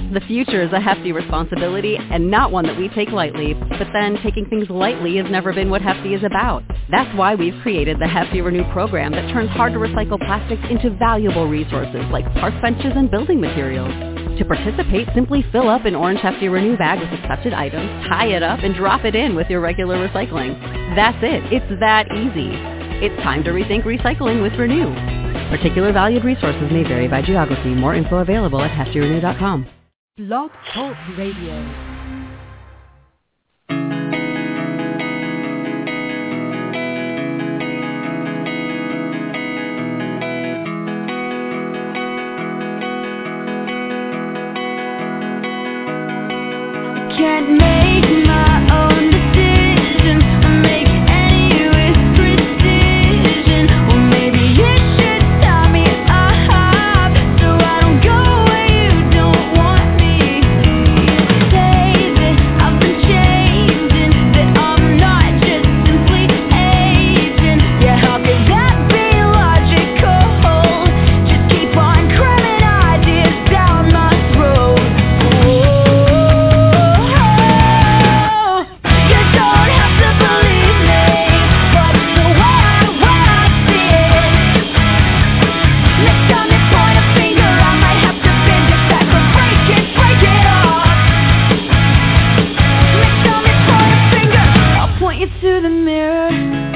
The future is a hefty responsibility and not one that we take lightly, but then taking things lightly has never been what Hefty is about. That's why we've created the Hefty Renew program that turns hard-to-recycle plastics into valuable resources like park benches and building materials. To participate, simply fill up an orange Hefty Renew bag with accepted items, tie it up, and drop it in with your regular recycling. That's it. It's that easy. It's time to rethink recycling with Renew. Particular valued resources may vary by geography. More info available at heftyrenew.com. Blog Talk Radio. Can't make my own decisions or make any with precision. Or maybe you should tie me up so I don't go where you don't want me. You say that I've been changing, that I'm not just simply aging. Yeah, how could that be logical? Just keep on cramming ideas down my throat. To the mirror.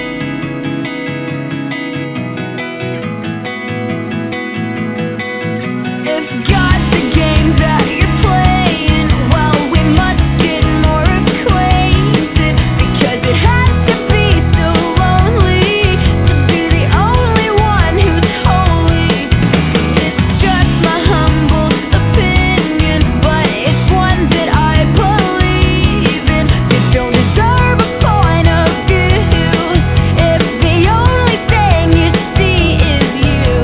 If God's the game that you're playing, well, we must get more acquainted, because it has to be so lonely to be the only one who's holy. It's just my humble opinion, but it's one that I believe in. You don't deserve a point of view if the only thing you see is you.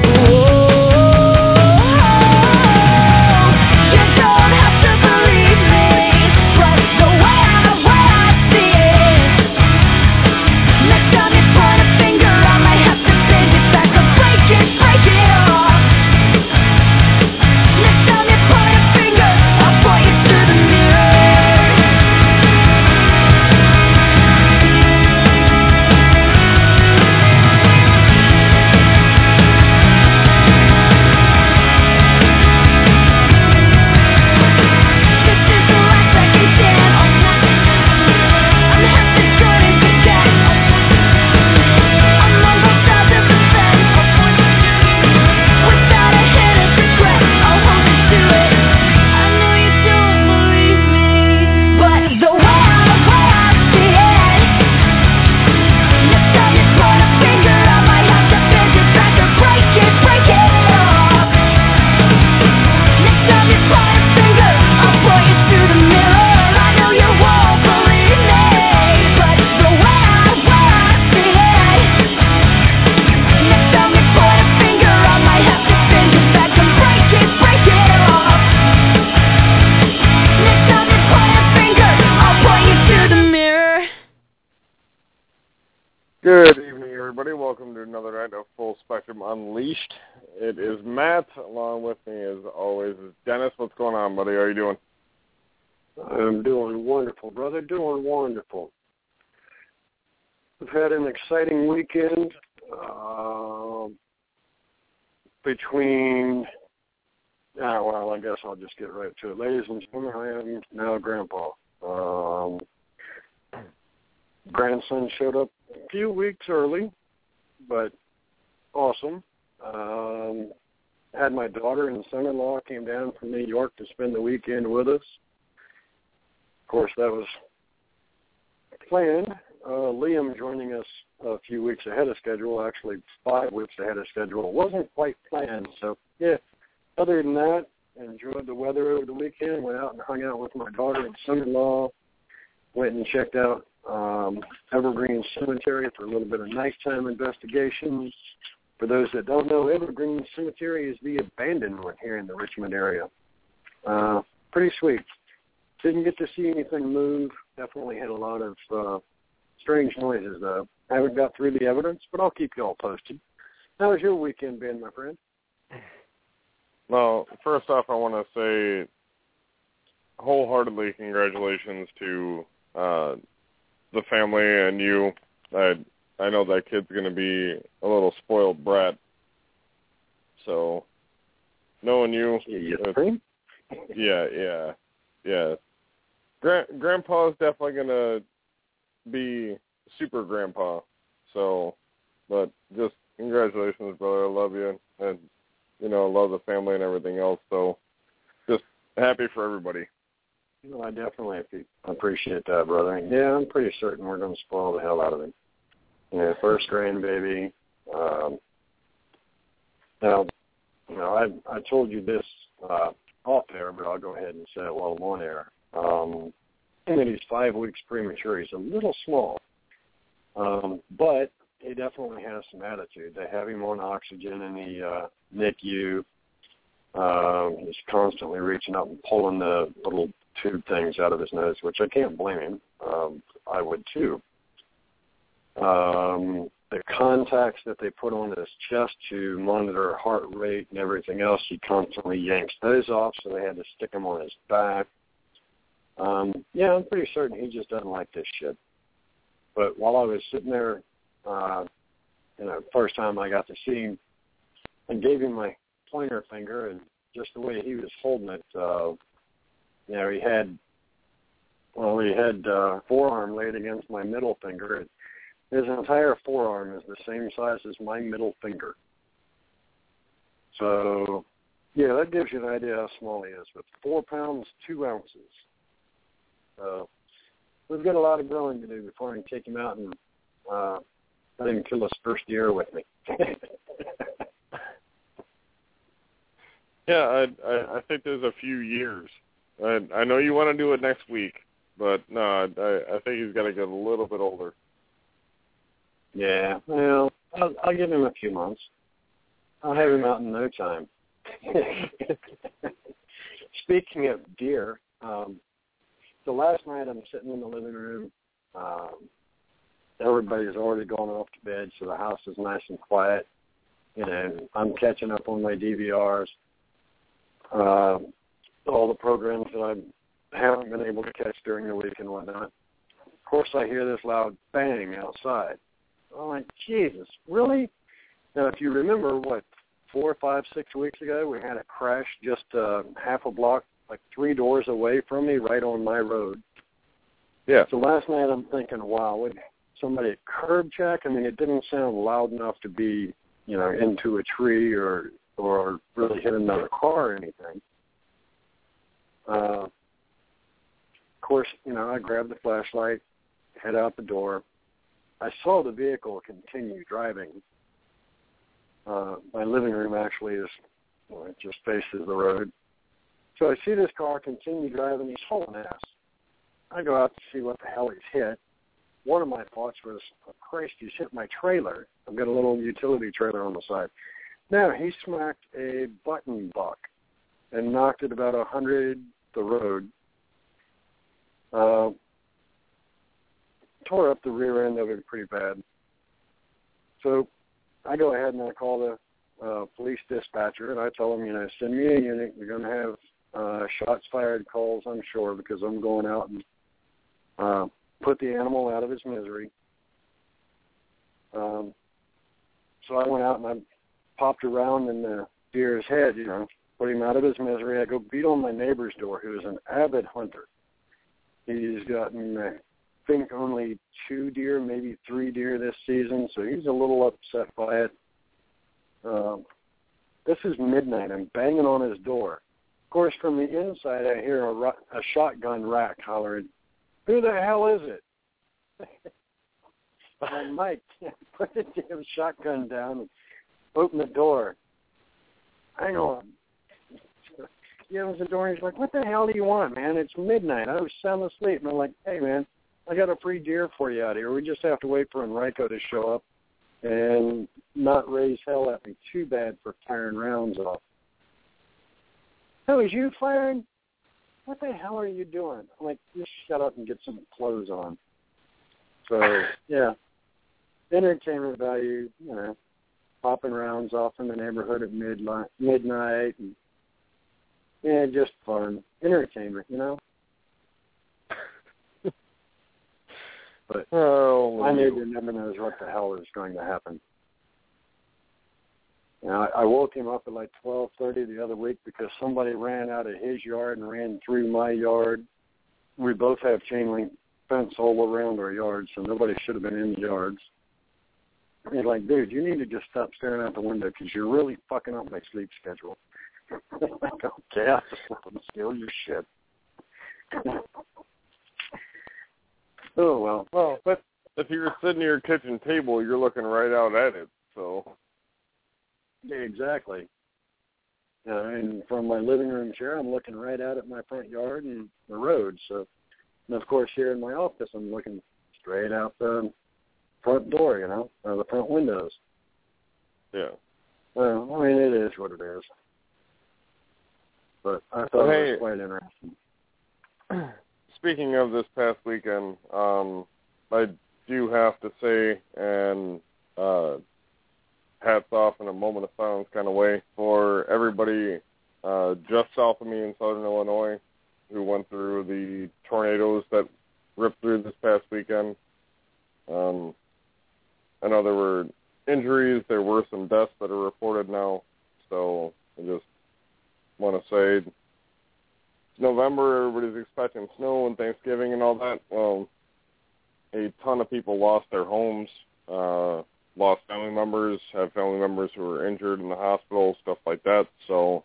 You don't have to believe me, but the way I see it. Next time you point a finger, I might have to bend it back or break it off. Next time you point a finger, I'll point you to the mirror. This is the last I can stand. I'm half as good as it gets. I'm on both sides of the fence. Without a hint of regret, I'll hold you to it. I know you don't believe me, but the way I see it. Next time you point a finger, I might have to bend it back or break it off. Next time you point a finger, I'll point you to the mirror. I know you won't believe me, but the way I see it. Next time you point a finger, I might have to bend it back and break it off. Next time you point a finger, I'll point you to the mirror. Good evening, everybody. Welcome to another night of Full Spectrum Unleashed. It is Matt. Along with me, as always, is Dennis. What's going on, buddy? How are you doing? I'm doing wonderful, brother. Doing wonderful. We've had an exciting weekend between... well, I guess I'll just get right to it. Ladies and gentlemen, I am now Grandpa. Grandson showed up a few weeks early, but awesome. Had my daughter and son-in-law came down from New York to spend the weekend with us. Of course, that was planned. Liam joining us a few weeks ahead of schedule, actually 5 weeks ahead of schedule. It wasn't quite planned, so yeah. Other than that, enjoyed the weather over the weekend, went out and hung out with my daughter and son-in-law, went and checked out Evergreen Cemetery for a little bit of nighttime investigation. For those that don't know, Evergreen Cemetery is the abandoned one here in the Richmond area. Pretty sweet. Didn't get to see anything move. Definitely had a lot of strange noises, though. I haven't got through the evidence, but I'll keep you all posted. How has your weekend been, my friend? Well, first off, I want to say wholeheartedly congratulations to the family and you. I know that kid's going to be a little spoiled brat. So, knowing you, yeah. Grandpa's definitely going to be super grandpa. So, but just congratulations, brother. I love you, and love the family and everything else. So, just happy for everybody. I definitely appreciate that, brother. Yeah, I'm pretty certain we're going to spoil the hell out of him. First grandbaby. Now, I told you this off air, but I'll go ahead and say it while I'm on air. And that he's 5 weeks premature. He's a little small, but he definitely has some attitude. They have him on oxygen in the NICU. He's constantly reaching up and pulling the little tube things out of his nose, which I can't blame him. I would too. The contacts that they put on his chest to monitor heart rate and everything else, he constantly yanks those off, so they had to stick them on his back. Yeah, I'm pretty certain he just doesn't like this shit. But while I was sitting there, first time I got to see him, and gave him my pointer finger, and just the way he was holding it, he had forearm laid against my middle finger. His entire forearm is the same size as my middle finger. So, yeah, that gives you an idea how small he is. But 4 pounds, 2 ounces. So we've got a lot of growing to do before I can take him out and let him kill his first deer with me. Yeah, I think there's a few years. I know you want to do it next week, but no, I think he's got to get a little bit older. Yeah, well, I'll give him a few months. I'll have him out in no time. Speaking of deer, so last night I'm sitting in the living room. Everybody's already gone off to bed, so the house is nice and quiet. I'm catching up on my DVRs, all the programs that I haven't been able to catch during the week and whatnot. Of course, I hear this loud bang outside. I'm like, Jesus, really? Now, if you remember, 4, 5, 6 weeks ago, we had a crash just half a block, like 3 doors away from me, right on my road. Yeah. So last night I'm thinking, wow, would somebody curb check? I mean, it didn't sound loud enough to be, into a tree or really hit another car or anything. Of course, I grabbed the flashlight, head out the door. I saw the vehicle continue driving. My living room actually it just faces the road. So I see this car continue driving. He's hauling ass. I go out to see what the hell he's hit. One of my thoughts was, oh, Christ, he's hit my trailer. I've got a little utility trailer on the side. No, he smacked a button buck and knocked it about 100 the road. Tore up the rear end of it pretty bad. So I go ahead and I call the police dispatcher, and I tell them, send me a unit. You're going to have shots fired calls, I'm sure, because I'm going out and put the animal out of his misery. So I went out and I popped around in the deer's head, put him out of his misery. I go beat on my neighbor's door, who is an avid hunter. He's gotten, I think, only 2 deer, maybe 3 deer this season, so he's a little upset by it. This is midnight. I'm banging on his door. Of course, from the inside, I hear a shotgun rack hollering, "Who the hell is it?" And Mike put the damn shotgun down and opened the door. Hang on. He opens the door and he's like, "What the hell do you want, man? It's midnight. I was sound asleep." And I'm like, "Hey, man, I got a free deer for you out here. We just have to wait for Enrico to show up and not raise hell at me too bad for firing rounds off." "Oh, is you firing? What the hell are you doing?" I'm like, "Just shut up and get some clothes on." So, yeah, entertainment value, popping rounds off in the neighborhood at midnight. And, yeah, just fun. Entertainment, But Oh, my neighbor never knows what the hell is going to happen. You know, I woke him up at like 12:30 the other week because somebody ran out of his yard and ran through my yard. We both have chain link fence all around our yard, so nobody should have been in the yards. And he's like, dude, you need to just stop staring out the window because you're really fucking up my sleep schedule. I'm like, okay, I'll just let them steal your shit. Oh, well. Well, but if you're sitting at your kitchen table, you're looking right out at it, so. Yeah, exactly. And from my living room chair, I'm looking right out at my front yard and the road. So, and of course, here in my office, I'm looking straight out the front door, you know, or the front windows. Yeah. Well, I mean, it is what it is. But I thought it was quite interesting. Speaking of this past weekend, I do have to say, and hats off in a moment of silence kind of way for everybody just south of me in southern Illinois who went through the tornadoes that ripped through this past weekend. I know there were injuries. There were some deaths that are reported now. So I just want to say it's November. Everybody's expecting snow and Thanksgiving and all that. Well, a ton of people lost their homes, lost family members, have family members who were injured in the hospital, stuff like that. So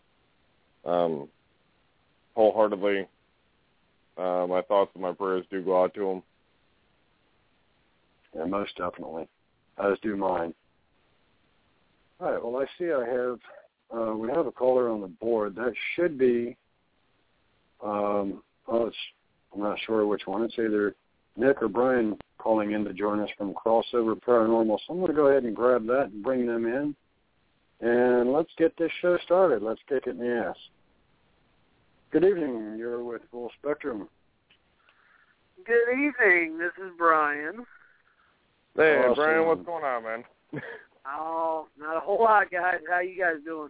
wholeheartedly, my thoughts and my prayers do go out to them. Yeah, most definitely. As do mine. All right, well, I see we have a caller on the board. That should be, I'm not sure which one. It's either Nick or Brian calling in to join us from Crossover Paranormal. So I'm going to go ahead and grab that and bring them in. And let's get this show started. Let's kick it in the ass. Good evening. You're with Full Spectrum. Good evening. This is Brian. Hey, Awesome. Brian, what's going on, man? Oh, not a whole lot, guys. How you guys doing?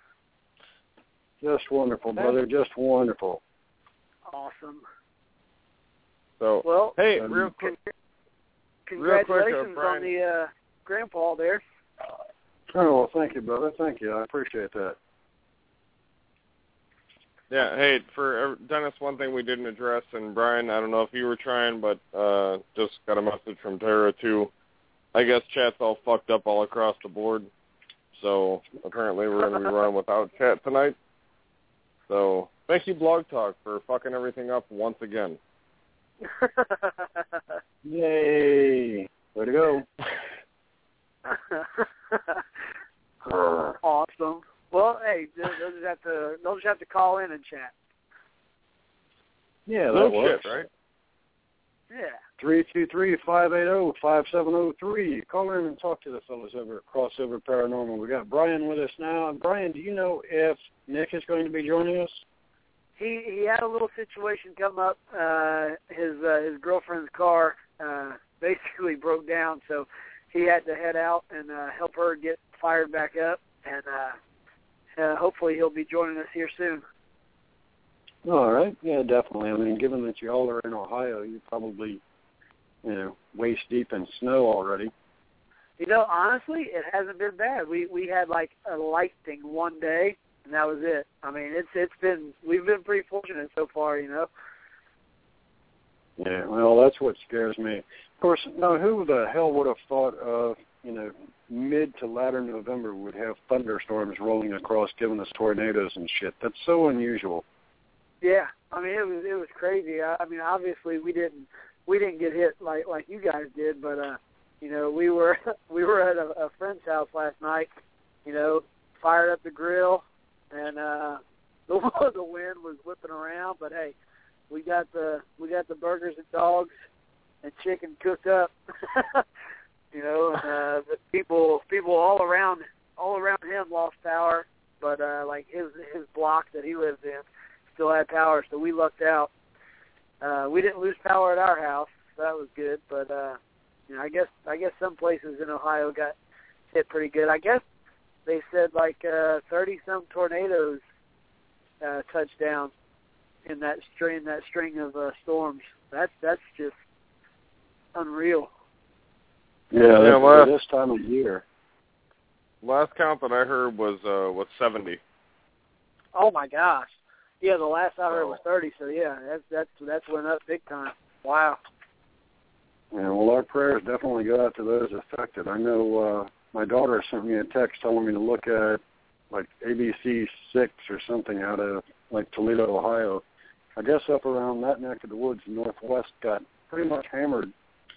Just wonderful, brother. Just wonderful. Awesome. So, Well, hey, real quick. Congratulations Brian. on the grandpa there. Oh, well, thank you, brother. Thank you. I appreciate that. Yeah, hey, for Dennis, one thing we didn't address, and Brian, I don't know if you were trying, but just got a message from Tara, too. I guess chat's all fucked up all across the board, so apparently we're going to be running without chat tonight. So thank you, Blog Talk, for fucking everything up once again. Yay. Way to go. Awesome. Well, hey, they'll just have to call in and chat. Yeah, that No works. shit, right? Yeah. 323-580-5703. Call in and talk to the fellas over at Crossover Paranormal. We got Brian with us now. Brian, do you know if Nick is going to be joining us? He had a little situation come up. His girlfriend's car basically broke down, so he had to head out and help her get fired back up, and hopefully he'll be joining us here soon. All right. Yeah, definitely. I mean, given that you all are in Ohio, you're probably, waist deep in snow already. Honestly, it hasn't been bad. We had like a light thing one day, and that was it. I mean, we've been pretty fortunate so far, Yeah, well, that's what scares me. Of course, now who the hell would have thought of, mid to latter November would have thunderstorms rolling across, giving us tornadoes and shit. That's so unusual. Yeah, I mean it was crazy. I mean, obviously we didn't get hit like you guys did, but we were at a friend's house last night. Fired up the grill, and the wind was whipping around. But hey, we got the burgers and dogs and chicken cooked up. The people all around him lost power, but like his block that he lives in still had power, so we lucked out. We didn't lose power at our house, so that was good. But I guess some places in Ohio got hit pretty good. I guess they said like 30-some tornadoes touched down in that string of storms. That's just unreal. Yeah, this time of year. Last count that I heard was 70. Oh my gosh. Yeah, the last I heard was 30. So yeah, that's went up big time. Wow. Yeah, well, our prayers definitely go out to those affected. I know my daughter sent me a text telling me to look at like ABC 6 or something out of like Toledo, Ohio. I guess up around that neck of the woods, Northwest, got pretty much hammered.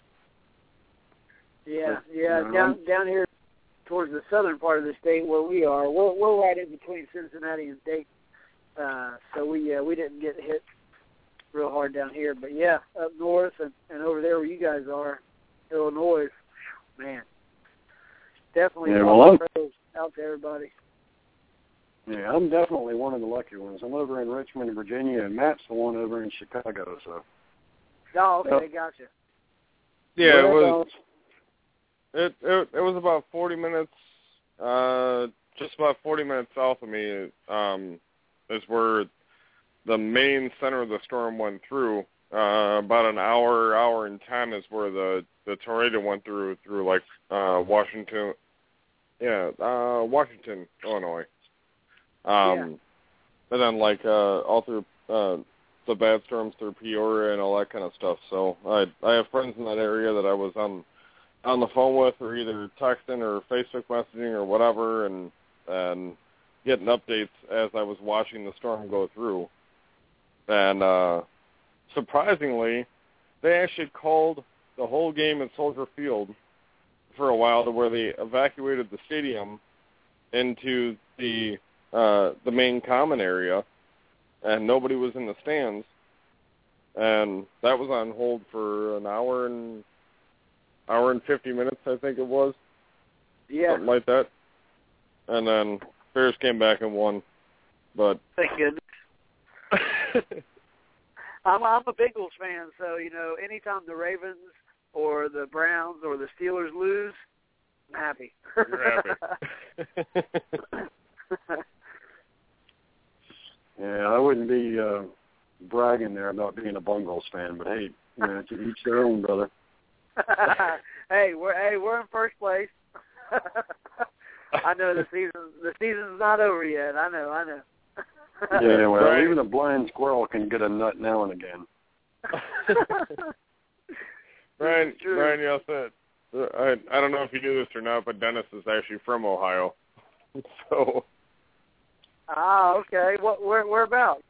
Yeah, but, yeah. Down here towards the southern part of the state where we are, we're right in between Cincinnati and Dayton. So we didn't get hit real hard down here, but yeah, up north and over there where you guys are, Illinois, man, definitely. Yeah, well, prayers out to everybody. Yeah, I'm definitely one of the lucky ones. I'm over in Richmond, Virginia, and Matt's the one over in Chicago. So. Oh, okay, gotcha. Yeah, it was about 40 minutes, just about 40 minutes south of me. Is where the main center of the storm went through. About an hour and 10 is where the tornado went through like Washington, Illinois. And then like all through the bad storms through Peoria and all that kind of stuff. So I have friends in that area that I was on the phone with, or either texting or Facebook messaging or whatever, and getting updates as I was watching the storm go through. And surprisingly, they actually called the whole game at Soldier Field for a while, to where they evacuated the stadium into the main common area, and nobody was in the stands. And that was on hold for an hour and 50 minutes, I think it was. Yeah. Something like that. And then Bears came back and won. But thank goodness. I'm a Bengals fan, so anytime the Ravens or the Browns or the Steelers lose, I'm happy. You're happy. Yeah, I wouldn't be bragging there about being a Bengals fan, but hey, to each their own, brother. Hey, we're in first place. I know the season's not over yet. I know. Yeah, well, right. Even a blind squirrel can get a nut now and again. Brian, you said, I don't know if you knew this or not, but Dennis is actually from Ohio. So. Ah, okay. Whereabouts?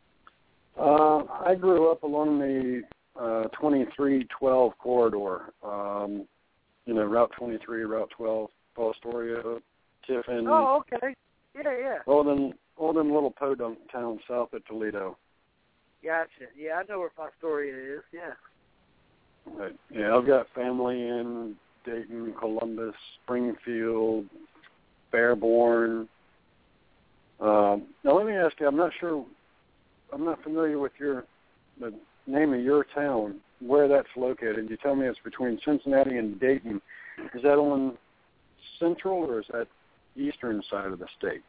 I grew up along the 2312 corridor. Route 23, Route 12, Astoria, Tiffin. Oh, okay. Yeah. All them little podunk towns south of Toledo. Gotcha. Yeah, I know where Astoria is. Yeah. Right. Yeah, I've got family in Dayton, Columbus, Springfield, Fairborn. Now let me ask you, I'm not familiar with the name of your town, where that's located. You tell me it's between Cincinnati and Dayton. Is that on central or is that eastern side of the state?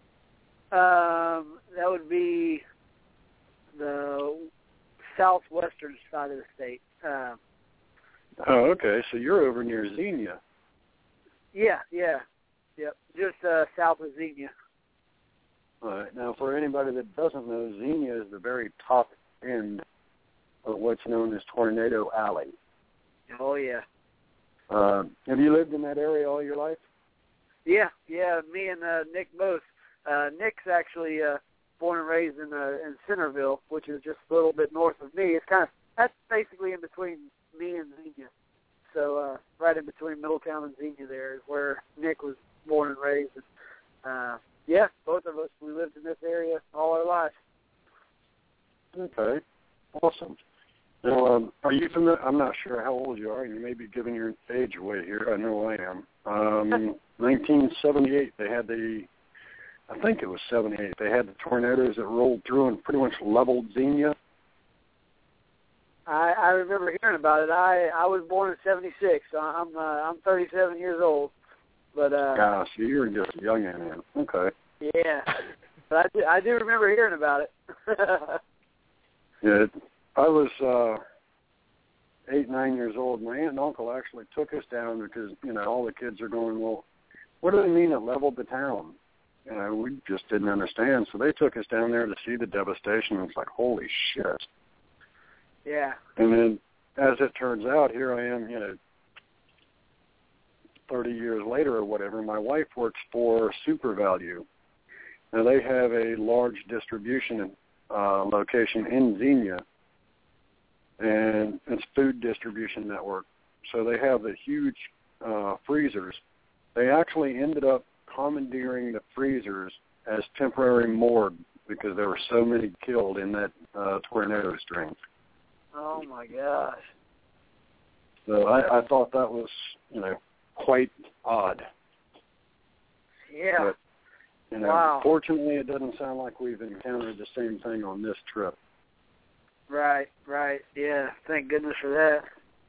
That would be the southwestern side of the state. Oh, okay. So you're over near Xenia. Yeah. Yep. Just south of Xenia. All right. Now, for anybody that doesn't know, Xenia is the very top end of what's known as Tornado Alley. Oh, yeah. Have you lived in that area all your life? Yeah. Me and Nick both. Nick's actually born and raised in Centerville, which is just a little bit north of me. That's basically in between me and Xenia. So right in between Middletown and Xenia there is where Nick was born and raised. And, yeah, both of us, we lived in this area all our lives. Okay, awesome. Now, are you familiar? I'm not sure how old you are. You may be giving your age away here. I know I am. 1978, they had I think it was 78, they had the tornadoes that rolled through and pretty much leveled Xenia. I remember hearing about it. I was born in 76, so I'm 37 years old. But gosh, you're just a young man. Okay. Yeah, but I do remember hearing about it. Yeah, I was 8, 9 years old, my aunt and uncle actually took us down because, all the kids are going, well, what do they mean it leveled the town? We just didn't understand. So they took us down there to see the devastation. It's like, holy shit. Yeah. And then, as it turns out, here I am, 30 years later or whatever, my wife works for SuperValue. Now, they have a large distribution location in Xenia, and it's food distribution network. So they have the huge freezers. They actually ended up commandeering the freezers as temporary morgue because there were so many killed in that tornado string. Oh, my gosh. So I thought that was, quite odd. Yeah. But, wow. Fortunately, it doesn't sound like we've encountered the same thing on this trip. Right. Yeah, thank goodness for that.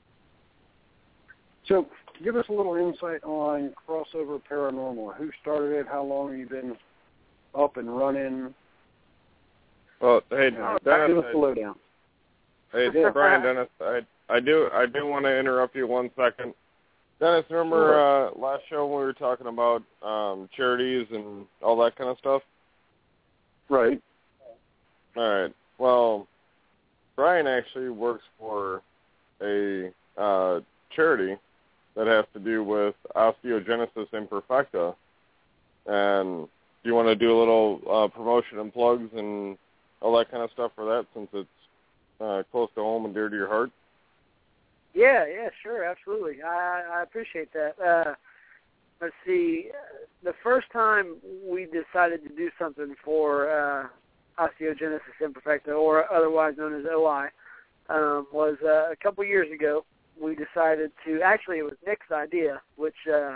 So, give us a little insight on Crossover Paranormal. Who started it? How long have you been up and running? Well, hey, Dennis, give us a lowdown. Hey, Brian, Dennis, I do want to interrupt you 1 second. Dennis, remember last show when we were talking about charities and all that kind of stuff? Right. All right. Well, Brian actually works for a charity that has to do with osteogenesis imperfecta. And do you want to do a little promotion and plugs and all that kind of stuff for that, since it's close to home and dear to your heart? Yeah, sure, absolutely. I appreciate that. Let's see. The first time we decided to do something for osteogenesis imperfecta, or otherwise known as OI, was a couple years ago. We decided to, actually it was Nick's idea, which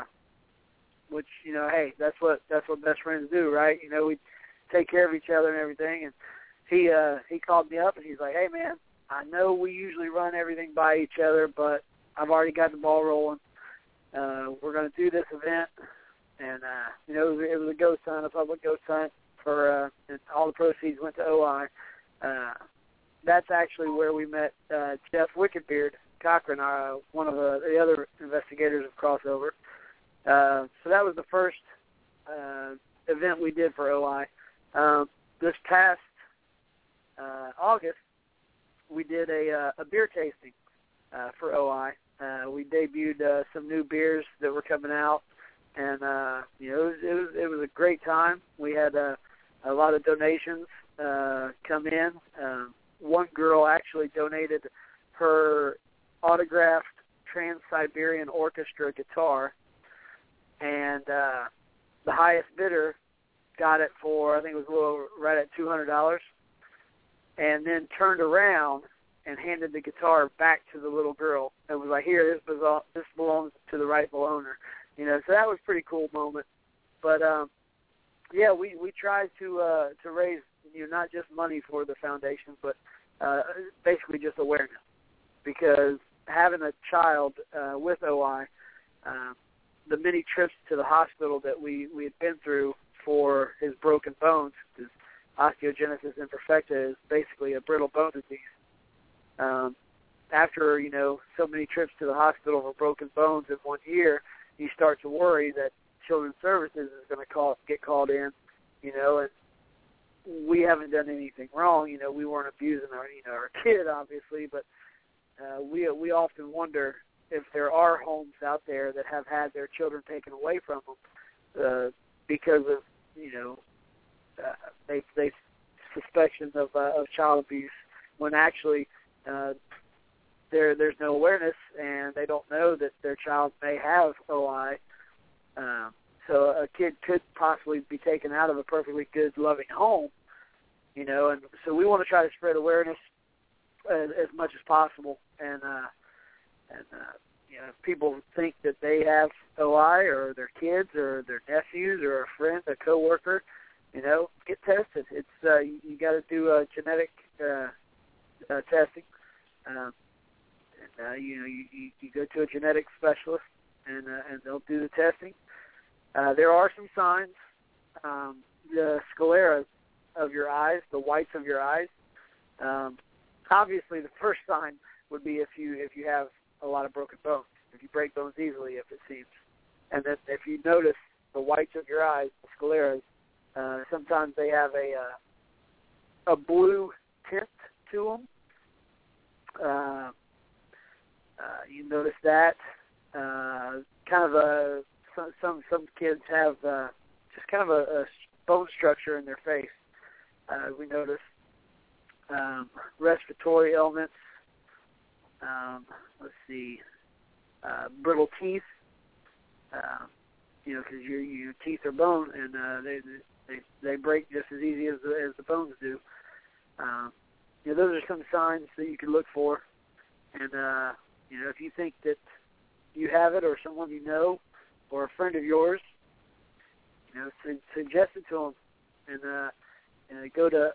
hey, that's what best friends do, right? We take care of each other and everything. And he called me up and he's like, hey man, I know we usually run everything by each other, but I've already got the ball rolling. We're going to do this event, and it was a ghost hunt, a public ghost hunt for, and all the proceeds went to OI. That's actually where we met Jeff Wickedbeard Cochran, one of the other investigators of Crossover. So that was the first event we did for OI. This past August, we did a beer tasting for OI. We debuted some new beers that were coming out, and it was a great time. We had a lot of donations come in. One girl actually donated her autographed Trans-Siberian Orchestra guitar, and the highest bidder got it for, I think it was a little right at $200, and then turned around and handed the guitar back to the little girl. It was like, here, this belongs to the rightful owner. So that was a pretty cool moment. But we tried to raise not just money for the foundation, but basically just awareness, because having a child with OI, the many trips to the hospital that we had been through for his broken bones, because osteogenesis imperfecta is basically a brittle bone disease. After, so many trips to the hospital for broken bones in 1 year, you start to worry that Children's Services is going to get called in, and we haven't done anything wrong. We weren't abusing our kid, obviously, but we often wonder if there are homes out there that have had their children taken away from them because of, they suspicions of child abuse, when actually there's no awareness and they don't know that their child may have OI. So a kid could possibly be taken out of a perfectly good, loving home, and so we want to try to spread awareness as much as possible. And if people think that they have OI, or their kids, or their nephews, or a friend, a coworker, get tested. It's you got to do genetic testing. You go to a genetic specialist, and they'll do the testing. There are some signs. The sclera of your eyes, the whites of your eyes. obviously the first sign would be if you have a lot of broken bones, if you break bones easily, if it seems. And then if you notice the whites of your eyes, the scleras, sometimes they have a blue tint to them. You notice that. Kind of some kids have just kind of a bone structure in their face. We notice respiratory ailments. Let's see, brittle teeth. Because your teeth are bone, and they break just as easy as the bones do. Those are some signs that you can look for, and if you think that you have it, or someone you know, or a friend of yours, suggest it to them, and go to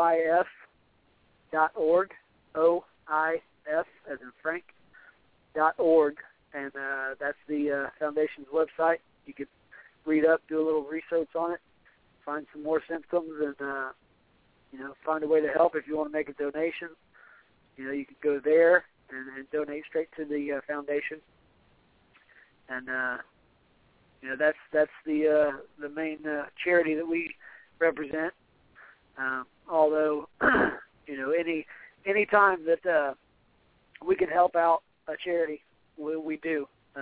OIF.org, OIF as in Frank, .org, and that's the foundation's website. You could read up, do a little research on it, find some more symptoms, and find a way to help. If you want to make a donation, you could go there and donate straight to the foundation. And that's the main charity that we represent. Although any time that we can help out a charity, we do.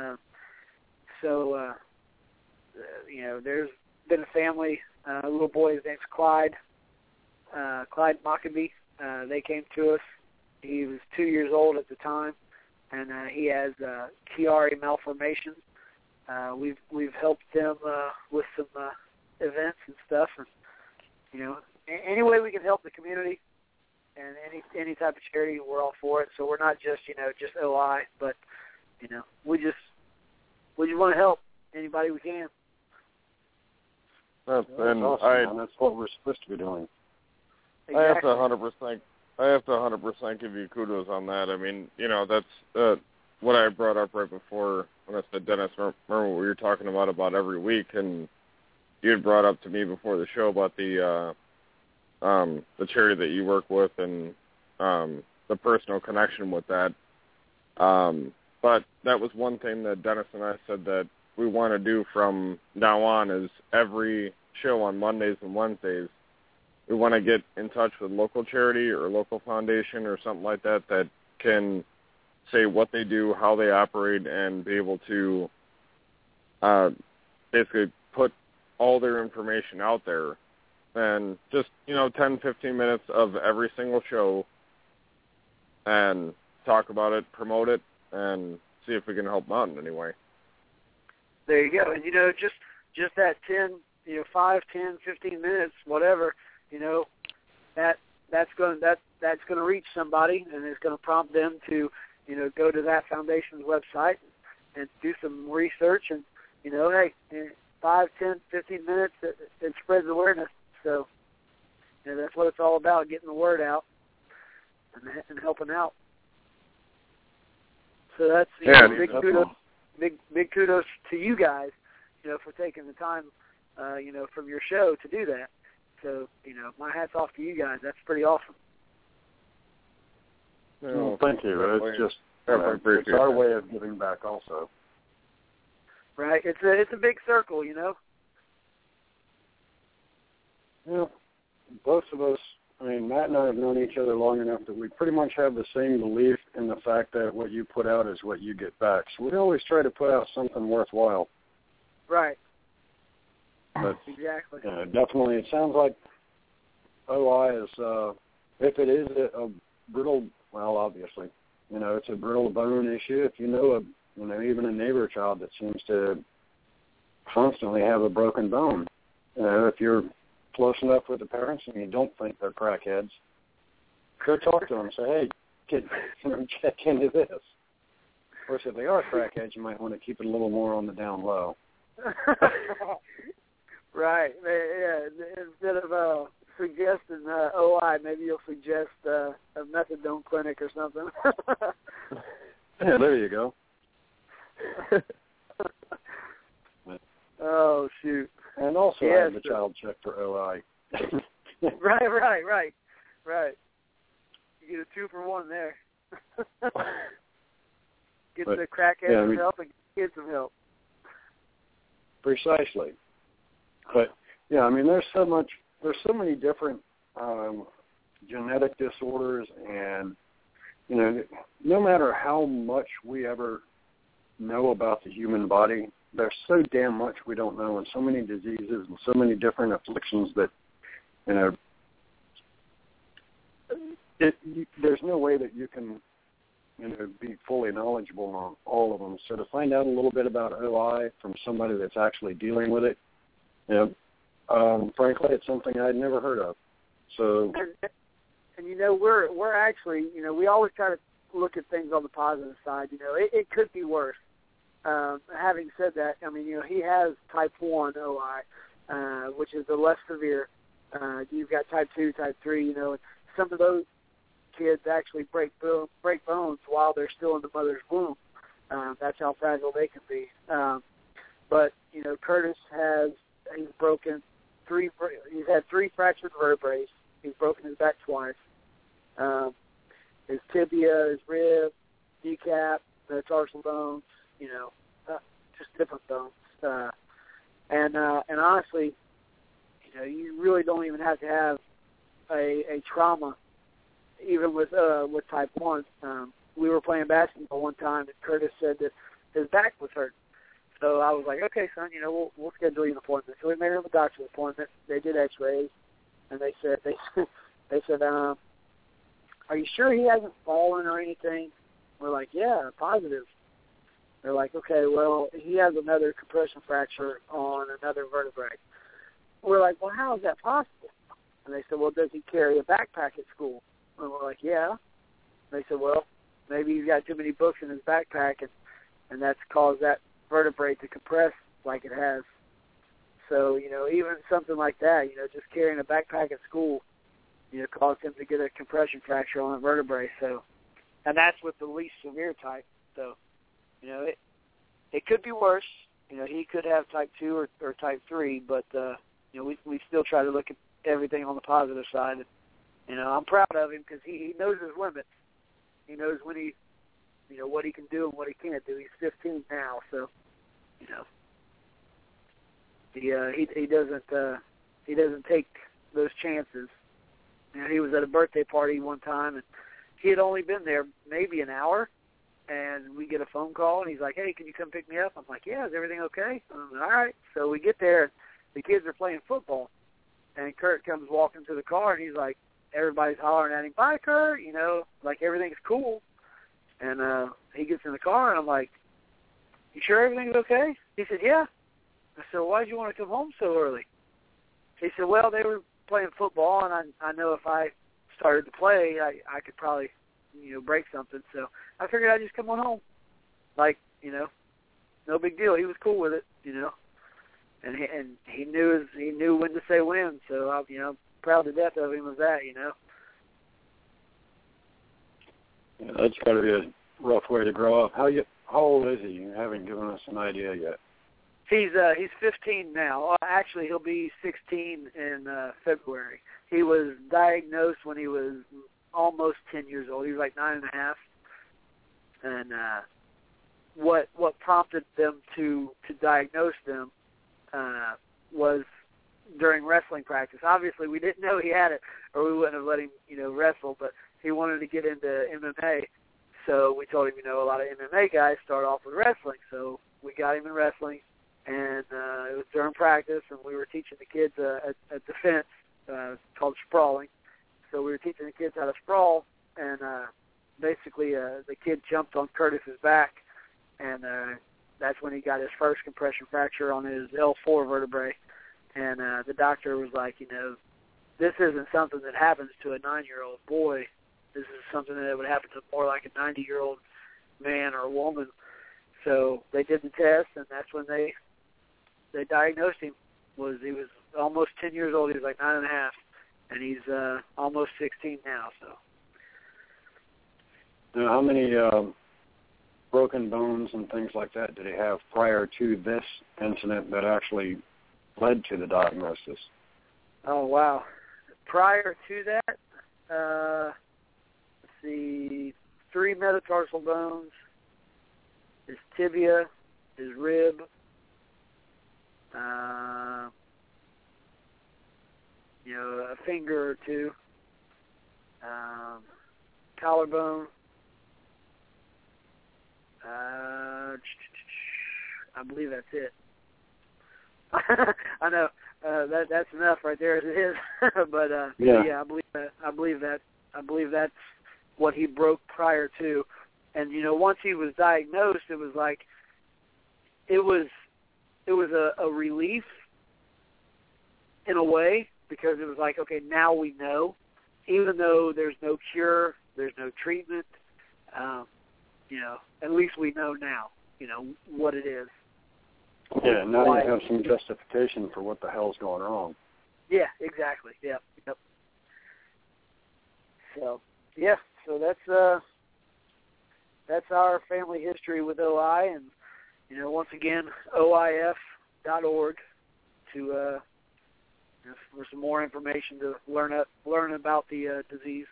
There's been a family, a little boy, his name's Clyde Mockabee. They came to us. He was 2 years old at the time, and he has Chiari malformation. We've helped them with some events and stuff, and any way we can help the community and any type of charity, we're all for it. So we're not just just OI, but we just want to help anybody we can. That's awesome, that's what we're supposed to be doing. Exactly. I have to 100% give you kudos on that. I mean, that's what I brought up right before when I said, Dennis, remember what we were talking about every week, and you had brought up to me before the show about the charity that you work with and the personal connection with that. But that was one thing that Dennis and I said that we want to do from now on is every show on Mondays and Wednesdays, we want to get in touch with local charity or local foundation or something like that that can say what they do, how they operate, and be able to basically put all their information out there. And just, 10, 15 minutes of every single show and talk about it, promote it, and see if we can help them out in any way. There you go. And, just that 5, 10, 15 minutes, whatever, that's going to reach somebody, and it's going to prompt them to, go to that foundation's website and do some research. And, hey, 5, 10, 15 minutes, it spreads awareness. So, that's what it's all about, getting the word out and helping out. So that's big kudos to you guys, for taking the time, from your show to do that. So, my hat's off to you guys. That's pretty awesome. Well, thank you. It's just it's our way of giving back also. Right. It's a big circle, Yeah. Both of us, Matt and I have known each other long enough that we pretty much have the same belief in the fact that what you put out is what you get back. So we always try to put out something worthwhile. Right. But exactly. Definitely, it sounds like OI is, if it is a brittle, well, obviously, it's a brittle bone issue. If even a neighbor child that seems to constantly have a broken bone, if you're close enough with the parents and you don't think they're crackheads, go talk to them and say, hey, kid, check into this. Of course, if they are crackheads, you might want to keep it a little more on the down low. Right. Yeah. Instead of suggesting OI, maybe you'll suggest a methadone clinic or something. Yeah, there you go. Oh, shoot. And also have the child check for OI. Right. You get a 2-for-1 there. Get the crackhead some help and get some help. Precisely. But yeah, I mean, there's so many different genetic disorders, and you know, no matter how much we ever know about the human body, there's so damn much we don't know, and so many diseases and so many different afflictions that, you know, there's no way that you can, you know, be fully knowledgeable on all of them. So to find out a little bit about OI from somebody that's actually dealing with it, you know, frankly, it's something I'd never heard of. So, and you know, we're actually, you know, we always try to look at things on the positive side. You know, it could be worse. Having said that, I mean, you know, he has type 1 OI, which is the less severe. You've got type 2, type 3, you know, and some of those kids actually break bones while they're still in the mother's womb. That's how fragile they can be. But, you know, Curtis he's had 3 fractured vertebrae. He's broken his back twice. His tibia, his rib, kneecap, metatarsal bones, you know, just different bones. And honestly, you know, you really don't even have to have a trauma, even with type 1. We were playing basketball one time, and Curtis said that his back was hurt. So I was like, okay, son, you know, we'll schedule you an appointment. So we made him a doctor's appointment. They did X-rays, and they said, are you sure he hasn't fallen or anything? We're like, yeah, positive. They're like, okay, well, he has another compression fracture on another vertebrae. We're like, well, how is that possible? And they said, well, does he carry a backpack at school? And we're like, yeah. They said, well, maybe he's got too many books in his backpack, and that's caused that vertebrae to compress like it has. So, you know, even something like that, you know, just carrying a backpack at school, you know, caused him to get a compression fracture on a vertebrae. So, and that's with the least severe type. So, you know, it could be worse. You know, he could have type 2 or type 3, but, you know, we still try to look at everything on the positive side. And, you know, I'm proud of him because he knows his limits. He knows when you know, what he can do and what he can't do. He's 15 now, so, you know, he doesn't take those chances. You know, he was at a birthday party one time, and he had only been there maybe an hour, and we get a phone call, and he's like, hey, can you come pick me up? I'm like, yeah, is everything okay? I'm like, all right. So we get there, and the kids are playing football, and Kurt comes walking to the car, and he's like, everybody's hollering at him, bye, Kurt, you know, like everything's cool. And he gets in the car, and I'm like, you sure everything's okay? He said, yeah. I said, well, why'd you want to come home so early? He said, well, they were playing football, and I know if I started to play, I could probably, you know, break something. So I figured I'd just come on home. Like, you know, no big deal. He was cool with it, you know. And he knew when to say when. So, I'm, you know, proud to death of him as that, you know. Yeah, that's got to be a rough way to grow up. How old is he? You haven't given us an idea yet. He's 15 now. Actually, he'll be 16 in February. He was diagnosed when he was almost 10 years old. He was like 9.5. And what prompted them to diagnose them was during wrestling practice. Obviously, we didn't know he had it, or we wouldn't have let him, you know, wrestle. But he wanted to get into MMA, so we told him, you know, a lot of MMA guys start off with wrestling. So we got him in wrestling, and it was during practice, and we were teaching the kids a defense called sprawling. So we were teaching the kids how to sprawl, and basically the kid jumped on Curtis's back, and that's when he got his first compression fracture on his L4 vertebrae. And the doctor was like, you know, this isn't something that happens to a 9-year-old boy. This is something that would happen to more like a 90-year-old man or woman. So they did the test, and that's when they diagnosed him. He was almost 10 years old. He was like 9.5, and he's almost 16 now. So. Now, how many broken bones and things like that did he have prior to this incident that actually led to the diagnosis? Oh, wow. Prior to that, see, 3 metatarsal bones, his tibia, his rib, a finger or 2, collarbone. I believe that's it. I know that's enough right there as it is, but yeah, I believe that's what he broke prior to, and once he was diagnosed, it was like it was a relief in a way, because it was like, okay, now we know, even though there's no cure, there's no treatment, at least we know now, what it is. Yeah, now you have some justification for what the hell's going wrong. Yeah, exactly. Yep. So that's our family history with OI, and once again, OIF.org to for some more information to learn about the disease.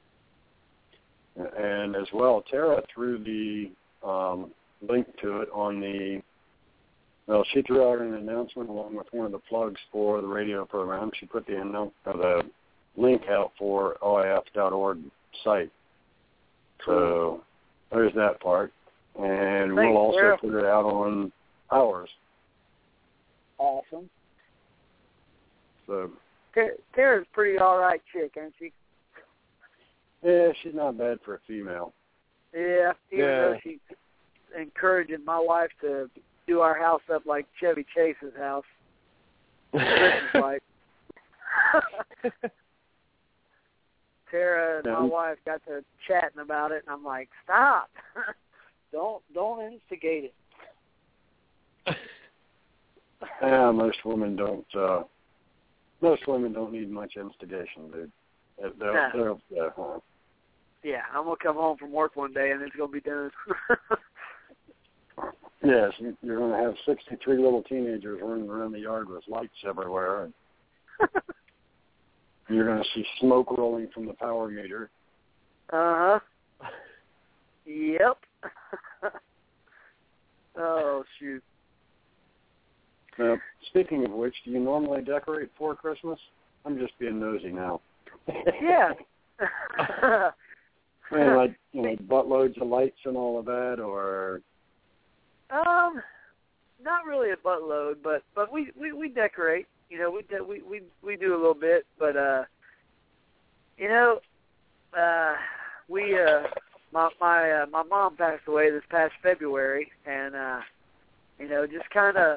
And as well, Tara threw the link to it on the. Well, she threw out an announcement along with one of the plugs for the radio program. She put the link out for OIF.org site. So there's that part. And we'll also put it out on ours. Awesome. So Tara's a pretty all right chick, ain't she? Yeah, she's not bad for a female. Yeah, even though she's encouraging my wife to do our house up like Chevy Chase's house. Like Tara and my wife got to chatting about it, and I'm like, stop! Don't instigate it. Yeah, most women don't need much instigation, dude. Yeah, I'm gonna come home from work one day and it's gonna be done. Yes, you're going to have 63 little teenagers running around the yard with lights everywhere. And you're going to see smoke rolling from the power meter. Uh-huh. Yep. Oh, shoot. Speaking of which, do you normally decorate for Christmas? I'm just being nosy now. Yeah. Like, buttloads of lights and all of that, or... Not really a buttload, but we decorate. We do a little bit, but my mom passed away this past February, and just kind of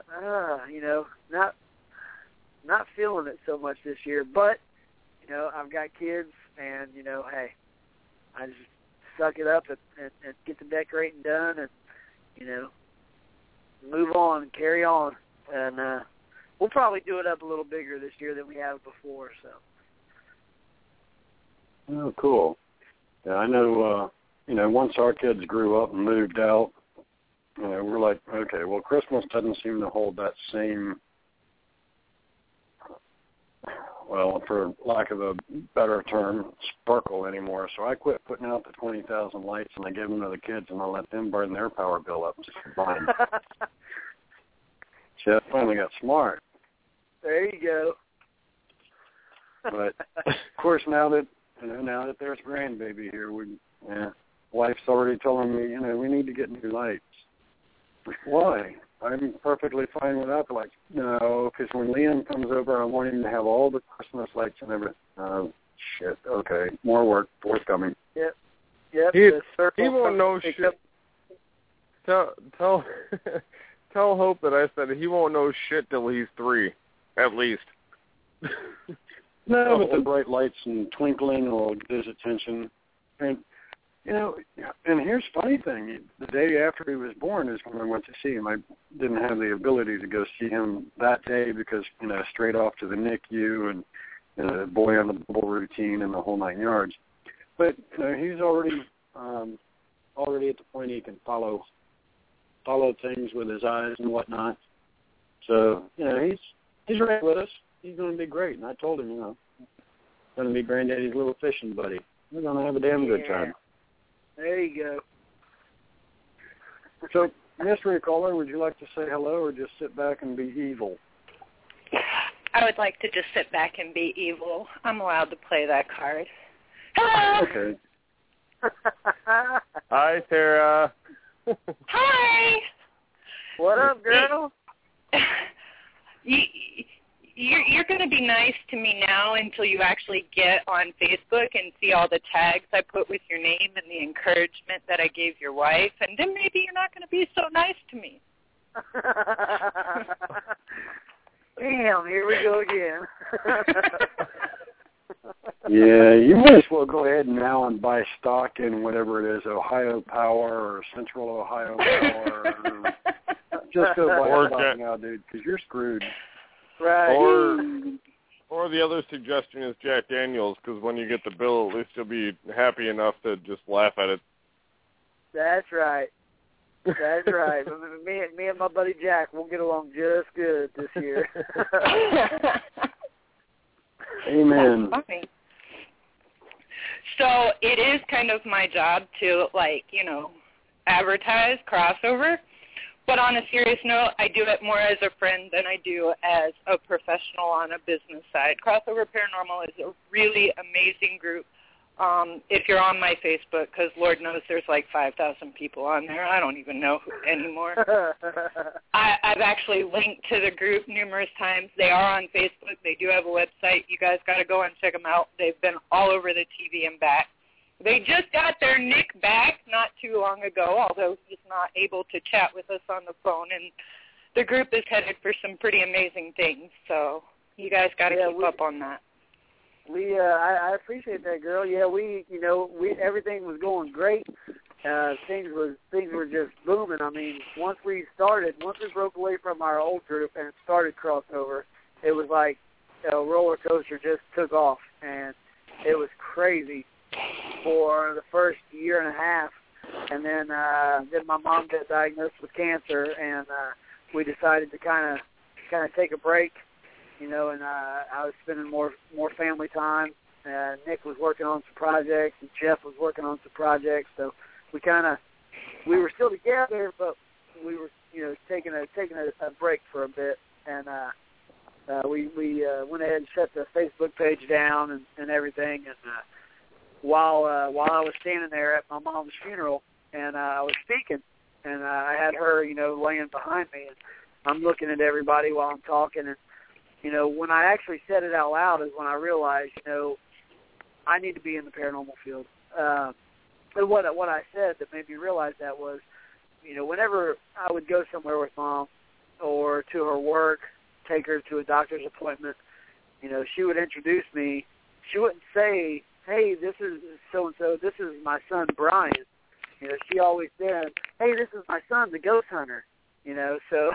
not feeling it so much this year. But I've got kids, and hey, I just suck it up and get the decorating done, and move on and carry on. And we'll probably do it up a little bigger this year than we have before. So. Oh, cool. Yeah, I know, once our kids grew up and moved out, we're like, okay, well, Christmas doesn't seem to hold that same, well, for lack of a better term, sparkle anymore. So I quit putting out the 20,000 lights, and I give them to the kids, and I let them burn their power bill up. Mine. See, I finally got smart. There you go. But of course, now that there's grandbaby here, wife's already telling me, we need to get new lights. Why? I'm perfectly fine without the lights. No, because when Liam comes over, I want him to have all the Christmas lights and everything. Oh, shit. Okay, more work forthcoming. Yep. He won't know shit. Tell Hope that I said he won't know shit till he's 3, at least. No, but the bright lights and twinkling will get his attention. And, and here's the funny thing. The day after he was born is when I went to see him. I didn't have the ability to go see him that day because, straight off to the NICU and the boy on the bubble routine and the whole 9 yards. But, he's already at the point he can follow things with his eyes and whatnot. So, he's right with us. He's going to be great. And I told him, going to be Granddaddy's little fishing buddy. We're going to have a damn good time. There you go. So, mystery caller, would you like to say hello or just sit back and be evil? I would like to just sit back and be evil. I'm allowed to play that card. Hello. Okay. Hi, Tara. Hi. What up, girl? You're going to be nice to me now until you actually get on Facebook and see all the tags I put with your name and the encouragement that I gave your wife, and then maybe you're not going to be so nice to me. Damn, here we go again. Yeah, you might as well go ahead now and buy stock in whatever it is, Ohio Power or Central Ohio Power. Just go buy stock now, dude, because you're screwed. Right. Or the other suggestion is Jack Daniels, because when you get the bill, at least you'll be happy enough to just laugh at it. That's right. That's right. Me and my buddy Jack will get along just good this year. Amen. That's funny. So it is kind of my job to, advertise crossover. But on a serious note, I do it more as a friend than I do as a professional on a business side. Crossover Paranormal is a really amazing group. If you're on my Facebook, because Lord knows there's like 5,000 people on there. I don't even know anymore. I've actually linked to the group numerous times. They are on Facebook. They do have a website. You guys got to go and check them out. They've been all over the TV and back. They just got their Nick back not too long ago, although he's not able to chat with us on the phone. And the group is headed for some pretty amazing things. So you guys got to keep up on that. I appreciate that, girl. Yeah, we everything was going great. Things were just booming. I mean, once we broke away from our old group and started crossover, it was like a roller coaster just took off, and it was crazy for the first year and a half. And then my mom got diagnosed with cancer, and we decided to kind of take a break. And I was spending more family time. Nick was working on some projects, and Jeff was working on some projects. So we were still together, but we were taking a break for a bit. And we went ahead and shut the Facebook page down and everything. And while I was standing there at my mom's funeral, and I was speaking, and I had her laying behind me, and I'm looking at everybody while I'm talking, and when I actually said it out loud is when I realized, I need to be in the paranormal field. And what I said that made me realize that was, whenever I would go somewhere with Mom or to her work, take her to a doctor's appointment, she would introduce me. She wouldn't say, hey, this is so-and-so, this is my son, Brian. She always said, hey, this is my son, the ghost hunter. So,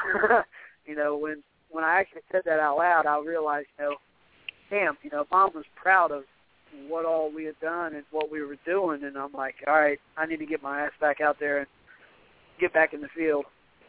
when I actually said that out loud, I realized, damn, Mom was proud of what all we had done and what we were doing, and I'm like, all right, I need to get my ass back out there and get back in the field.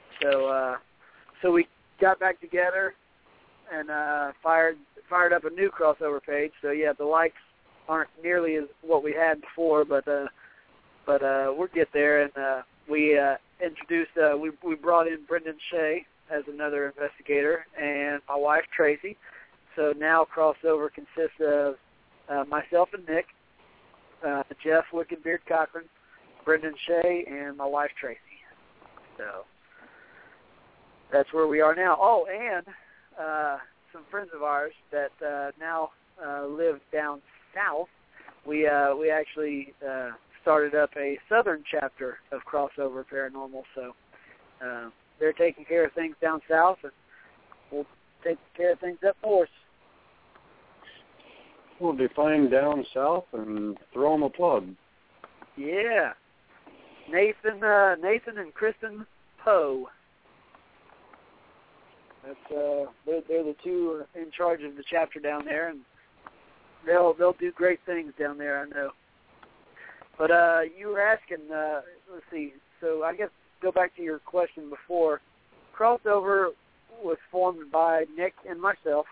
So we got back together and fired up a new crossover page. So yeah, the likes aren't nearly as what we had before, but we'll get there. And we brought in Brendan Shea as another investigator, and my wife, Tracy. So now crossover consists of myself and Nick, Jeff Wickedbeard Cochran, Brendan Shea, and my wife, Tracy. So that's where we are now. Oh, and some friends of ours that now live down south, we actually started up a southern chapter of Crossover Paranormal, so they're taking care of things down south, and we'll take care of things up north. We'll define down south and throw them a plug. Yeah. Nathan and Kristen Poe. That's they're the two in charge of the chapter down there, and they'll do great things down there, I know. But you were asking, let's see. So I guess go back to your question before. Crossover was formed by Nick and myself.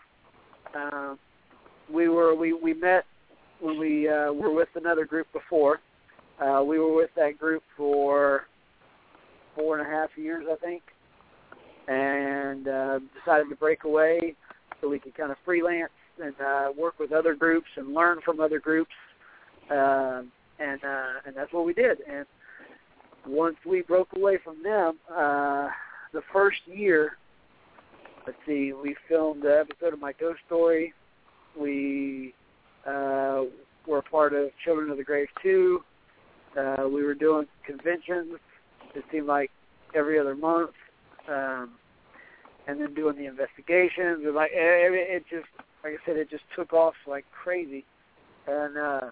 We met when we were with another group before, We were with that group for 4.5 years, I think, and decided to break away so we could kind of freelance and work with other groups and learn from other groups, and that's what we did. And once we broke away from them, the first year, let's see, we filmed an episode of My Ghost Story. We were a part of Children of the Grave 2. We were doing conventions. It seemed like every other month, and then doing the investigations. It just, like I said, it just took off like crazy. And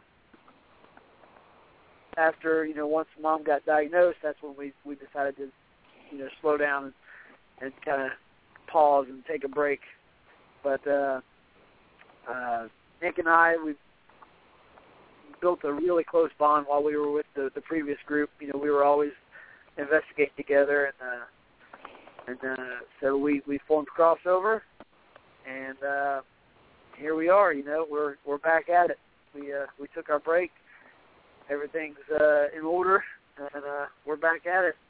after, once Mom got diagnosed, that's when we decided to, slow down and kind of pause and take a break. But Nick and I, we built a really close bond while we were with the previous group. We were always investigating together, and so we formed Crossover, and here we are. We're back at it. We took our break. Everything's in order, and we're back at it.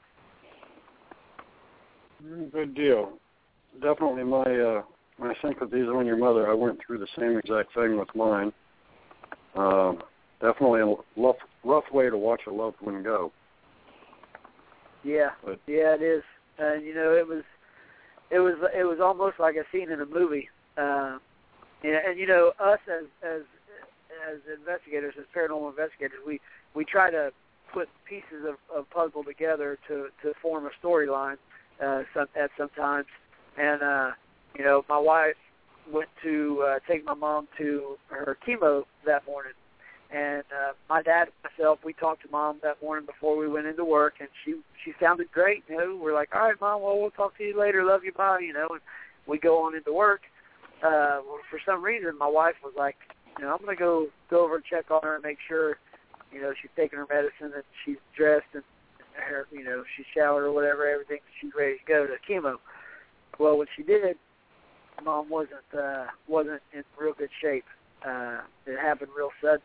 Good deal. Definitely my sympathies on your mother. I went through the same exact thing with mine. Definitely a rough way to watch a loved one go. Yeah, it is. And it was almost like a scene in a movie. And us as investigators, as paranormal investigators, we try to put pieces of puzzle together to form a storyline at sometimes. And my wife went to take my mom to her chemo that morning. And my dad and myself, we talked to Mom that morning before we went into work, and she sounded great. We're like, all right, Mom, well, we'll talk to you later. Love you, bye. And we go on into work. For some reason, my wife was like, I'm going to go over and check on her and make sure, she's taking her medicine and she's dressed and her, she's showered or whatever, everything, she's ready to go to chemo. Well, when she did, Mom wasn't in real good shape. It happened real sudden.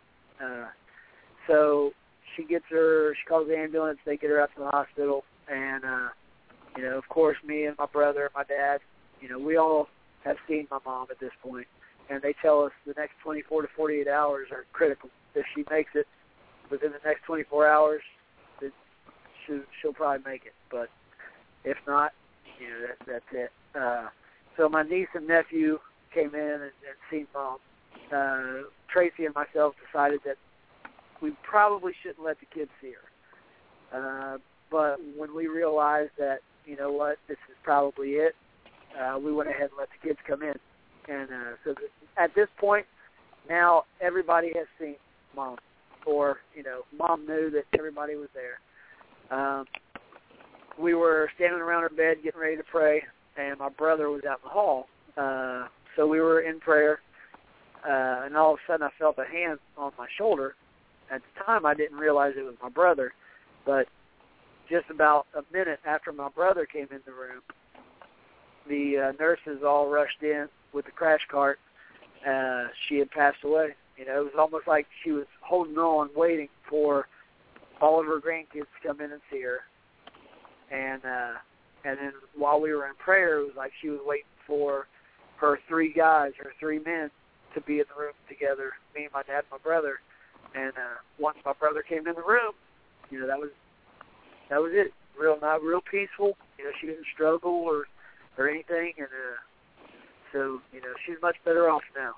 So she calls the ambulance, they get her out to the hospital, and, of course, me and my brother and my dad, we all have seen my mom at this point, and they tell us the next 24 to 48 hours are critical. If she makes it within the next 24 hours, then she'll probably make it, but if not, that's it. So my niece and nephew came in and seen Mom. Tracy and myself decided that we probably shouldn't let the kids see her. But when we realized that, this is probably it, we went ahead and let the kids come in. And so at this point, now everybody has seen Mom. Or, Mom knew that everybody was there. We were standing around her bed getting ready to pray, and my brother was out in the hall. So we were in prayer. And all of a sudden I felt a hand on my shoulder. At the time I didn't realize it was my brother, but just about a minute after my brother came in the room, the nurses all rushed in with the crash cart. She had passed away. It was almost like she was holding on, waiting for all of her grandkids to come in and see her. And then while we were in prayer, it was like she was waiting for her three men to be in the room together, me, my dad, and my brother. And once my brother came in the room, that was it. Real peaceful. She didn't struggle or anything, and so she's much better off now.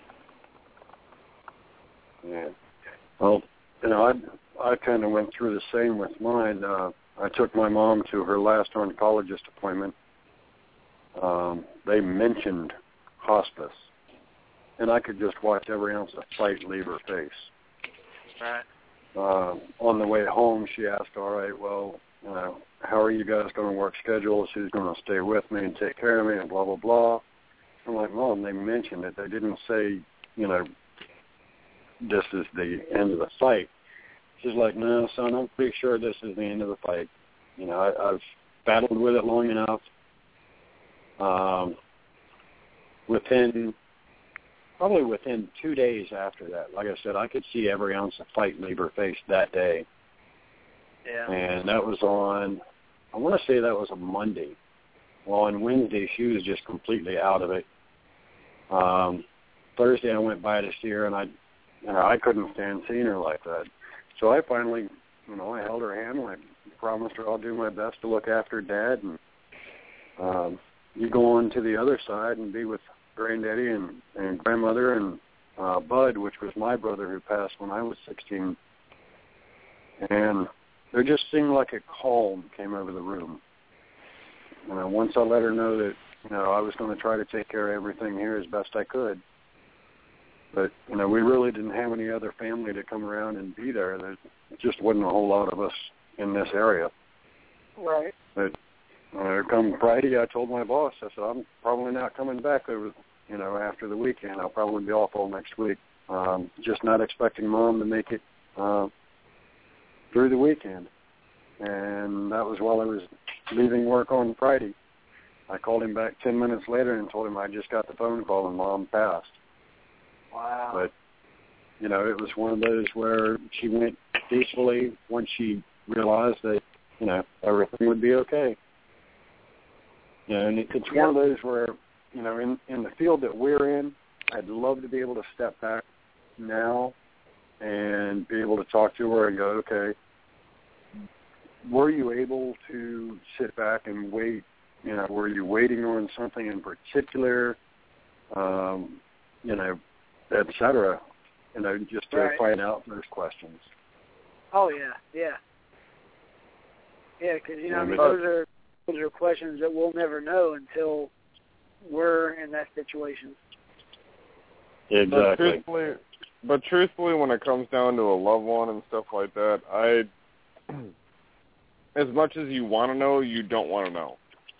Yeah. Well, I kind of went through the same with mine. I took my mom to her last oncologist appointment. They mentioned hospice. And I could just watch every ounce of fight leave her face. Right. On the way home, she asked, all right, well, how are you guys going to work schedules? Who's going to stay with me and take care of me and blah, blah, blah. I'm like, Mom, they mentioned it. They didn't say, this is the end of the fight. She's like, no, son, I'm pretty sure this is the end of the fight. I've battled with it long enough. Probably within 2 days after that, like I said, I could see every ounce of fight leave her face that day. And that was on, I want to say that was a Monday. Well, on Wednesday, she was just completely out of it. Thursday, I went by to see her, and I couldn't stand seeing her like that. So I finally, I held her hand, and I promised her I'll do my best to look after Dad, and you go on to the other side and be with Granddaddy and Grandmother and Bud, which was my brother who passed when I was 16. And there just seemed like a calm came over the room. Once I let her know that, I was going to try to take care of everything here as best I could. But, we really didn't have any other family to come around and be there. There just wasn't a whole lot of us in this area. Right. But come Friday, I told my boss, I said, I'm probably not coming back over, after the weekend. I'll probably be off all next week. Just not expecting Mom to make it through the weekend. And that was while I was leaving work on Friday. I called him back 10 minutes later and told him I just got the phone call and Mom passed. Wow. But, it was one of those where she went peacefully once she realized that, everything would be okay. And it's one of those where, in the field that we're in, I'd love to be able to step back now and be able to talk to her and go, okay, were you able to sit back and wait? Were you waiting on something in particular? Et cetera. Just to find out those questions. Oh yeah. Yeah, because those are questions that we'll never know until we're in that situation. Exactly. But truthfully, when it comes down to a loved one and stuff like that, as much as you want to know, you don't want to know.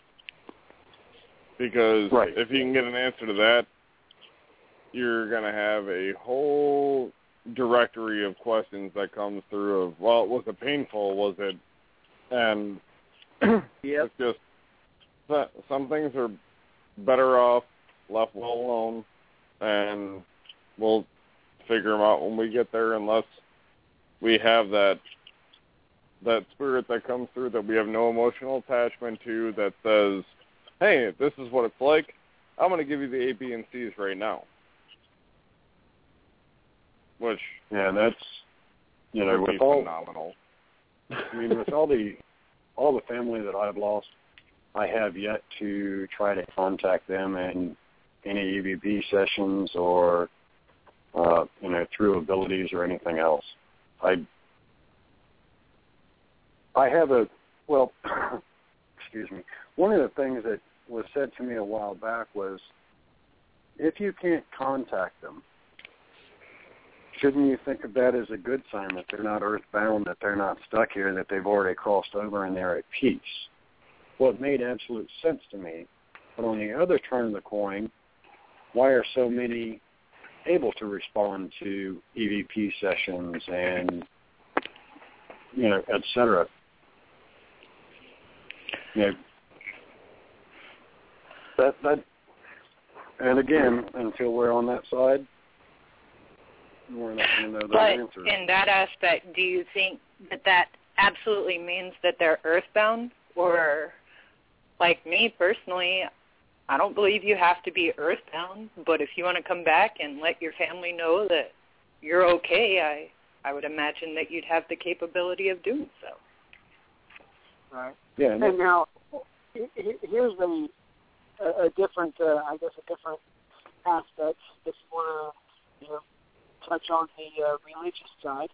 Because if you can get an answer to that, you're going to have a whole directory of questions that comes through of, well, was it painful? Was it? And it's just, some things are better off left well alone, and we'll figure them out when we get there, unless we have that spirit that comes through that we have no emotional attachment to, that says, hey, this is what it's like. I'm going to give you the A, B, and C's right now. Which, that's, would with be all, phenomenal. I mean, with all the family that I've lost, I have yet to try to contact them in any EVP sessions or, through abilities or anything else. I have excuse me, one of the things that was said to me a while back was, if you can't contact them, shouldn't you think of that as a good sign, that they're not earthbound, that they're not stuck here, that they've already crossed over and they're at peace? Well, it made absolute sense to me. But on the other turn of the coin, why are so many able to respond to EVP sessions and, et cetera? That, and again, until we're on that side, we're not going to know those answers. But in that aspect, do you think that absolutely means that they're earthbound? Or, like me personally, I don't believe you have to be earthbound, but if you want to come back and let your family know that you're okay, I would imagine that you'd have the capability of doing so. Right. Yeah. And now, here's a different, a different aspect. If you want to, touch on the religious side,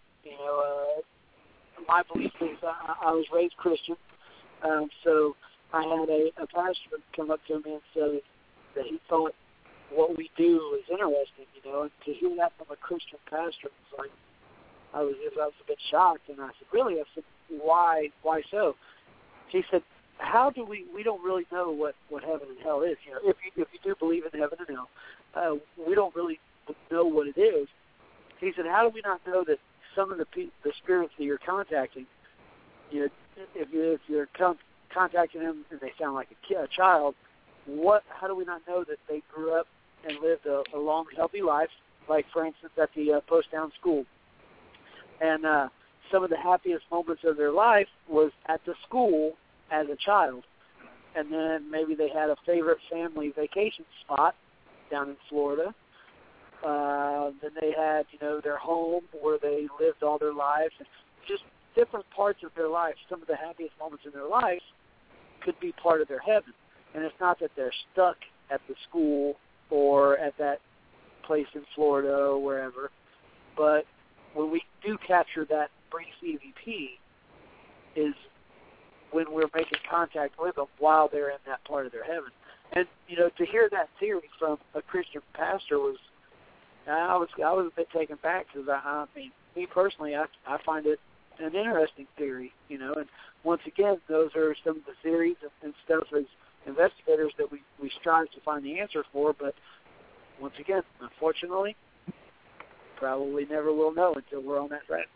my belief is I was raised Christian, so I had a pastor come up to me and say that he thought what we do is interesting, and to hear that from a Christian pastor was like, I was a bit shocked, and I said, really? I said, why so? He said, how do we don't really know what heaven and hell is. If you do believe in heaven and hell, we don't really know what it is. He said, how do we not know that some of the spirits that you're contacting, if you're contacting them and they sound like a child, how do we not know that they grew up and lived a long, healthy life, like, for instance, at the Post Town School? And some of the happiest moments of their life was at the school as a child. And then maybe they had a favorite family vacation spot down in Florida. Then they had, their home where they lived all their lives. And just different parts of their life, some of the happiest moments in their lives could be part of their heaven. And it's not that they're stuck at the school or at that place in Florida or wherever. But when we do capture that brief EVP is when we're making contact with them while they're in that part of their heaven. And, to hear that theory from a Christian pastor I was a bit taken back because, me personally, I find it an interesting theory, and once again, those are some of the theories and stuff as investigators that we strive to find the answer for, but once again, unfortunately, probably never will know until we're on that ride.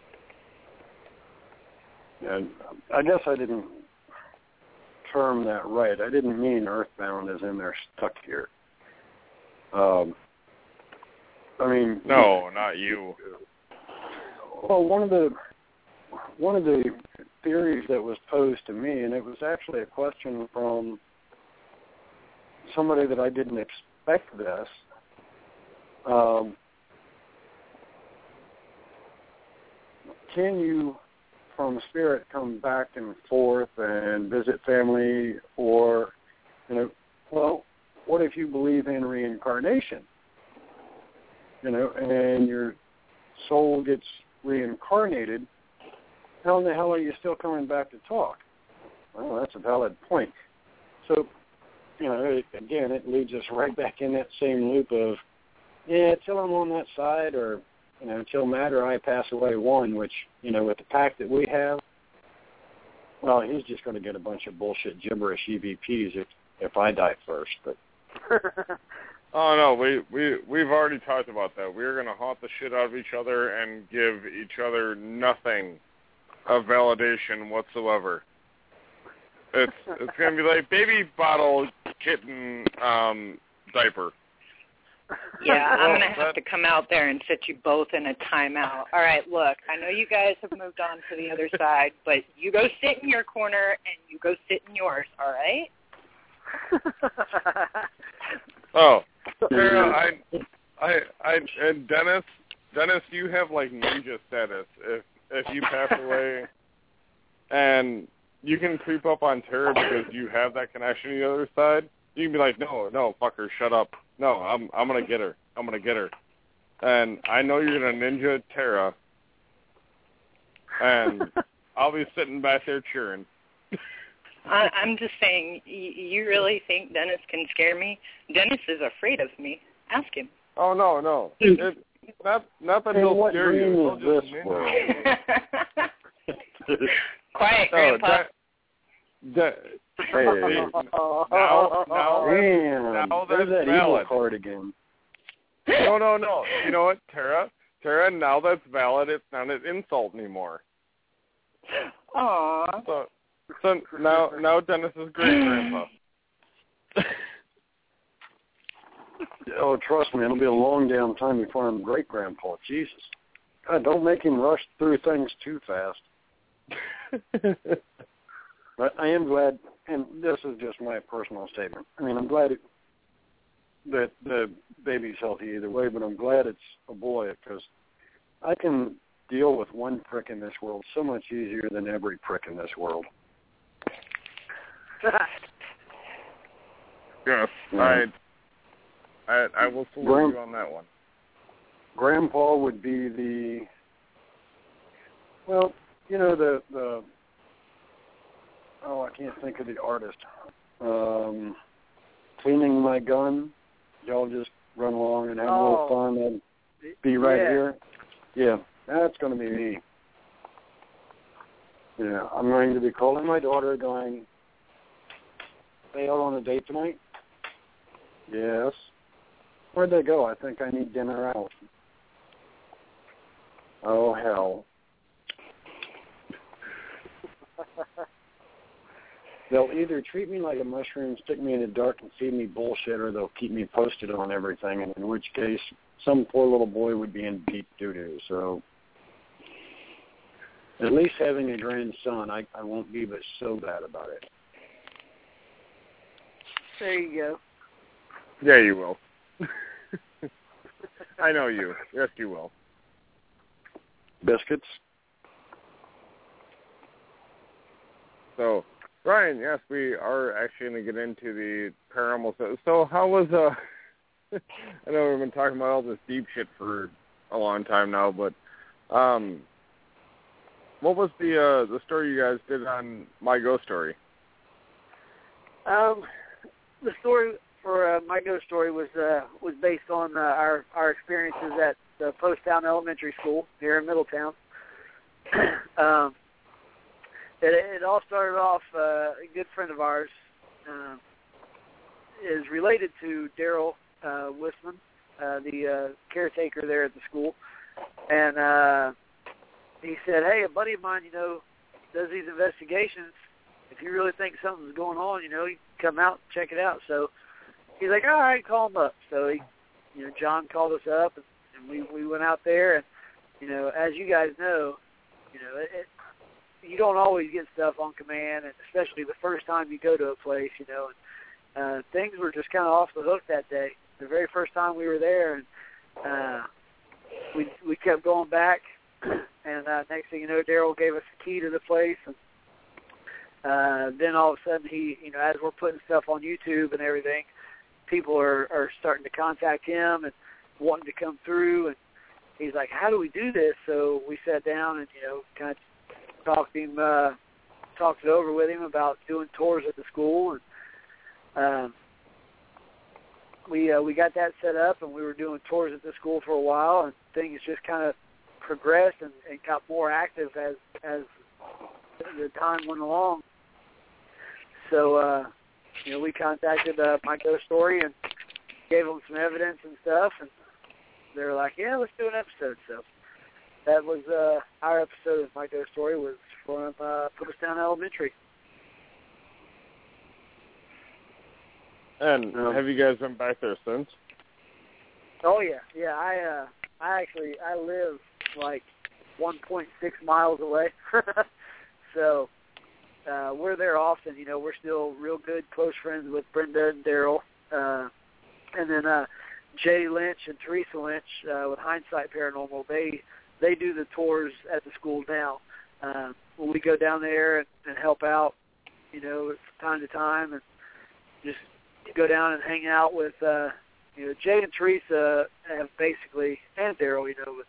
And I guess I didn't term that right. I didn't mean earthbound as in they're stuck here. No, not you. Well, one of the theories that was posed to me, and it was actually a question from somebody that I didn't expect this. Can you, from spirit, come back and forth and visit family, or, what if you believe in reincarnation? And your soul gets reincarnated, how in the hell are you still coming back to talk? Well, that's a valid point. So, again, it leads us right back in that same loop of, till I'm on that side, or, till Matt or I pass away one, which, with the pact that we have, well, he's just going to get a bunch of bullshit gibberish EVPs if I die first. But oh no, we've already talked about that. We're going to haunt the shit out of each other and give each other nothing of validation whatsoever. It's going to be like baby bottle kitten diaper. Yeah, I'm going to have to come out there and sit you both in a timeout. All right, look, I know you guys have moved on to the other side, but you go sit in your corner and you go sit in yours, all right? Oh, Sarah, and Dennis, you have like ninja status. If you pass away, and you can creep up on Tara because you have that connection to the other side. You can be like, no, fucker, shut up. No, I'm gonna get her. I'm gonna get her. And I know you're gonna ninja Tara, and I'll be sitting back there cheering. I'm just saying, you really think Dennis can scare me? Dennis is afraid of me. Ask him. Oh, no. Not that he'll scare you. He'll just ninja you. Quiet, Grandpa. Hey, now that's that valid. Evil card again. No. You know what, Tara, now that's valid. It's not an insult anymore. Aww. So now Dennis is great grandpa. Oh, trust me, it'll be a long damn time before I'm great grandpa. Jesus. God, don't make him rush through things too fast. But I am glad, and this is just my personal statement. I'm glad that the baby's healthy either way, but I'm glad it's a boy because I can deal with one prick in this world so much easier than every prick in this world. Yes, I will salute you on that one. Grandpa would be the I can't think of the artist. Cleaning My Gun. Y'all just run along and have a little fun and be right here. Yeah, that's going to be me. Yeah, I'm going to be calling my daughter going, "They out on a date tonight?" "Yes." "Where'd they go?" "I think I need dinner out." "Oh, hell." They'll either treat me like a mushroom, stick me in the dark, and feed me bullshit, or they'll keep me posted on everything, and in which case some poor little boy would be in deep doo-doo. So At least having a grandson, I won't be but so bad about it. There you go. Yeah, you will. I know you. Yes, you will. Biscuits? So, Brian, yes, we are actually going to get into the paranormal stuff. So how was, I know we've been talking about all this deep shit for a long time now, but what was the story you guys did on My Ghost Story? The story for My Ghost Story was based on our experiences at the Poasttown Elementary School here in Middletown. It all started off, a good friend of ours is related to Daryl Wisman, the caretaker there at the school. And he said, hey, a buddy of mine, does these investigations. If you really think something's going on, you can come out and check it out. So he's like, all right, call him up. So John called us up, and we went out there. And, as you guys know, you don't always get stuff on command, and especially the first time you go to a place, and things were just kind of off the hook that day. The very first time we were there, and we kept going back, and next thing you know, Daryl gave us the key to the place, and then all of a sudden he, as we're putting stuff on YouTube and everything, people are starting to contact him and wanting to come through, and he's like, how do we do this? So we sat down and, kind of talked it over with him about doing tours at the school, and we got that set up, and we were doing tours at the school for a while, and things just kind of progressed and got more active as the time went along. So we contacted My Ghost Story and gave them some evidence and stuff, and they were like, yeah, let's do an episode. So that was our episode of My Ghost Story, was from Poasttown Elementary. And have you guys been back there since? Oh yeah. I live like 1.6 miles away, so we're there often. We're still real good, close friends with Brenda and Daryl, and then Jay Lynch and Teresa Lynch with Hindsight Paranormal. They do the tours at the school now. When we go down there and help out, from time to time, and just go down and hang out with, Jay and Teresa have basically, and Daryl,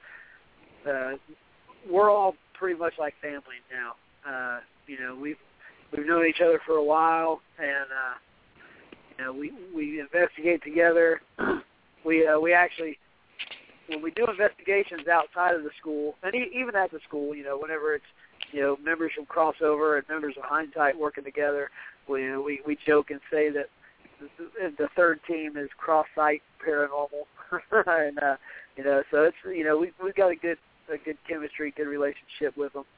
we're all pretty much like family now. We've known each other for a while, and we investigate together. We actually, when we do investigations outside of the school, and even at the school, whenever it's, members from Crossover and members of Hindsight working together, we joke and say that the third team is Cross-Site Paranormal, and so it's we've got a good chemistry, good relationship with them.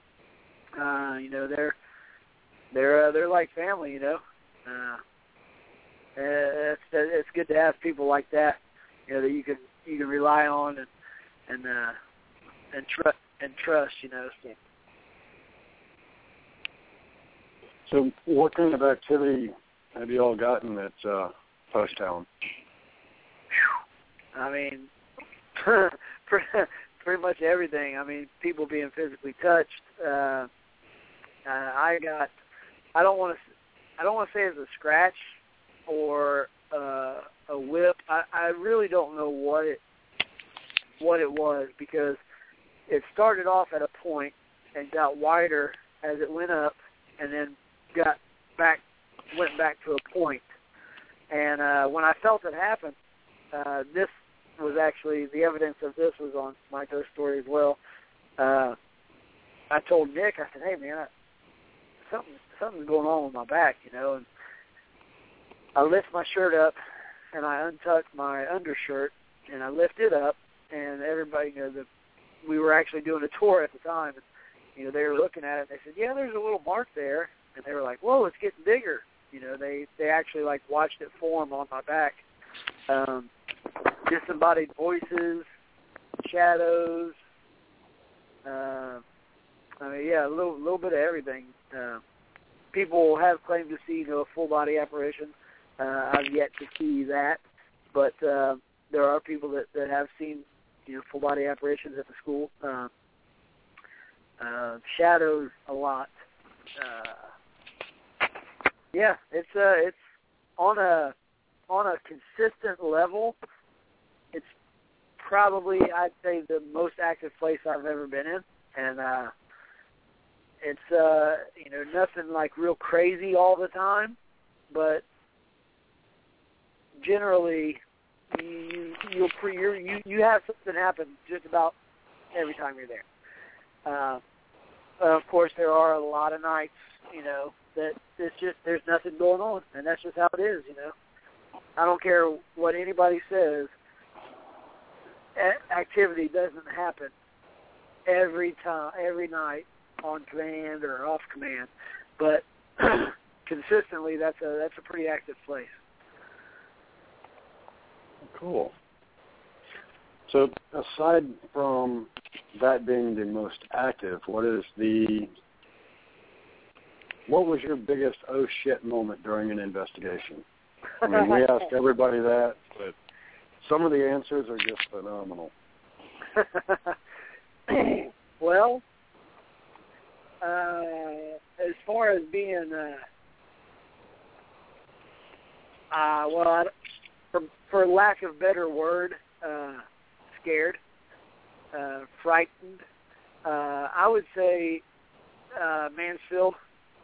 They're like family, it's good to have people like that, that you can rely on and trust, So what kind of activity have you all gotten at Poasttown? I mean, pretty much everything. I mean, people being physically touched. I don't want to say it's a scratch or a whip. I really don't know what it was, because it started off at a point and got wider as it went up, and then went back to a point. And when I felt it happen, this was actually, the evidence of this was on My Ghost Story as well. I told Nick, I said, hey man, something's going on with my back, and I lift my shirt up and I untucked my undershirt and I lift it up, and everybody, we were actually doing a tour at the time, and they were looking at it and they said, yeah, there's a little mark there. And they were like, whoa, it's getting bigger. They actually watched it form on my back. Disembodied voices, shadows, I mean, yeah, a little bit of everything. People have claimed to see, a full body apparition. I've yet to see that, but there are people that have seen, full body apparitions at the school. Shadows a lot. Yeah, it's on a consistent level. It's probably, I'd say, the most active place I've ever been in, and it's nothing like real crazy all the time, but generally you have something happen just about every time you're there. Of course, there are a lot of nights, that it's just there's nothing going on, and that's just how it is. I don't care what anybody says. Activity doesn't happen every night on command or off command, but consistently, that's a pretty active place. Cool. So, aside from that being the most active, what was your biggest oh shit moment during an investigation? I mean, we asked everybody that, but some of the answers are just phenomenal. Well, as far as being, for lack of a better word, scared, frightened, I would say Mansfield.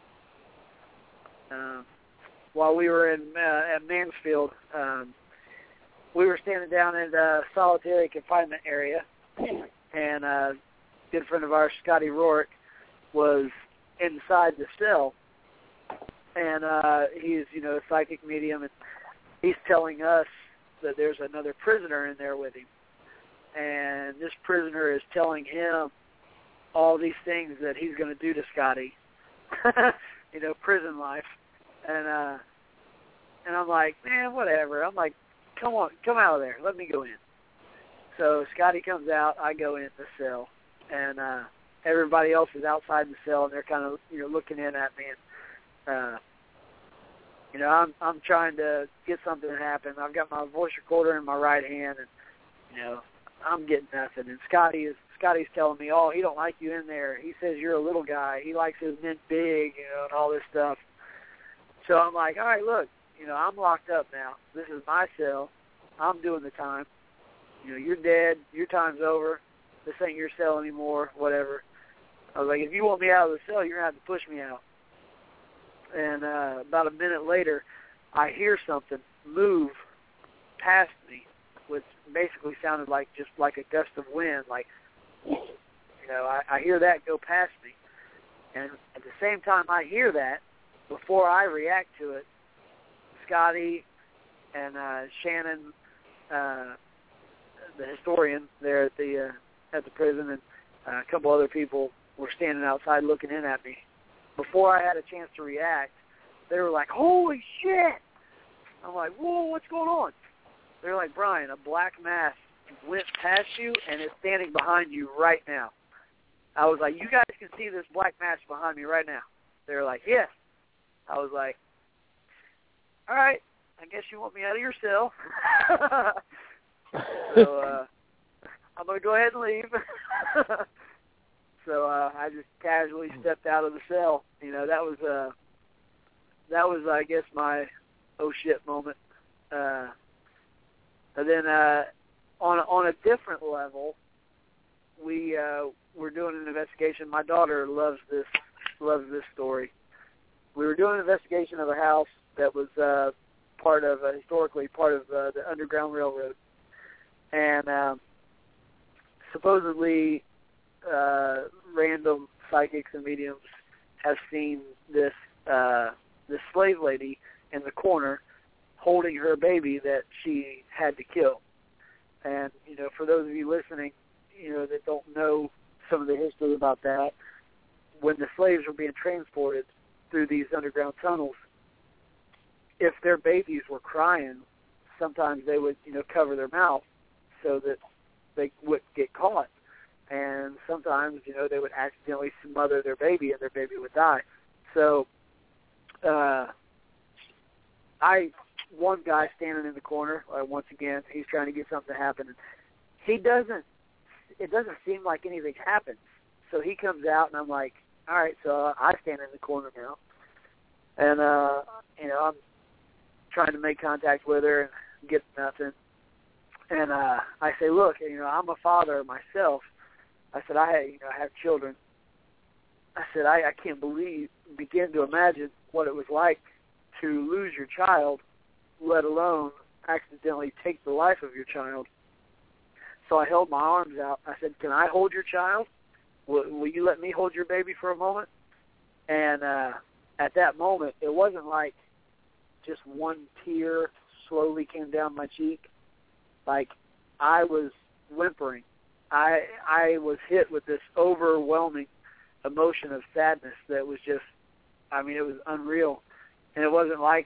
While we were at Mansfield, we were standing down in the solitary confinement area, and a good friend of ours, Scotty Rourke, was inside the cell, and he's, a psychic medium, and he's telling us that there's another prisoner in there with him, and this prisoner is telling him all these things that he's going to do to Scotty, prison life, and I'm like, man, whatever. I'm like, come on, come out of there, let me go in. So Scotty comes out, I go in the cell, and everybody else is outside the cell, and they're kind of, looking in at me, and I'm trying to get something to happen. I've got my voice recorder in my right hand, and I'm getting nothing. And Scotty's telling me, oh, he don't like you in there. He says you're a little guy. He likes his men big, and all this stuff. So I'm like, all right, look, I'm locked up now. This is my cell. I'm doing the time. You're dead. Your time's over. This ain't your cell anymore, whatever. I was like, if you want me out of the cell, you're going to have to push me out. And about a minute later, I hear something move past me, which basically sounded like just like a gust of wind. Like, I hear that go past me. And at the same time I hear that, before I react to it, Scotty and Shannon, the historian there at the prison, and a couple other people were standing outside looking in at me. Before I had a chance to react, they were like, holy shit! I'm like, whoa, what's going on? They're like, Brian, a black mass went past you and is standing behind you right now. I was like, you guys can see this black mass behind me right now. They were like, yes. I was like, all right, I guess you want me out of your cell. So I'm going to go ahead and leave. So I just casually stepped out of the cell. That was I guess my oh shit moment. And then on a different level, we were doing an investigation. My daughter loves this story. We were doing an investigation of a house that was historically part of the Underground Railroad, and supposedly random psychics and mediums have seen this slave lady in the corner holding her baby that she had to kill. And for those of you listening, that don't know some of the history about that, when the slaves were being transported through these underground tunnels, if their babies were crying, sometimes they would, cover their mouth so that they wouldn't get caught. and sometimes, they would accidentally smother their baby and their baby would die. So one guy standing in the corner, once again, he's trying to get something to happen. And it doesn't seem like anything happens. So he comes out, and I'm like, all right, so I stand in the corner now. And, I'm trying to make contact with her and get nothing. And I say, look, I'm a father myself. I said, I have children. I said, I can't begin to imagine what it was like to lose your child, let alone accidentally take the life of your child. So I held my arms out. I said, can I hold your child? Will you let me hold your baby for a moment? And at that moment, it wasn't like just one tear slowly came down my cheek. Like, I was whimpering. I was hit with this overwhelming emotion of sadness that was just, it was unreal. And it wasn't like,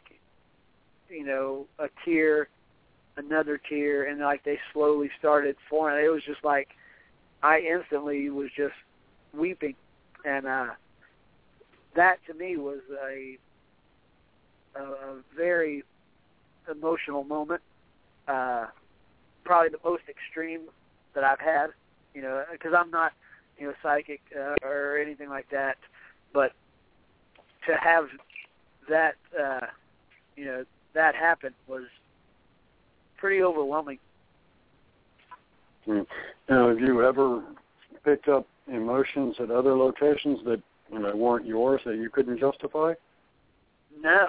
a tear, another tear, and like they slowly started forming. It was just like I instantly was just weeping. And that to me was a very emotional moment. Probably the most extreme that I've had, because I'm not, psychic or anything like that. But to have that, that happen was pretty overwhelming. Now, have you ever picked up emotions at other locations that weren't yours that you couldn't justify? No.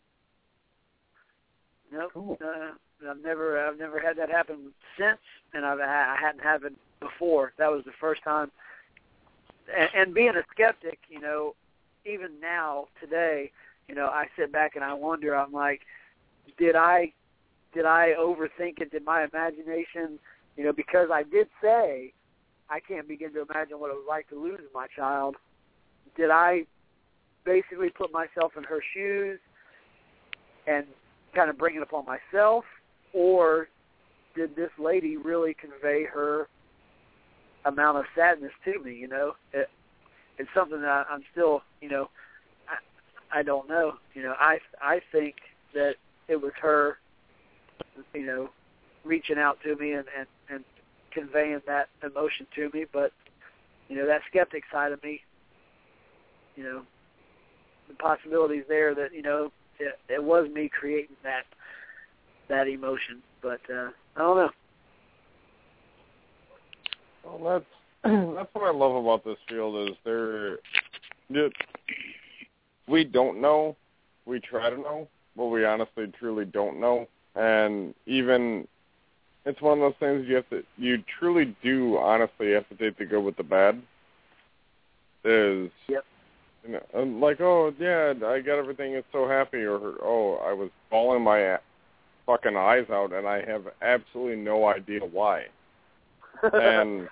Nope. Cool. I've never had that happen since, and I hadn't had it before. That was the first time. And being a skeptic, even now today, I sit back and I wonder. I'm like, did I overthink it? Did my imagination, because I did say I can't begin to imagine what it was like to lose my child. Did I basically put myself in her shoes and kind of bring it upon myself, or did this lady really convey her amount of sadness to me? It's something that I'm still, I don't know. I think that it was her, reaching out to me and conveying that emotion to me. But, that skeptic side of me, the possibilities there that, it was me creating that emotion. But I don't know. Well, that's what I love about this field is we don't know. We try to know, but we honestly, truly don't know. And even it's one of those things you truly do honestly have to take the good with the bad. Yep. Like, oh yeah, I got everything. It's so happy, or oh, I was bawling my fucking eyes out, and I have absolutely no idea why. And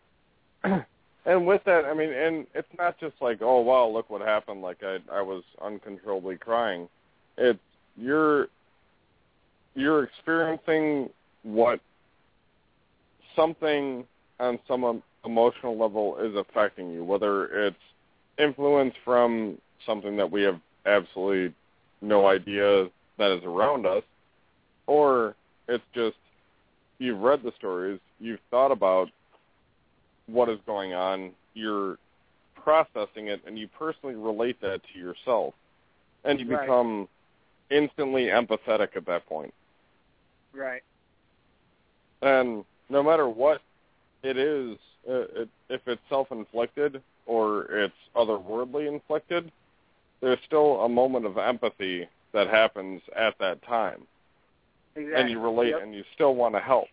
with that, and it's not just like, oh wow, look what happened. Like I was uncontrollably crying. It's you're experiencing what something on some emotional level is affecting you, whether it's influence from something that we have absolutely no idea that is around us, or it's just you've read the stories, you've thought about what is going on, you're processing it, and you personally relate that to yourself, and you become instantly empathetic at that point. Right. And no matter what it is, if it's self-inflicted or it's otherworldly inflicted, there's still a moment of empathy that happens at that time. Exactly. And you relate, and you still want to help.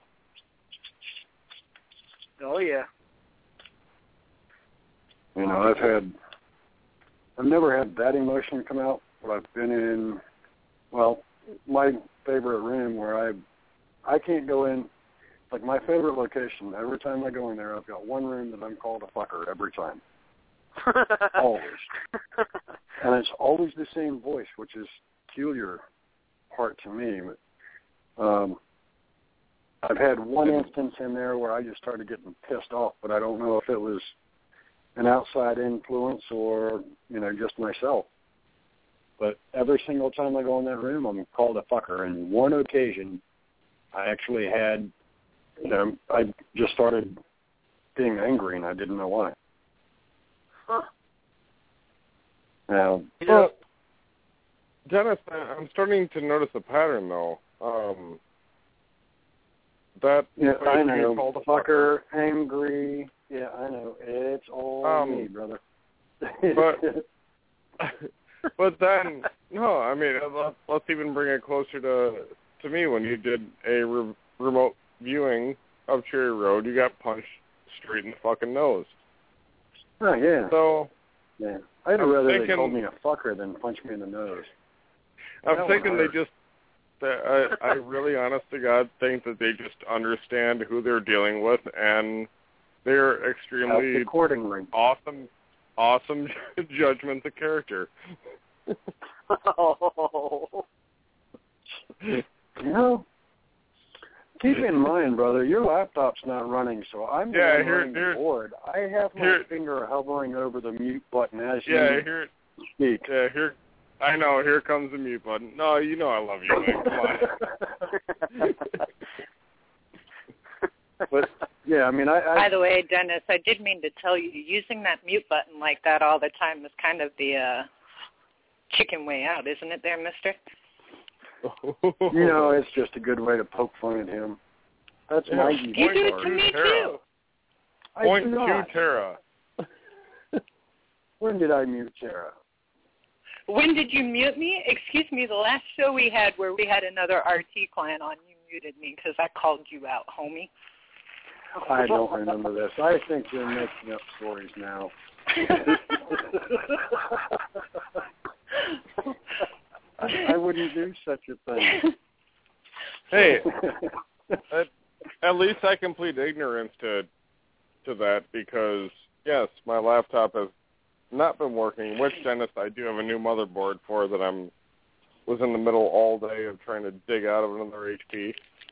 Oh, yeah. I've never had that emotion come out, but I've been in, my favorite room where I can't go in, like my favorite location, every time I go in there, I've got one room that I'm called a fucker every time. Always. And it's always the same voice, which is peculiar part to me. I've had one instance in there where I just started getting pissed off, but I don't know if it was an outside influence or, just myself. But every single time I go in that room, I'm called a fucker. And one occasion, I actually had, I just started being angry, and I didn't know why. Huh. Now, well, Dennis, I'm starting to notice a pattern, though. That I know. You're called a fucker, angry. Yeah, I know. It's all me, brother. But then, no, I mean, let's even bring it closer to me. When you did a remote viewing of Cherry Road, you got punched straight in the fucking nose. Oh, yeah. So, yeah. I'd rather they called me a fucker than punch me in the nose. I'm thinking they just, I really, honest to God, think that they just understand who they're dealing with, and they're extremely accordingly. Awesome judgments of character. Oh. Keep in mind, brother, your laptop's not running, so I'm running the board. I have my finger hovering over the mute button as you speak. Yeah, I know, here comes the mute button. No, I love you, man. Come on. But, yeah, I mean, By the way, Dennis, I did mean to tell you, using that mute button like that all the time is kind of the chicken way out, isn't it there, mister? It's just a good way to poke fun at him. That's my You do it to me, too. Point to Tara. When did I mute Tara? When did you mute me? Excuse me, the last show we had where we had another RT client on, you muted me because I called you out, homie. I don't remember this. I think you're making up stories now. I wouldn't do such a thing. Hey, at least I complete ignorance to that because, yes, my laptop has not been working, which, Dennis, I do have a new motherboard for that was in the middle all day of trying to dig out of another HP.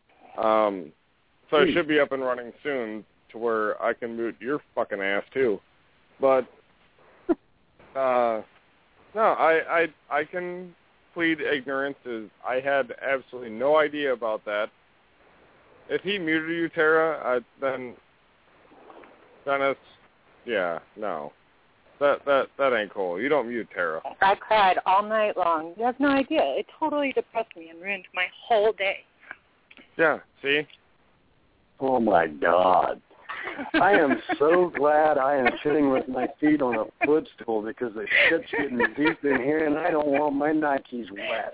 So it should be up and running soon to where I can mute your fucking ass, too. But, no, I can plead ignorance. I had absolutely no idea about that. If he muted you, Tara, then Dennis, yeah, no. That ain't cool. You don't mute Tara. I cried all night long. You have no idea. It totally depressed me and ruined my whole day. Yeah, see? Oh, my God. I am so glad I am sitting with my feet on a footstool because the shit's getting deep in here and I don't want my Nikes wet.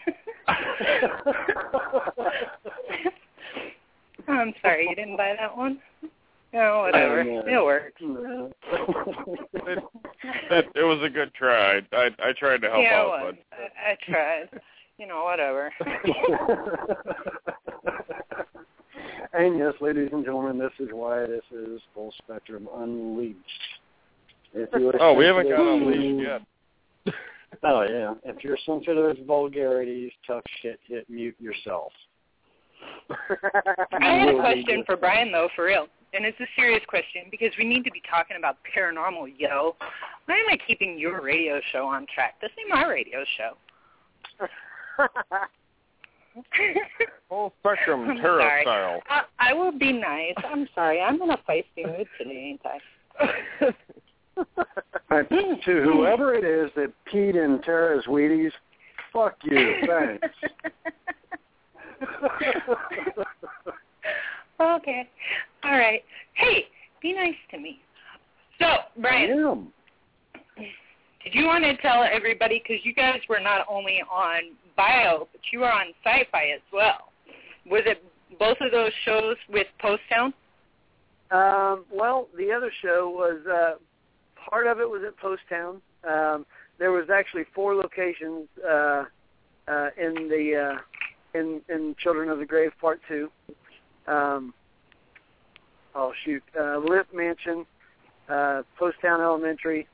I'm sorry, you didn't buy that one? No, whatever. It worked. It was a good try. I tried to help out. But I tried. Whatever. And yes, ladies and gentlemen, this is why this is Full Spectrum Unleashed. We haven't got Unleashed yet. Oh, yeah. If you're sensitive to vulgarities, tough shit, hit mute yourself. I had a question for Brian, though, for real. And it's a serious question because we need to be talking about paranormal, yo. Why am I keeping your radio show on track? This ain't my radio show. Full Spectrum Tara style. I will be nice. I'm sorry. I'm in a feisty mood today, ain't I? To whoever it is that peed in Tara's Wheaties, fuck you. Thanks. Okay. All right. Hey, be nice to me. So, Brian, did you want to tell everybody, because you guys were not only on Bio, but you were on Sci-Fi as well. Was it both of those shows with Post Town? Well, the other show was, part of it was at Post Town. There was actually 4 locations in Children of the Grave Part 2. Lift Mansion, Post Town Elementary,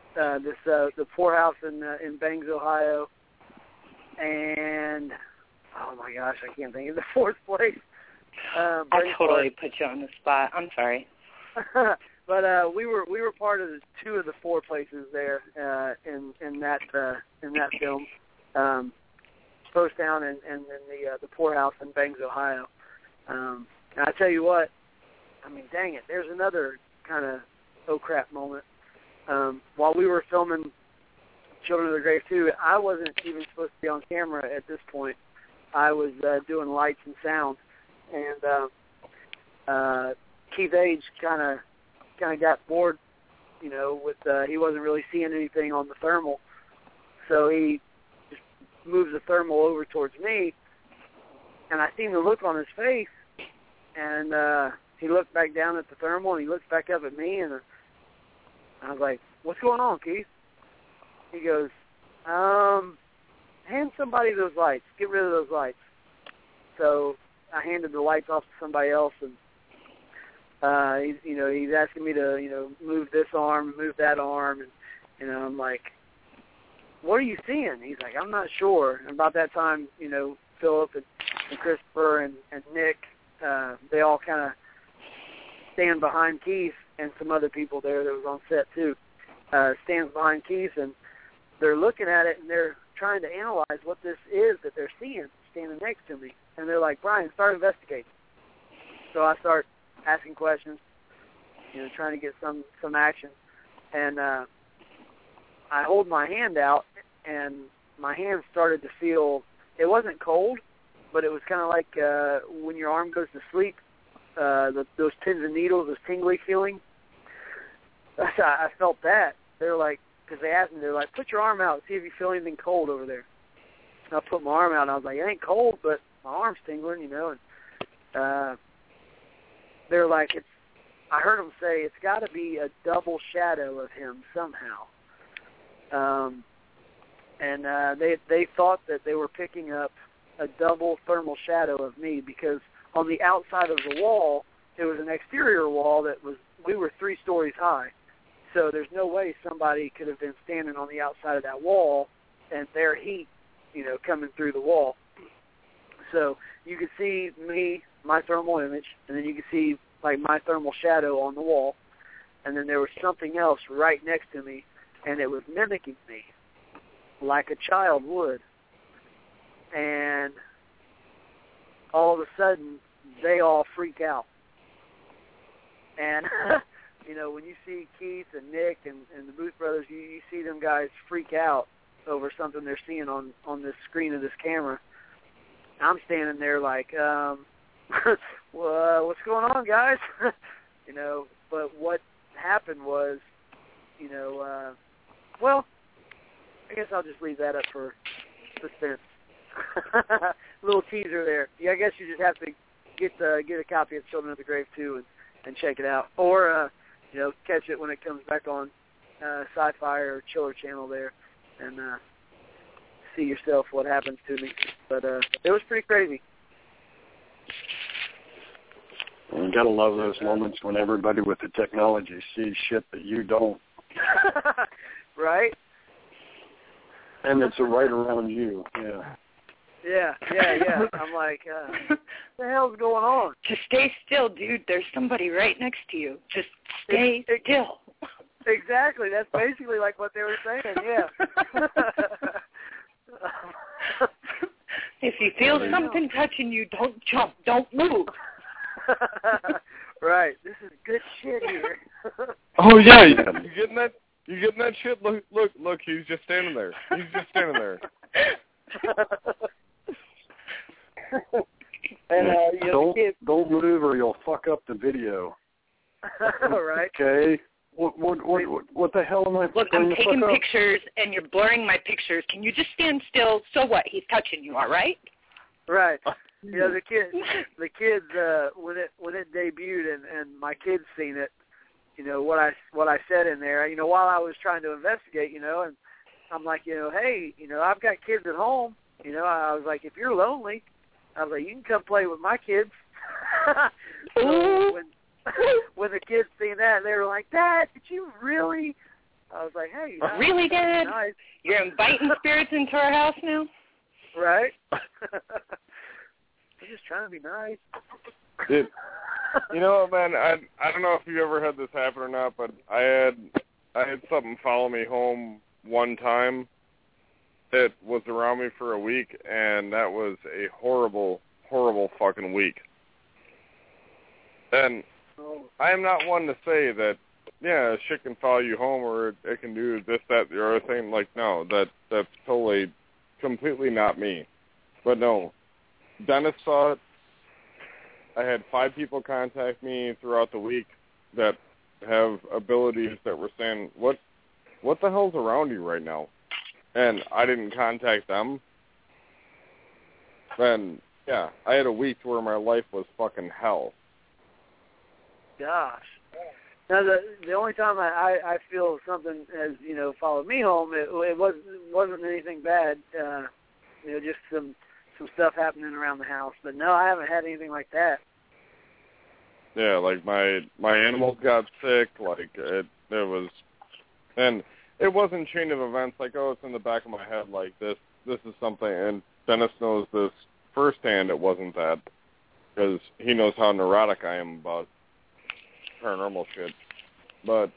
the poorhouse in Bangs, Ohio, and oh my gosh, I can't think of the fourth place. I totally put you on the spot. I'm sorry. But we were part of two of the four places there in that film, Post Town and the poorhouse in Bangs, Ohio. And I tell you what, I mean, dang it, there's another kind of oh crap moment. While we were filming Children of the Grave 2, I wasn't even supposed to be on camera at this point. I was doing lights and sound, and Keith Age kind of got bored, you know, with he wasn't really seeing anything on the thermal, so he just moves the thermal over towards me, and I seen the look on his face, and he looked back down at the thermal, and he looked back up at me, and I was like, "What's going on, Keith?" He goes, "Hand somebody those lights. Get rid of those lights." So I handed the lights off to somebody else, and he's asking me to, move this arm, move that arm, and, I'm like, "What are you seeing?" He's like, "I'm not sure." And about that time, Philip and Christopher and Nick, they all kind of stand behind Keith and some other people there that was on set too, stands behind Keith, and they're looking at it, and they're trying to analyze what this is that they're seeing standing next to me. And they're like, "Brian, start investigating." So I start asking questions, trying to get some action. And I hold my hand out, and my hand started to feel, it wasn't cold, but it was kind of like when your arm goes to sleep, those pins and needles, this tingly feeling. I felt that. They're like, because they asked me, they're like, "Put your arm out, see if you feel anything cold over there." And I put my arm out, and I was like, "It ain't cold, but my arm's tingling, and they're like, I heard them say it's got to be a double shadow of him somehow. And they thought that they were picking up a double thermal shadow of me, because on the outside of the wall, it was an exterior wall we were 3 stories high. So there's no way somebody could have been standing on the outside of that wall and their heat, coming through the wall. So you could see me, my thermal image, and then you could see like my thermal shadow on the wall, and then there was something else right next to me, and it was mimicking me like a child would. And all of a sudden, they all freak out. And, when you see Keith and Nick and the Booth brothers, you see them guys freak out over something they're seeing on the screen of this camera. I'm standing there like, well, what's going on, guys? But what happened was, well, I guess I'll just leave that up for suspense. A little teaser there. Yeah, I guess you just have to get a copy of Children of the Grave 2 and check it out, or catch it when it comes back on Sci-Fi or Chiller Channel there, and see yourself what happens to me. But it was pretty crazy. And you gotta love those moments when everybody with the technology sees shit that you don't. Right? And it's right around you. Yeah. Yeah. I'm like, what the hell's going on? Just stay still, dude. There's somebody right next to you. Just stay still. Exactly. That's basically like what they were saying, yeah. If you feel something touching you, don't jump. Don't move. Right. This is good shit here. Oh, yeah. You getting that? You getting that shit? Look, he's just standing there. And don't move or you'll fuck up the video. Right. Okay. What the hell am I? Look, I'm taking pictures and you're blurring my pictures. Can you just stand still? So what? He's touching you, all right? Right. The kids when it debuted and my kids seen it, what I said in there, while I was trying to investigate, and I'm like, hey, I've got kids at home, I was like, if you're lonely, I was like, you can come play with my kids. So when the kids seen that, they were like, "Dad, did you really?" I was like, "Hey, really, Dad? Nice. You're inviting spirits into our house now?" Right. I'm just trying to be nice. Dude, you know what, man? I don't know if you ever had this happen or not, but I had something follow me home one time. It was around me for a week, and that was a horrible, horrible fucking week. And I am not one to say that, yeah, shit can follow you home or it can do this, that, the other thing. Like, no, that's totally, completely not me. But no, Dennis saw it. I had 5 people contact me throughout the week that have abilities that were saying, what the hell's around you right now? And I didn't contact them. Then, yeah, I had a week where my life was fucking hell. Gosh. Now, the only time I feel something has, followed me home, it wasn't anything bad. Just some stuff happening around the house. But no, I haven't had anything like that. Yeah, like my animals got sick, like it was, and it wasn't chain of events like, oh, it's in the back of my head, like this is something, and Dennis knows this firsthand. It wasn't that, because he knows how neurotic I am about paranormal shit. But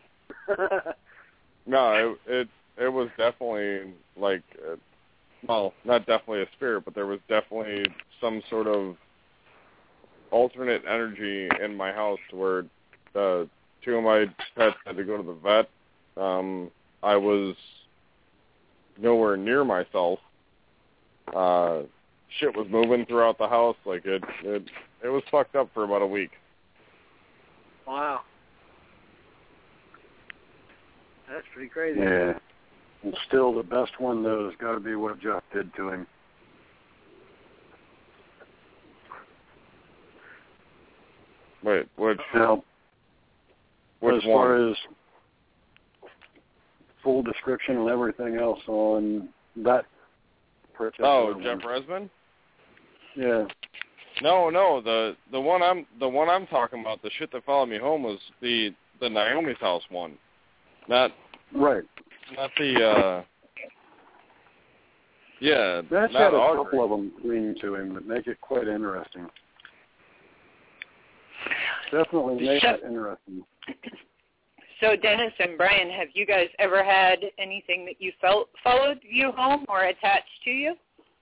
no, it was definitely like, well, not definitely a spirit, but there was definitely some sort of alternate energy in my house where 2 of my pets had to go to the vet. I was nowhere near myself. Shit was moving throughout the house. Like it was fucked up for about a week. Wow. That's pretty crazy. Yeah. And still, the best one, though, has got to be what Jeff did to him. Wait, which Now, which as far one? as full description and everything else on that particular Oh, one. Jeff Resman? Yeah. No, the one I'm talking about, the shit that followed me home was the Naomi's house one. Not Right. the yeah. That's not had a Audrey. couple of them leaning to him that make it quite interesting. Definitely make it interesting. So, Dennis and Brian, have you guys ever had anything that you felt followed you home or attached to you?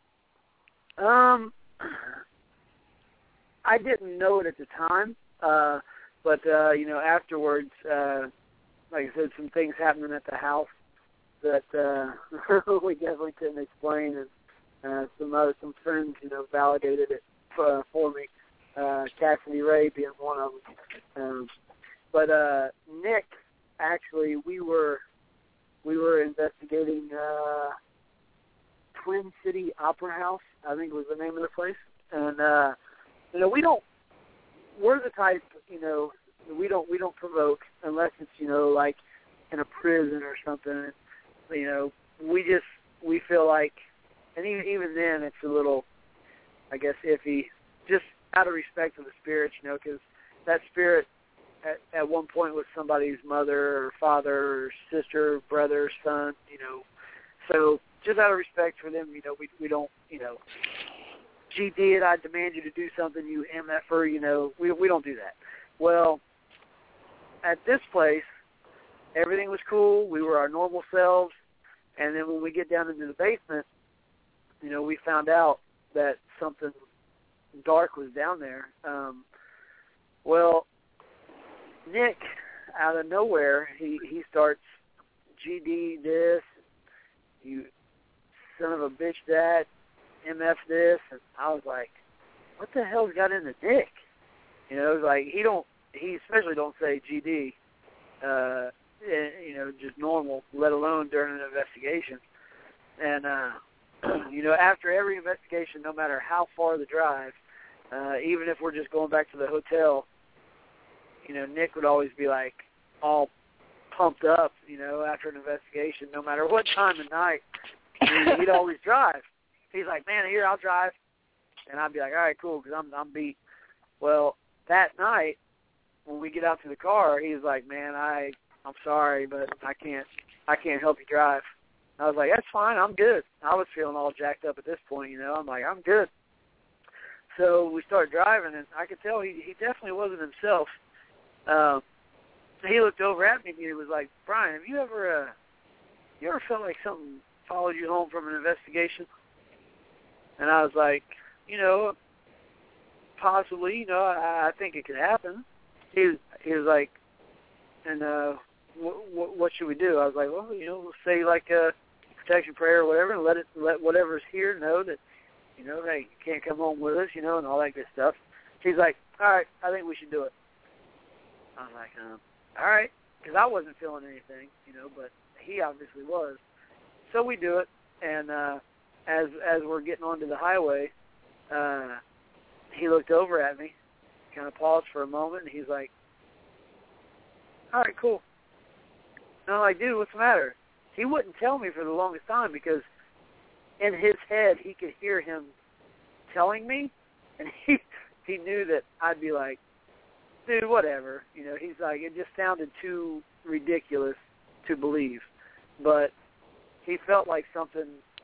I didn't know it at the time, but afterwards, like I said, some things happening at the house that we definitely couldn't explain, and some friends, validated it for me. Cassidy Ray being one of them. But Nick, actually, we were investigating Twin City Opera House, I think was the name of the place. And we're the type, we don't provoke unless it's, like in a prison or something. We feel like, and even then it's a little, I guess, iffy, just out of respect for the spirits, because that spirit at one point was somebody's mother or father or sister, brother, son, So just out of respect for them, we don't, GD it, I demand you to do something, you MFer, we don't do that. Well, at this place, everything was cool. We were our normal selves. And then when we get down into the basement, we found out that something dark was down there. Well, Nick, out of nowhere, he starts GD this, you son of a bitch that, MF this, and I was like, what the hell's got into Nick? It was like he especially don't say GD, just normal, let alone during an investigation. And after every investigation, no matter how far the drive, even if we're just going back to the hotel, Nick would always be like all pumped up, after an investigation, no matter what time of night. He'd always drive. He's like, man, here, I'll drive. And I'd be like, all right, cool, because I'm beat. Well, that night, when we get out to the car, he's like, man, I'm sorry, but I can't help you drive. I was like, that's fine, I'm good. I was feeling all jacked up at this point, I'm like, I'm good. So we started driving, and I could tell he definitely wasn't himself. He looked over at me, and he was like, Brian, have you ever felt like something followed you home from an investigation? And I was like, possibly, I think it could happen. He was like, and what should we do? I was like, well, we'll say like a protection prayer or whatever, and let whatever's here know that, hey, you can't come home with us, and all that good stuff. He's like, all right, I think we should do it. I was like, all right, because I wasn't feeling anything, but he obviously was. So we do it, and as we're getting onto the highway, he looked over at me, kind of paused for a moment, and he's like, all right, cool. And I'm like, dude, what's the matter? He wouldn't tell me for the longest time because in his head he could hear him telling me, and he knew that I'd be like, dude, whatever. He's like, it just sounded too ridiculous to believe. But he felt like something,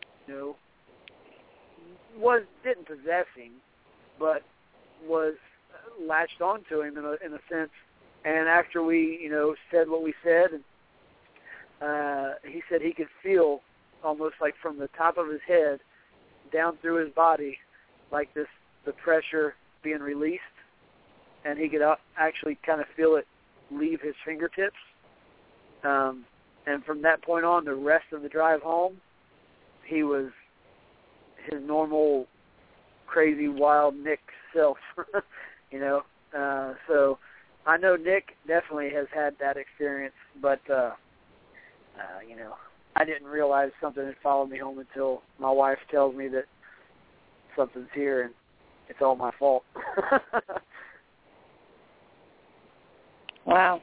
didn't possess him, but was latched onto him in a sense. And after we, said what we said, and he said he could feel almost like from the top of his head down through his body, like the pressure being released, and he could actually kind of feel it leave his fingertips. And from that point on, the rest of the drive home, he was his normal, crazy, wild Nick self, So I know Nick definitely has had that experience, but, I didn't realize something had followed me home until my wife tells me that something's here and it's all my fault. Wow.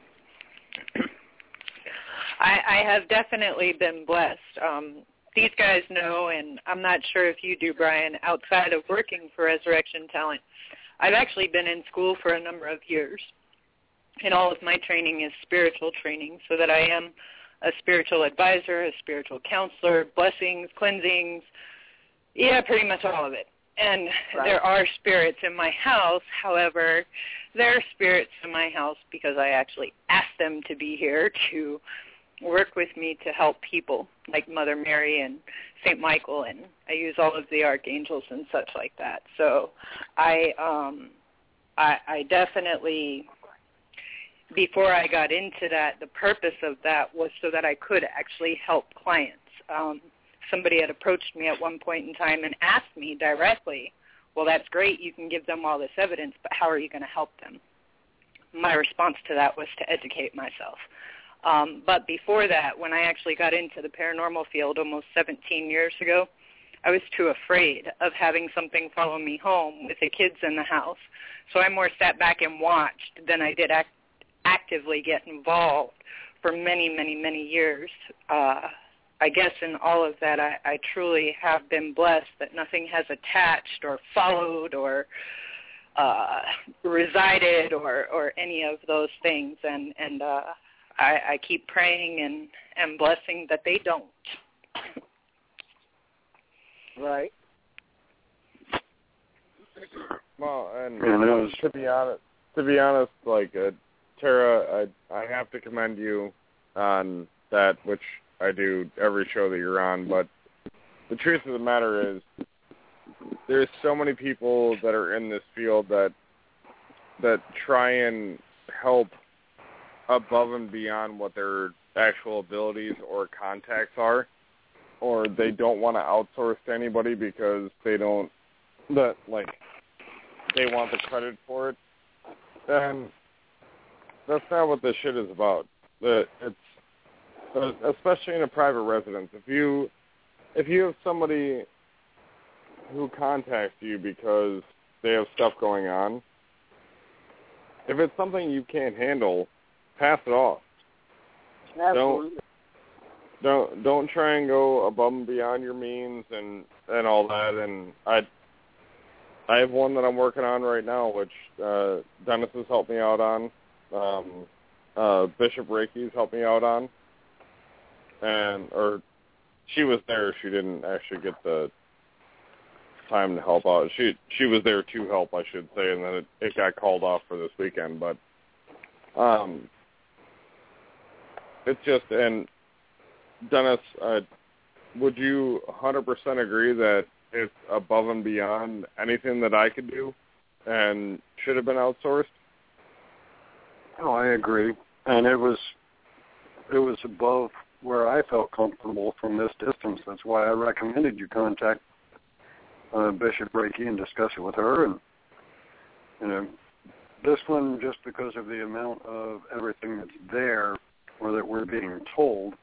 I have definitely been blessed. These guys know, and I'm not sure if you do, Brian, outside of working for Resurrection Talent, I've actually been in school for a number of years, and all of my training is spiritual training, so that I am a spiritual advisor, a spiritual counselor, blessings, cleansings, pretty much all of it. And right. There are spirits in my house. However, there are spirits in my house because I actually asked them to be here to work with me to help people, like Mother Mary and St. Michael, and I use all of the archangels and such like that. So I definitely, before I got into that, the purpose of that was so that I could actually help clients. Somebody had approached me at one point in time and asked me directly, well, that's great, you can give them all this evidence, but how are you going to help them? My response to that was to educate myself. But before that, when I actually got into the paranormal field almost 17 years ago, I was too afraid of having something follow me home with the kids in the house. So I more sat back and watched than I did actively get involved for many, many, many years. I guess in all of that, I truly have been blessed that nothing has attached or followed or resided or any of those things. And I keep praying and blessing that they don't. Right. Well, and to be honest, like Tara, I have to commend you on that, which I do every show that you're on. But the truth of the matter is, there's so many people that are in this field that try and help above and beyond what their actual abilities or contacts are, or they don't want to outsource to anybody because they want the credit for it. And that's not what this shit is about. It's especially in a private residence. If you have somebody who contacts you because they have stuff going on, if it's something you can't handle, pass it off. Absolutely. Don't try and go above and beyond your means and all that. And I have one that I'm working on right now, which Dennis has helped me out on. Bishop Reiki's helped me out on. Or she was there. She didn't actually get the time to help out. She was there to help, I should say, and then it got called off for this weekend. But it's just, and Dennis, would you 100% agree that it's above and beyond anything that I could do and should have been outsourced? Oh, I agree. And it was above where I felt comfortable from this distance. That's why I recommended you contact Bishop Reiki and discuss it with her. And, you know, this one, just because of the amount of everything that's there or that we're being told,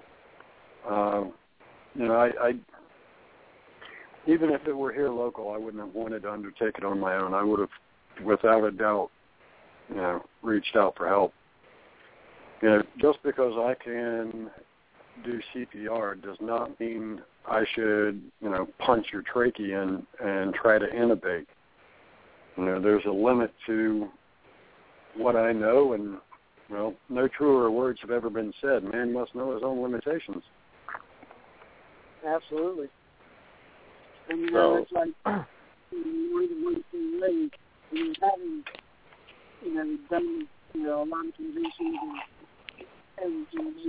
you know, I even if it were here local, I wouldn't have wanted to undertake it on my own. I would have, without a doubt, you know, reached out for help. You know, just because I can do CPR does not mean I should, you know, punch your trachea in and try to intubate. You know, there's a limit to what I know, and, well, no truer words have ever been said. Man must know his own limitations. Absolutely. And, you know, it's like one of the ones in Lake, you know, having, you know, done, you know, a lot of conventions and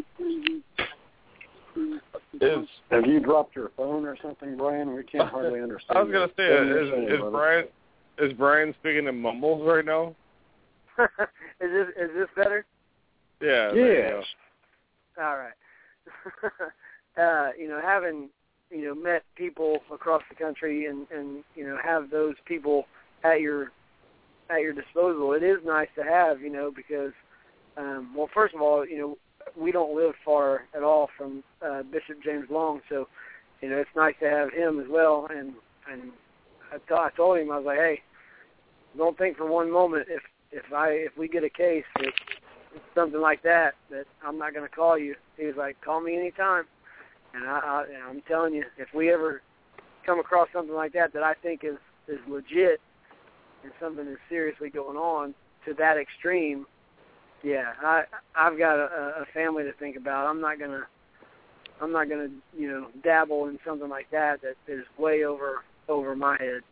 have you dropped your phone or something, Brian? We can't hardly understand. I was going to say, is Brian speaking in mumbles right now? Is this better? Yeah. Yes. All right. You know, having, you know, met people across the country and you know, have those people at your disposal, it is nice to have, you know, because well, first of all, you know, we don't live far at all from Bishop James Long, so, you know, it's nice to have him as well. And I told him, I was like, hey, don't think for one moment if we get a case that it's something like that I'm not going to call you. He was like, call me anytime. And I'm telling you, if we ever come across something like that I think is legit and something is seriously going on to that extreme, yeah, I've got a family to think about. I'm not gonna you know, dabble in something like that is way over my head.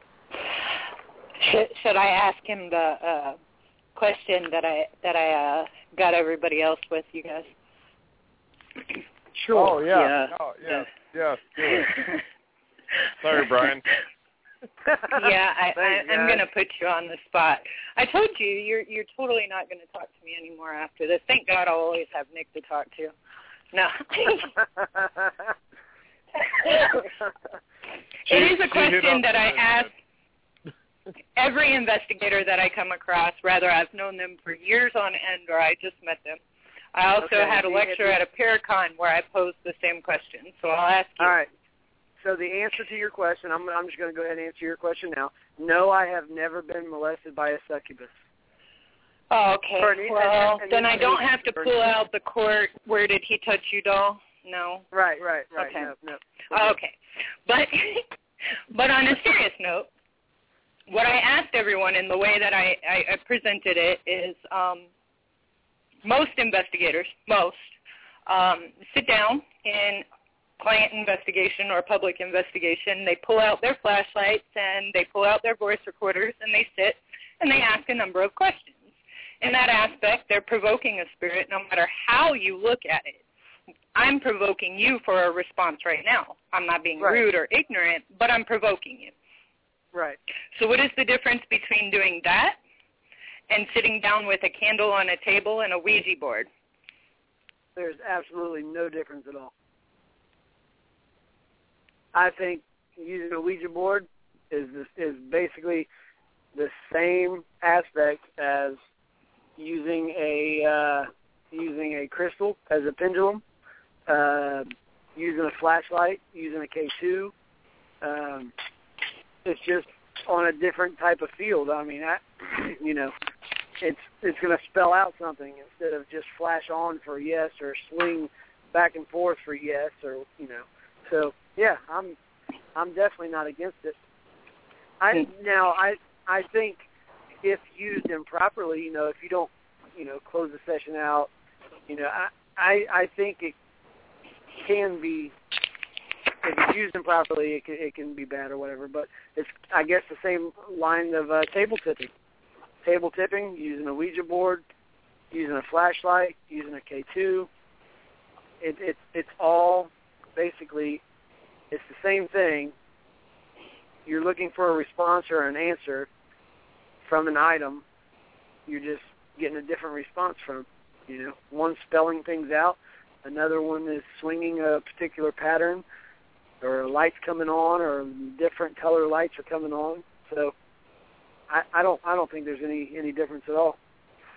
Should I ask him the question that I got everybody else with, you guys? Sure. Oh yeah. Yeah. Sorry, Brian. Yeah, I'm going to put you on the spot. I told you, you're totally not going to talk to me anymore after this. Thank God I'll always have Nick to talk to. No. It is a question that I ask every investigator that I come across, whether I've known them for years on end or I just met them. I also had a lecture at a Paracon where I posed the same question, so I'll ask you. All right. So the answer to your question, I'm just going to go ahead and answer your question now. No, I have never been molested by a succubus. Oh, okay. Well, then I don't have to pull out the court, where did he touch you doll? No. Right. Okay. No. Okay. But on a serious note, what I asked everyone in the way that I presented it is most investigators, sit down in client investigation or public investigation. They pull out their flashlights and they pull out their voice recorders and they sit and they ask a number of questions. In that aspect, they're provoking a spirit no matter how you look at it. I'm provoking you for a response right now. I'm not being rude or ignorant, but I'm provoking you. Right. So what is the difference between doing that and sitting down with a candle on a table and a Ouija board? There's absolutely no difference at all. I think using a Ouija board is basically the same aspect as using a crystal as a pendulum, using a flashlight, using a K2. It's just on a different type of field. I mean, it's going to spell out something instead of just flash on for yes or swing back and forth for yes or So yeah, I'm definitely not against it. I think if used improperly, if you don't, close the session out, I think it can be, if you used improperly, it can be bad or whatever. But it's, I guess, the same line of table tipping. Table tipping, using a Ouija board, using a flashlight, using a K2. It's all basically, it's the same thing. You're looking for a response or an answer from an item. You're just getting a different response from, one spelling things out, another one is swinging a particular pattern, or lights coming on, or different color lights are coming on. So I don't think there's any difference at all.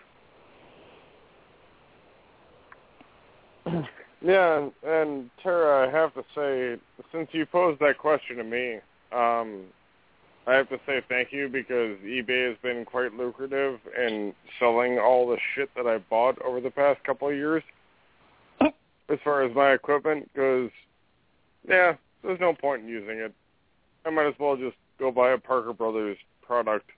Yeah, and Tara, I have to say, since you posed that question to me, I have to say thank you, because eBay has been quite lucrative in selling all the shit that I bought over the past couple of years as far as my equipment, because, yeah, there's no point in using it. I might as well just go buy a Parker Brothers product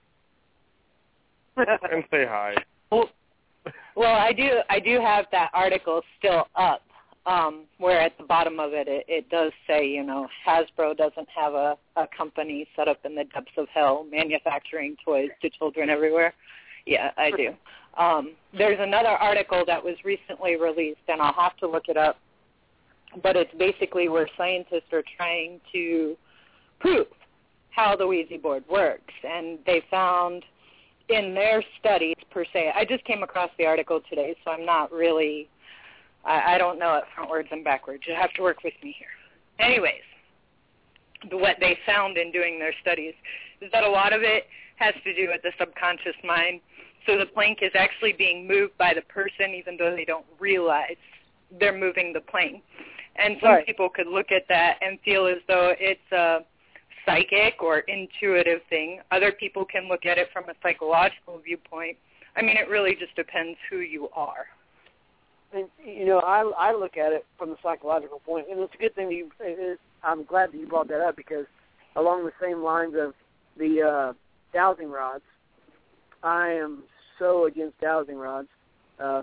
and say hi. Well, I do have that article still up, where at the bottom of it does say, Hasbro doesn't have a company set up in the depths of hell manufacturing toys to children everywhere. Yeah, I do. There's another article that was recently released, and I'll have to look it up, but it's basically where scientists are trying to prove how the Ouija board works, and they found in their studies, per se, I just came across the article today, so I'm not really, I don't know it frontwards and backwards. You have to work with me here. Anyways, what they found in doing their studies is that a lot of it has to do with the subconscious mind. So the plank is actually being moved by the person, even though they don't realize they're moving the plank. And some people could look at that and feel as though it's a psychic or intuitive thing. Other people can look at it from a psychological viewpoint. I mean, it really just depends who you are. And, I look at it from the psychological point, and it's a good thing I'm glad that you brought that up, because along the same lines of the dowsing rods, I am so against dowsing rods. Not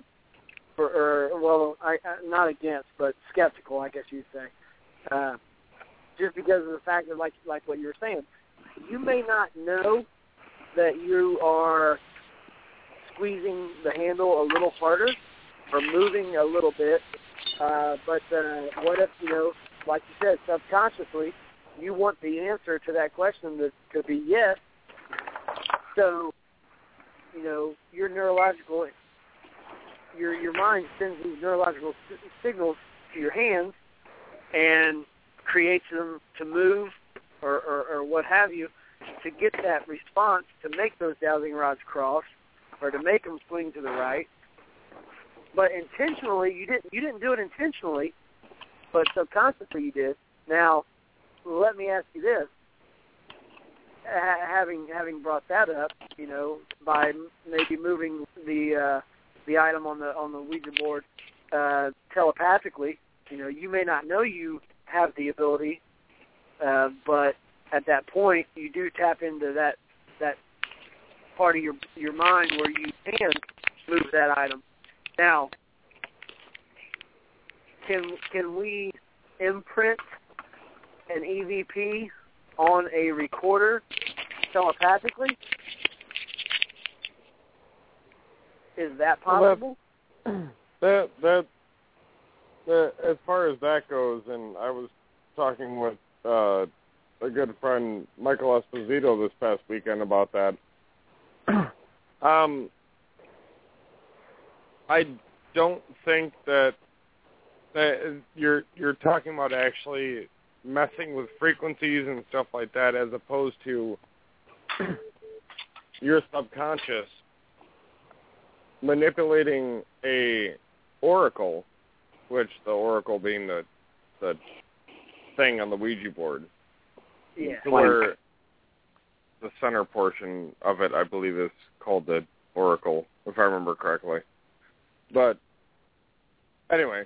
against, but skeptical, I guess you'd say. Just because of the fact that, like what you were saying, you may not know that you are squeezing the handle a little harder or moving a little bit, but what if, like you said, subconsciously, you want the answer to that question that could be yes. So, your neurological, your mind sends these neurological signals to your hands and creates them to move or what have you, to get that response, to make those dowsing rods cross or to make them swing to the right. But intentionally, you didn't do it intentionally, but subconsciously you did. Now, let me ask you this: having brought that up, by maybe moving the item on the Ouija board telepathically, you may not know you have the ability, but at that point, you do tap into that part of your mind where you can move that item. Now, can we imprint an EVP on a recorder telepathically? Is that possible? That as far as that goes, and I was talking with a good friend, Michael Esposito, this past weekend about that. I don't think that you're talking about actually messing with frequencies and stuff like that, as opposed to your subconscious manipulating a oracle, which the oracle being the thing on the Ouija board. Yeah. Where the center portion of it, I believe, is called the oracle, if I remember correctly. But anyway,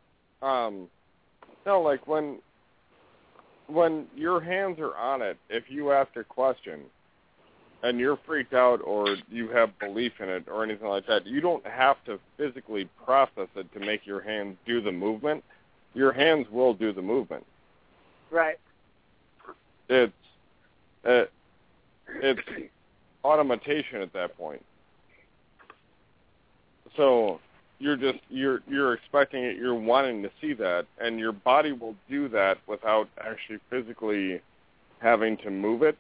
like when your hands are on it, if you ask a question and you're freaked out or you have belief in it or anything like that, you don't have to physically process it to make your hands do the movement. Your hands will do the movement. Right. It's automation at that point. So you're expecting it, you're wanting to see that, and your body will do that without actually physically having to move it.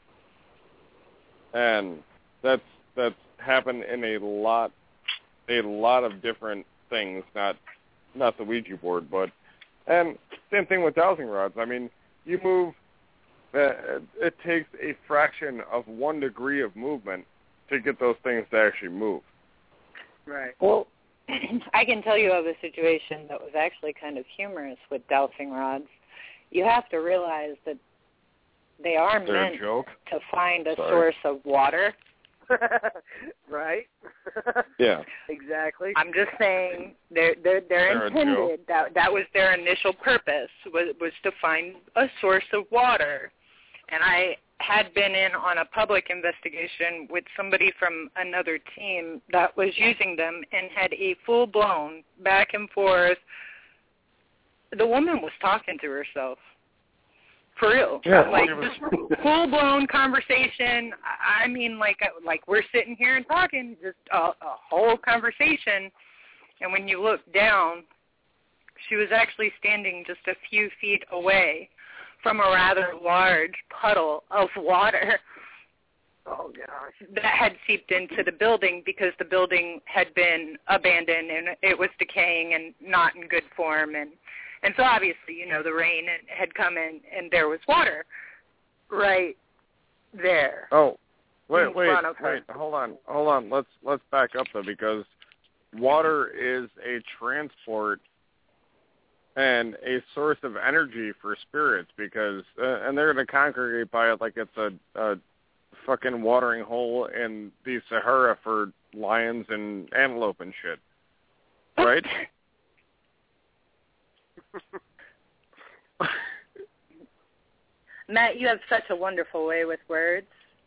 And that's happened in a lot of different things, not the Ouija board, and same thing with dowsing rods. I mean, you move, it takes a fraction of 1 degree of movement to get those things to actually move. Right. Well, I can tell you of a situation that was actually kind of humorous with dowsing rods. You have to realize that they are meant to find a source of water. Right. Yeah. Exactly. I'm just saying they're intended. That was their initial purpose was to find a source of water. And I had been in on a public investigation with somebody from another team that was using them and had a full-blown back and forth. The woman was talking to herself. For real. Yeah. Like, just full-blown conversation. I mean, like we're sitting here and talking, just a whole conversation. And when you look down, she was actually standing just a few feet away from a rather large puddle of water. Oh, gosh. That had seeped into the building because the building had been abandoned and it was decaying and not in good form. And so obviously, you know, the rain had come in and there was water right there. Oh, wait, hold on. Let's back up though, because water is a transport and a source of energy for spirits, because and they're going to congregate by it like it's a fucking watering hole in the Sahara for lions and antelope and shit, right? Matt, you have such a wonderful way with words.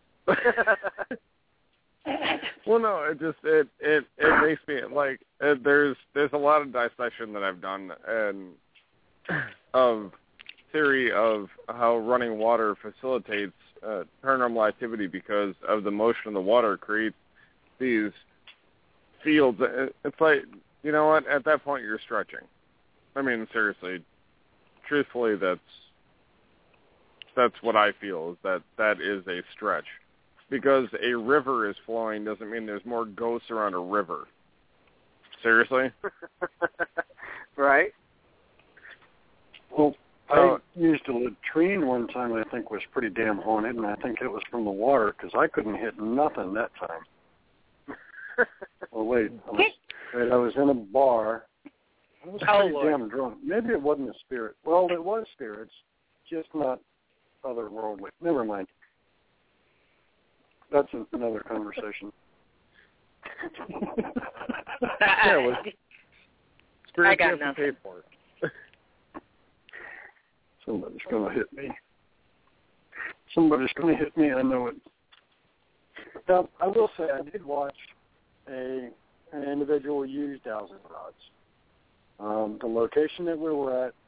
Well, no, it makes me like there's a lot of dissection that I've done and of theory of how running water facilitates paranormal activity, because of the motion of the water creates these fields. It's like, you know what? At that point, you're stretching. I mean, seriously, truthfully, that's what I feel, is that is a stretch. Because a river is flowing doesn't mean there's more ghosts around a river. Seriously? Right. Well, I used a latrine one time I think was pretty damn haunted, and I think it was from the water, because I couldn't hit nothing that time. Well, wait, I was in a bar. I was pretty damn drunk. Maybe it wasn't a spirit. Well, it was spirits, just not otherworldly. Never mind. That's another conversation. I got nothing. Somebody's going to hit me. Somebody's going to hit me. I know it. Now, I will say I did watch an individual use dowsing rods. The location that we were at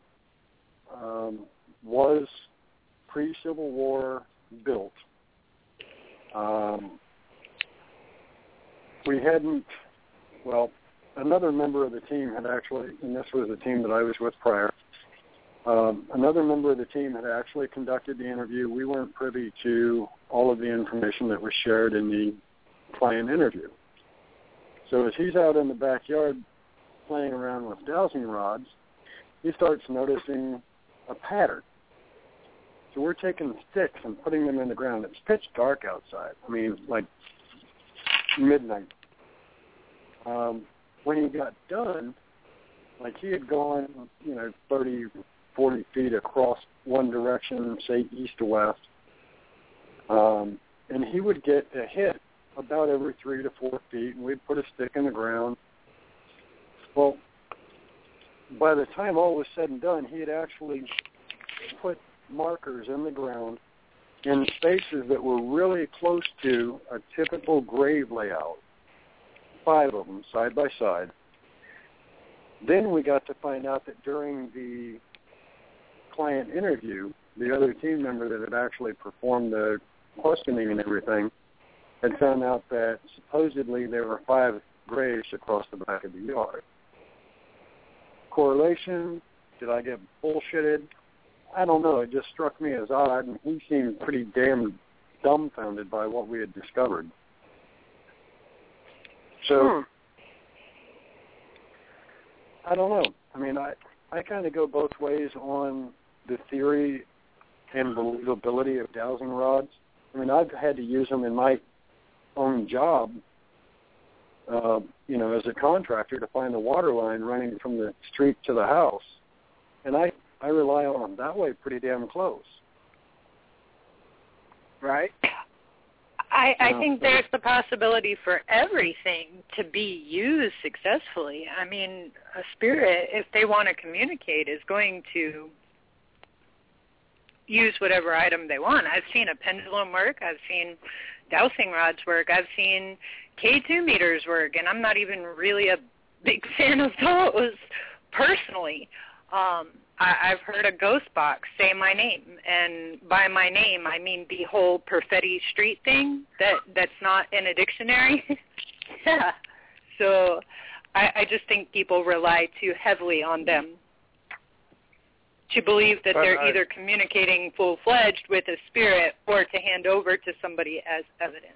was pre-Civil War built. We hadn't, well, another member of the team had actually, and this was the team that I was with prior, another member of the team had actually conducted the interview. We weren't privy to all of the information that was shared in the client interview. So as he's out in the backyard playing around with dowsing rods, he starts noticing a pattern. So we're taking sticks and putting them in the ground. It's pitch dark outside. I mean, like midnight. When he got done, like he had gone, 30, 40 feet across one direction, say east to west, and he would get a hit about every 3 to 4 feet, and we'd put a stick in the ground. Well, by the time all was said and done, he had actually put markers in the ground in spaces that were really close to a typical grave layout, 5 of them side by side. Then we got to find out that during the client interview, the other team member that had actually performed the questioning and everything had found out that supposedly there were 5 graves across the back of the yard. Correlation? Did I get bullshitted? I don't know. It just struck me as odd, and he seemed pretty damn dumbfounded by what we had discovered. So, I don't know. I mean, I kind of go both ways on the theory and believability of dowsing rods. I mean, I've had to use them in my own job, as a contractor to find the water line running from the street to the house. And I rely on them that way pretty damn close. Right? I think there's the possibility for everything to be used successfully. I mean, a spirit, if they want to communicate, is going to use whatever item they want. I've seen a pendulum work. I've seen dowsing rods work. I've seen K2 meters work, and I'm not even really a big fan of those personally. I've heard a ghost box say my name, and by my name I mean the whole Perfetti Street thing that's not in a dictionary. Yeah. So I just think people rely too heavily on them to believe that they're either communicating full-fledged with a spirit or to hand over to somebody as evidence.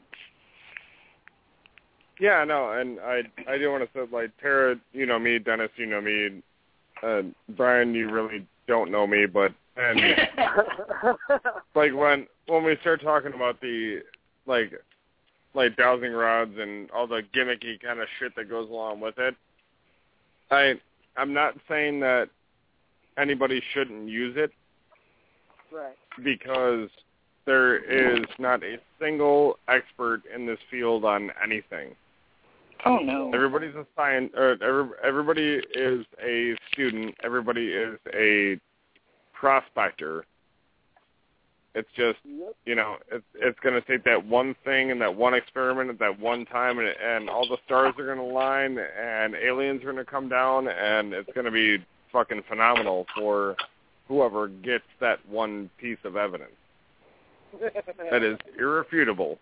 Yeah, no, and I do want to say, like, Tara, you know me, Dennis, you know me, Brian, you really don't know me, but and like when we start talking about the like dowsing rods and all the gimmicky kind of shit that goes along with it, I'm not saying that anybody shouldn't use it, right? Because there is not a single expert in this field on anything. Oh no! Everybody's a science. Everybody is a student. Everybody is a prospector. It's just, it's going to take that one thing and that one experiment at that one time, and all the stars are going to align, and aliens are going to come down, and it's going to be fucking phenomenal for whoever gets that one piece of evidence that is irrefutable.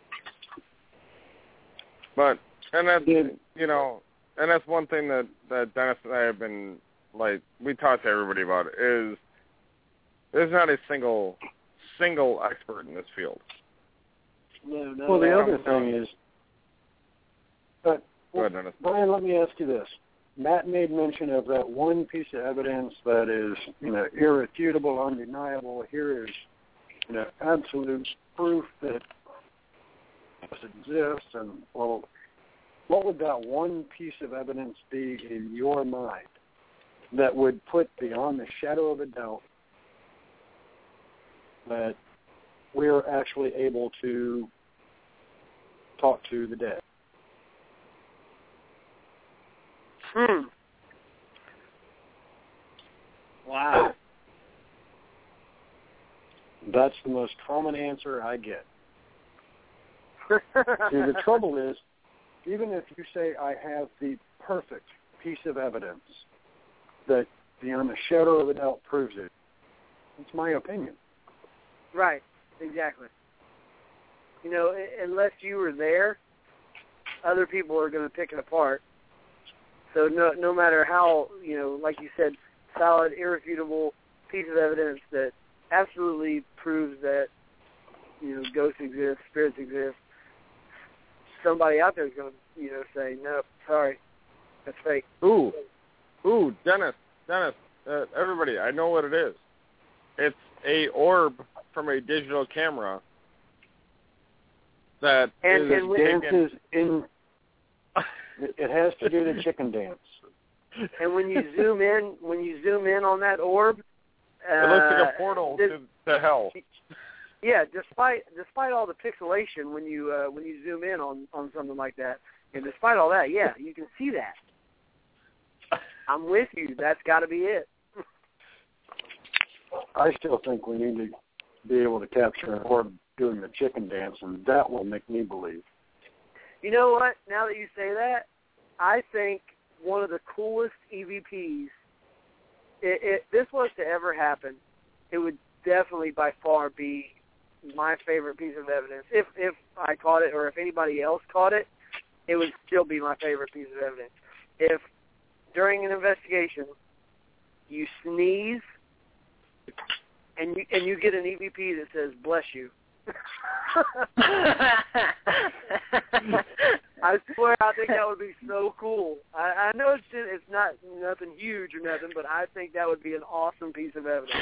But. And that's, and that's one thing that Dennis and I have been, like, we talk to everybody about, is there's not a single expert in this field. No. Well, the other thing is, go ahead, Dennis. Brian, let me ask you this. Matt made mention of that one piece of evidence that is, irrefutable, undeniable. Here is, absolute proof that this exists, and, well, what would that one piece of evidence be in your mind that would put beyond the shadow of a doubt that we're actually able to talk to the dead? Wow. That's the most common answer I get. See, the trouble is, even if you say I have the perfect piece of evidence that beyond a shadow of a doubt proves it, it's my opinion. Right, exactly. Unless you were there, other people are going to pick it apart. So no matter how, like you said, solid, irrefutable piece of evidence that absolutely proves that, ghosts exist, spirits exist, somebody out there is going to, say, no, sorry, that's fake. Ooh, Dennis, everybody, I know what it is. It's a orb from a digital camera that dances in. It has to do the chicken dance. And when you zoom in on that orb, it looks like a portal to hell. Yeah, despite all the pixelation when you zoom in on something like that, and despite all that, yeah, you can see that. I'm with you. That's got to be it. I still think we need to be able to capture an orb doing the chicken dance, and that will make me believe. You know what? Now that you say that, I think one of the coolest EVPs if this was to ever happen, it would definitely by far be my favorite piece of evidence. If I caught it or if anybody else caught it, it would still be my favorite piece of evidence. If during an investigation you sneeze and you get an EVP that says "bless you," I swear I think that would be so cool. I know it's not nothing huge or nothing, but I think that would be an awesome piece of evidence.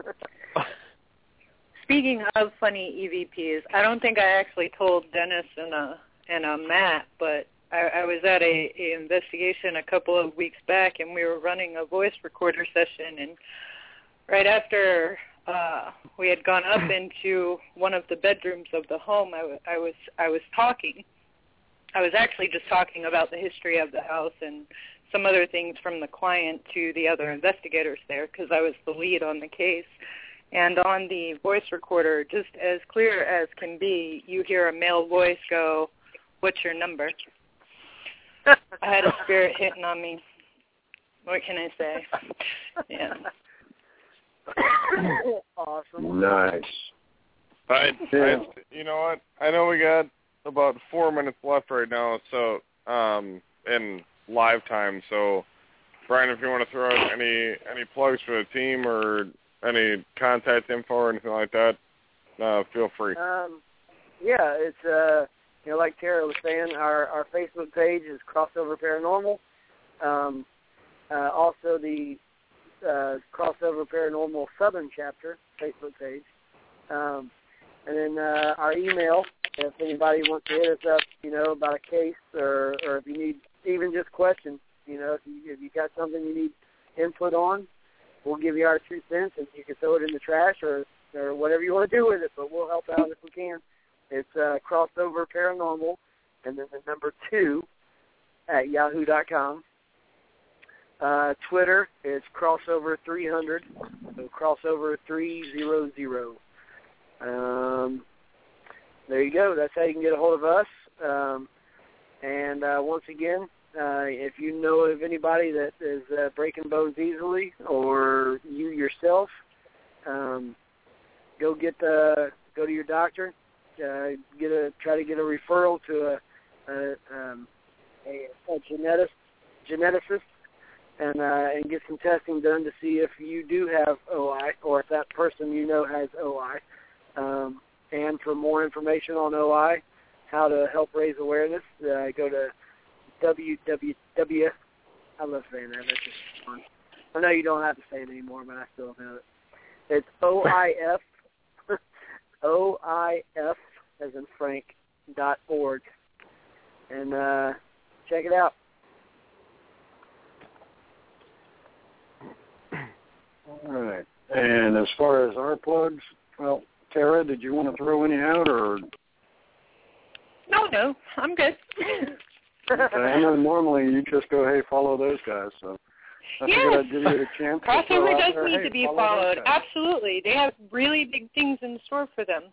Speaking of funny EVPs, I don't think I actually told Dennis and Matt, but I was at a investigation a couple of weeks back, and we were running a voice recorder session, and right after we had gone up into one of the bedrooms of the home, I was talking. I was actually just talking about the history of the house and some other things from the client to the other investigators there, because I was the lead on the case. And on the voice recorder, just as clear as can be, you hear a male voice go, "What's your number?" I had a spirit hitting on me. What can I say? Yeah. Awesome. Nice. You know what? I know we got about 4 minutes left right now, so in live time. So, Brian, if you want to throw out any plugs for the team or any contact info or anything like that, feel free. Yeah, it's like Tara was saying, our Facebook page is Crossover Paranormal. Also the Crossover Paranormal Southern Chapter Facebook page. And then our email, if anybody wants to hit us up, about a case or if you need even just questions, if you got something you need input on, we'll give you our 2 cents, and you can throw it in the trash or whatever you want to do with it, but we'll help out if we can. It's Crossover Paranormal, and then the number 2 at yahoo.com. Twitter is Crossover300, so Crossover300. There you go. That's how you can get a hold of us. And once again, if you know of anybody that is breaking bones easily, or you yourself, go to your doctor. Try to get a referral to a geneticist, and get some testing done to see if you do have OI, or if that person has OI. And for more information on OI, how to help raise awareness, go to www. I love saying that. That's just fun. I know you don't have to say it anymore, but I still know it. It's OIF, OIF as in Frank.org. And check it out. All right. And as far as our plugs, well, Tara, did you want to throw any out, or? No, I'm good. I know normally you just go, hey, follow those guys. So I figured I'd give you a chance. Crossover does need to be followed. Absolutely. They have really big things in store for them.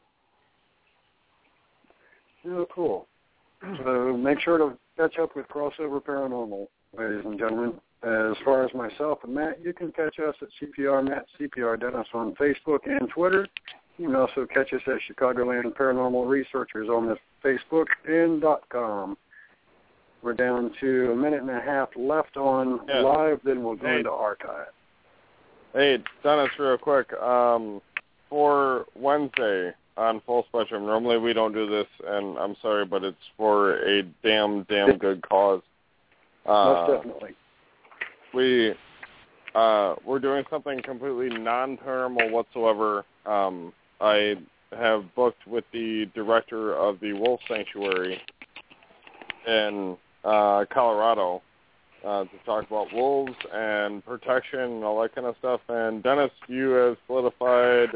Oh, cool. So make sure to catch up with Crossover Paranormal, ladies and gentlemen. As far as myself and Matt, you can catch us at CPR Matt, CPR Dennis on Facebook and Twitter. You can also catch us at Chicagoland Paranormal Researchers on the Facebook and .com. We're down to a minute and a half left on live, then we'll go into archive. Hey, Dennis, real quick. For Wednesday on Full Spectrum, normally we don't do this, and I'm sorry, but it's for a damn good cause. Most definitely. We're doing something completely non-paranormal whatsoever. I have booked with the director of the Wolf Sanctuary in Colorado to talk about wolves and protection and all that kind of stuff. And Dennis, you have solidified.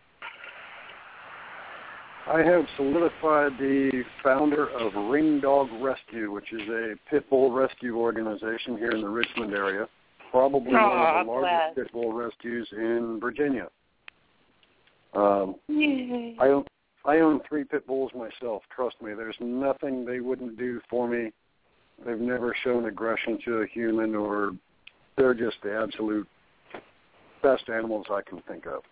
I have solidified the founder of Ring Dog Rescue, which is a pit bull rescue organization here in the Richmond area. Probably one of the largest pit bull rescues in Virginia. I own 3 pit bulls myself. Trust me, there's nothing they wouldn't do for me. They've never shown aggression to a human, or they're just the absolute best animals I can think of.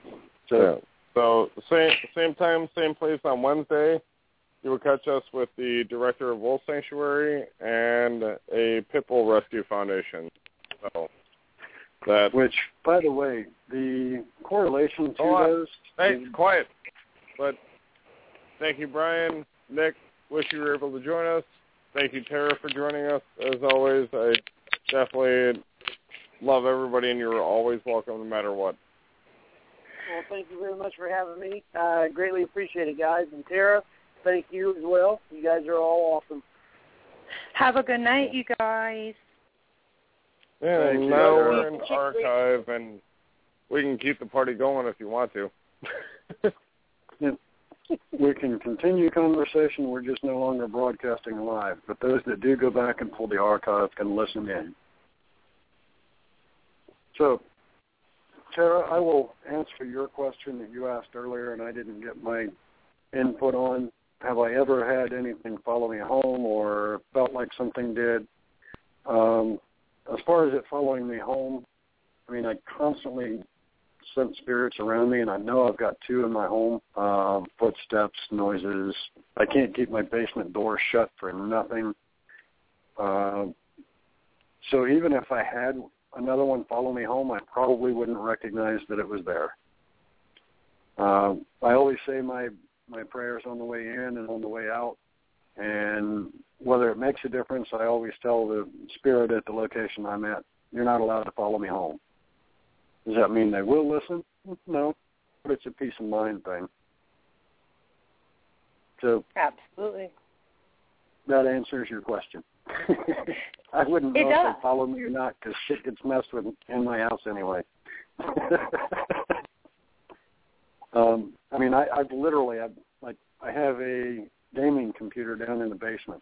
So same time, same place on Wednesday. You will catch us with the director of Wolf Sanctuary and a Pitbull Rescue Foundation. So that. Which, by the way, the correlation to those. Hey, quiet. But thank you, Brian, Nick. Wish you were able to join us. Thank you, Tara, for joining us. As always, I definitely love everybody, and you're always welcome no matter what. Well, thank you very much for having me. I greatly appreciate it, guys. And Tara, thank you as well. You guys are all awesome. Have a good night, you guys. Yeah, and now we're in archive, and we can keep the party going if you want to. Yeah. We can continue conversation. We're just no longer broadcasting live. But those that do go back and pull the archive can listen in. So, Tara, I will answer your question that you asked earlier, and I didn't get my input on. Have I ever had anything follow me home or felt like something did? As far as it following me home, I mean, I constantly sense spirits around me, and I know I've got two in my home, footsteps, noises. I can't keep my basement door shut for nothing. So even if I had another one follow me home, I probably wouldn't recognize that it was there. I always say my prayers on the way in and on the way out, and whether it makes a difference, I always tell the spirit at the location I'm at, you're not allowed to follow me home. Does that mean they will listen? No, but it's a peace of mind thing. So absolutely, that answers your question. I wouldn't know if they follow me or not because shit gets messed with in my house anyway. I mean, I have a gaming computer down in the basement.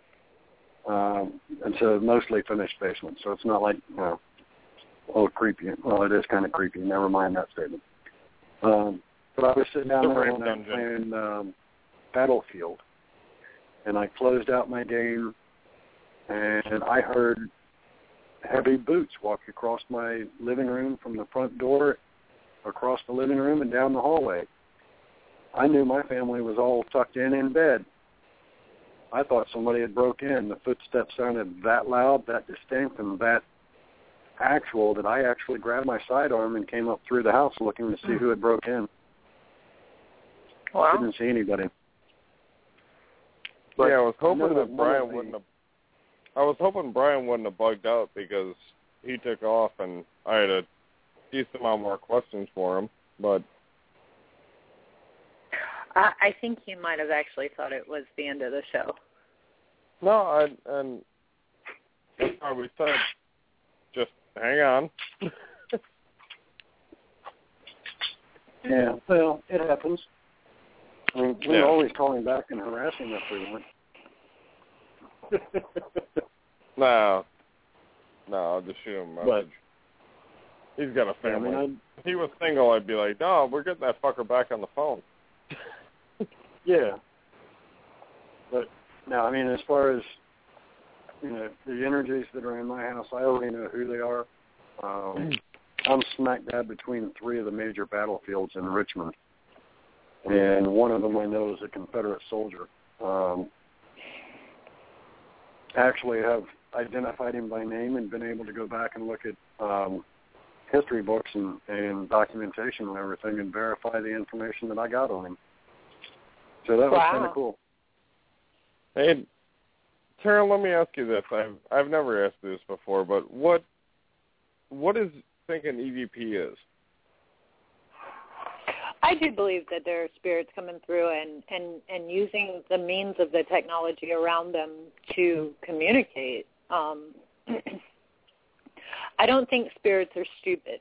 It's a mostly finished basement, so it's not like, creepy. Well, it is kind of creepy. Never mind that statement. But I was sitting down there and I was playing Battlefield, and I closed out my game, and I heard heavy boots walk across my living room from the front door, across the living room, and down the hallway. I knew my family was all tucked in bed. I thought somebody had broke in. The footsteps sounded that loud, that distinct, and that actual that I actually grabbed my sidearm and came up through the house looking to see who had broke in. Wow. Didn't see anybody. But yeah, I was hoping that Brian wouldn't have. I was hoping Brian wouldn't have bugged out because he took off and I had a decent amount more questions for him. But I think he might have actually thought it was the end of the show. No, and that's why we said, just hang on. Yeah, well, it happens. I mean, we're always calling back and harassing if we want. No, I'll just shoot him a message. He's got a family. Yeah, I mean, if he was single, I'd be like, no, we're getting that fucker back on the phone. Yeah. But, no, I mean, as far as, the energies that are in my house, I already know who they are. I'm smack dab between three of the major battlefields in Richmond. And one of them I know is a Confederate soldier. Actually have identified him by name and been able to go back and look at history books and documentation and everything and verify the information that I got on him. So that was kind of cool. Hey, Tara, let me ask you this. I've never asked you this before, but what is think an EVP is? I do believe that there are spirits coming through and using the means of the technology around them to communicate. I don't think spirits are stupid.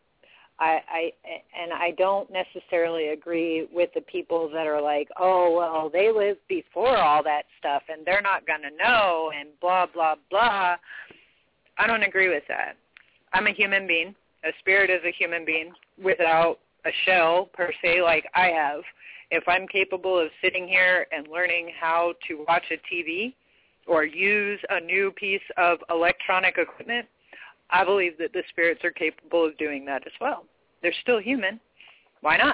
I don't necessarily agree with the people that are like, oh, well, they lived before all that stuff and they're not going to know and blah, blah, blah. I don't agree with that. I'm a human being. A spirit is a human being without a shell, per se, like I have. If I'm capable of sitting here and learning how to watch a TV or use a new piece of electronic equipment, I believe that the spirits are capable of doing that as well. They're still human. Why not?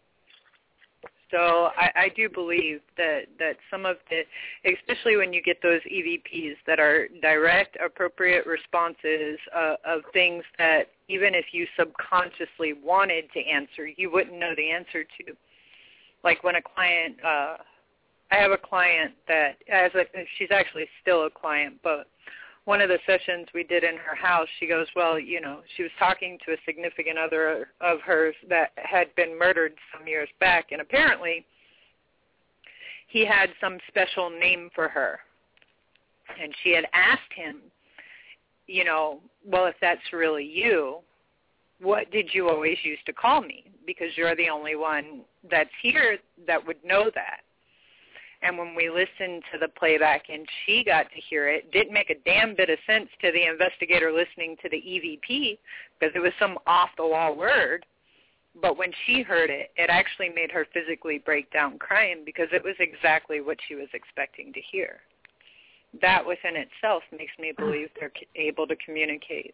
So I do believe that some of the, especially when you get those EVPs that are direct, appropriate responses of things that even if you subconsciously wanted to answer, you wouldn't know the answer to. Like when a client, I have a client that, she's actually still a client, but one of the sessions we did in her house, she goes, well, you know, she was talking to a significant other of hers that had been murdered some years back, and apparently he had some special name for her. And she had asked him, you know, well, if that's really you, what did you always used to call me? Because you're the only one that's here that would know that. And when we listened to the playback and she got to hear it, didn't make a damn bit of sense to the investigator listening to the EVP because it was some off-the-wall word. But when she heard it, it actually made her physically break down crying because it was exactly what she was expecting to hear. That within itself makes me believe they're able to communicate.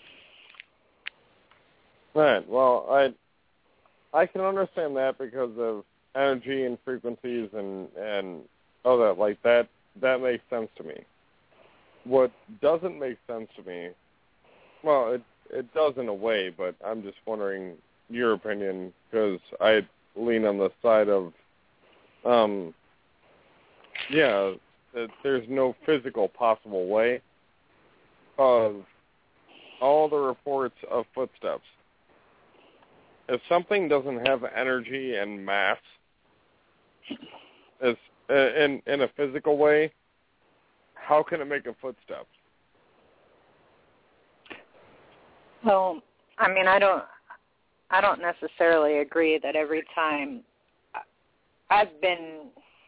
Right. Well, I can understand that because of energy and frequencies and all that. Like that makes sense to me. What doesn't make sense to me, well, it does in a way, but I'm just wondering your opinion because I lean on the side of, that there's no physical possible way of all the reports of footsteps. If something doesn't have energy and mass, as in a physical way, how can it make a footstep? Well, I mean, I don't necessarily agree that every time I've been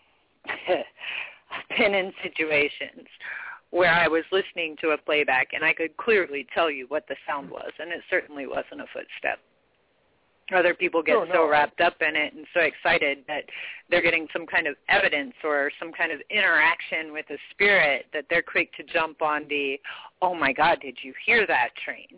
in situations where I was listening to a playback and I could clearly tell you what the sound was, and it certainly wasn't a footstep. Other people get so wrapped up in it and so excited that they're getting some kind of evidence or some kind of interaction with a spirit that they're quick to jump on the, oh my God, did you hear that train?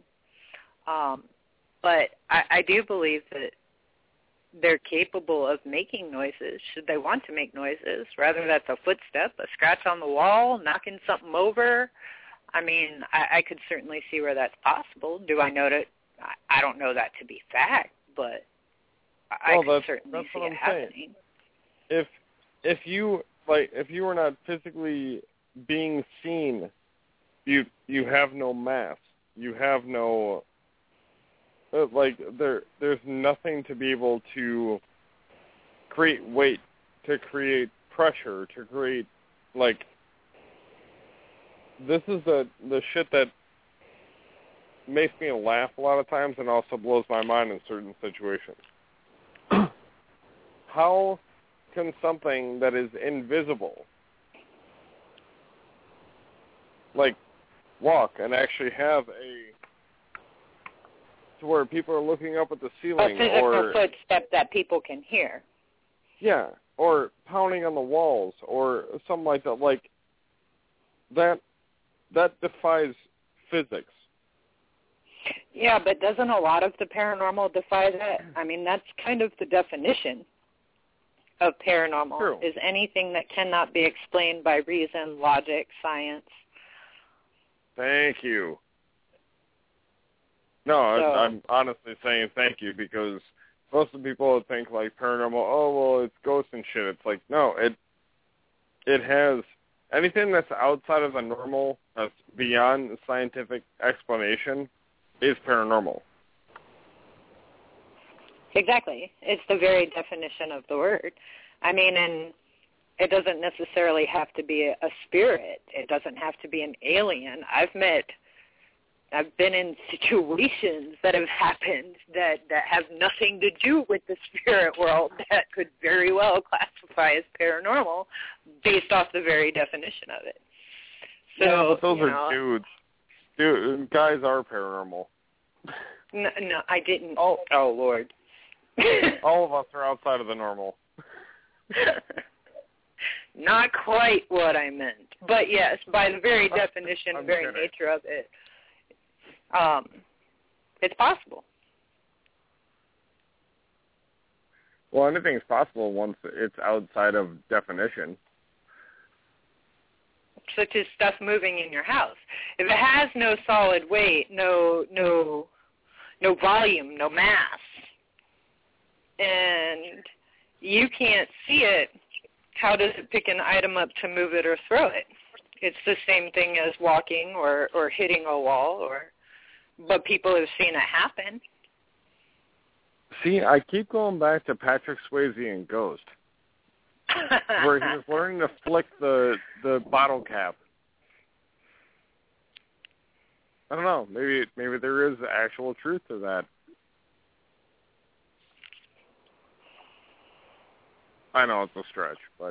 But I do believe that they're capable of making noises should they want to make noises, whether that's a footstep, a scratch on the wall, knocking something over. I mean, I could certainly see where that's possible. Do I know that? I don't know that to be fact, but I could certainly see it happening. If you were not physically being seen, you have no mass. You have no there's nothing to be able to create weight, to create pressure, to create this is the shit that makes me laugh a lot of times and also blows my mind in certain situations. How can something that is invisible walk and actually have to where people are looking up at the ceiling, a physical footstep that people can hear? Yeah, or pounding on the walls or something like that. That defies physics. Yeah, but doesn't a lot of the paranormal defy that? I mean, that's kind of the definition of paranormal. True. Is anything that cannot be explained by reason, logic, science. Thank you. No, I'm honestly saying thank you because most of the people would think paranormal, oh, well, it's ghosts and shit. It's like, no, it has anything that's outside of the normal, that's beyond the scientific explanation, is paranormal. Exactly. It's the very definition of the word. I mean, and it doesn't necessarily have to be a spirit. It doesn't have to be an alien. I've been in situations that have happened that have nothing to do with the spirit world that could very well classify as paranormal based off the very definition of it. So, yeah, but those are dudes. Dude, guys are paranormal. No, I didn't. Oh, Lord. All of us are outside of the normal. Not quite what I meant. But yes, by the very definition, very kidding. nature of it, It's possible. Well, anything's possible once it's outside of definition. Such as stuff moving in your house. If it has no solid weight, no volume, no mass, and you can't see it, how does it pick an item up to move it or throw it? It's the same thing as walking or hitting a wall, but people have seen it happen. See, I keep going back to Patrick Swayze and Ghost, where he was learning to flick the bottle cap. I don't know. Maybe there is actual truth to that. I know it's a stretch, but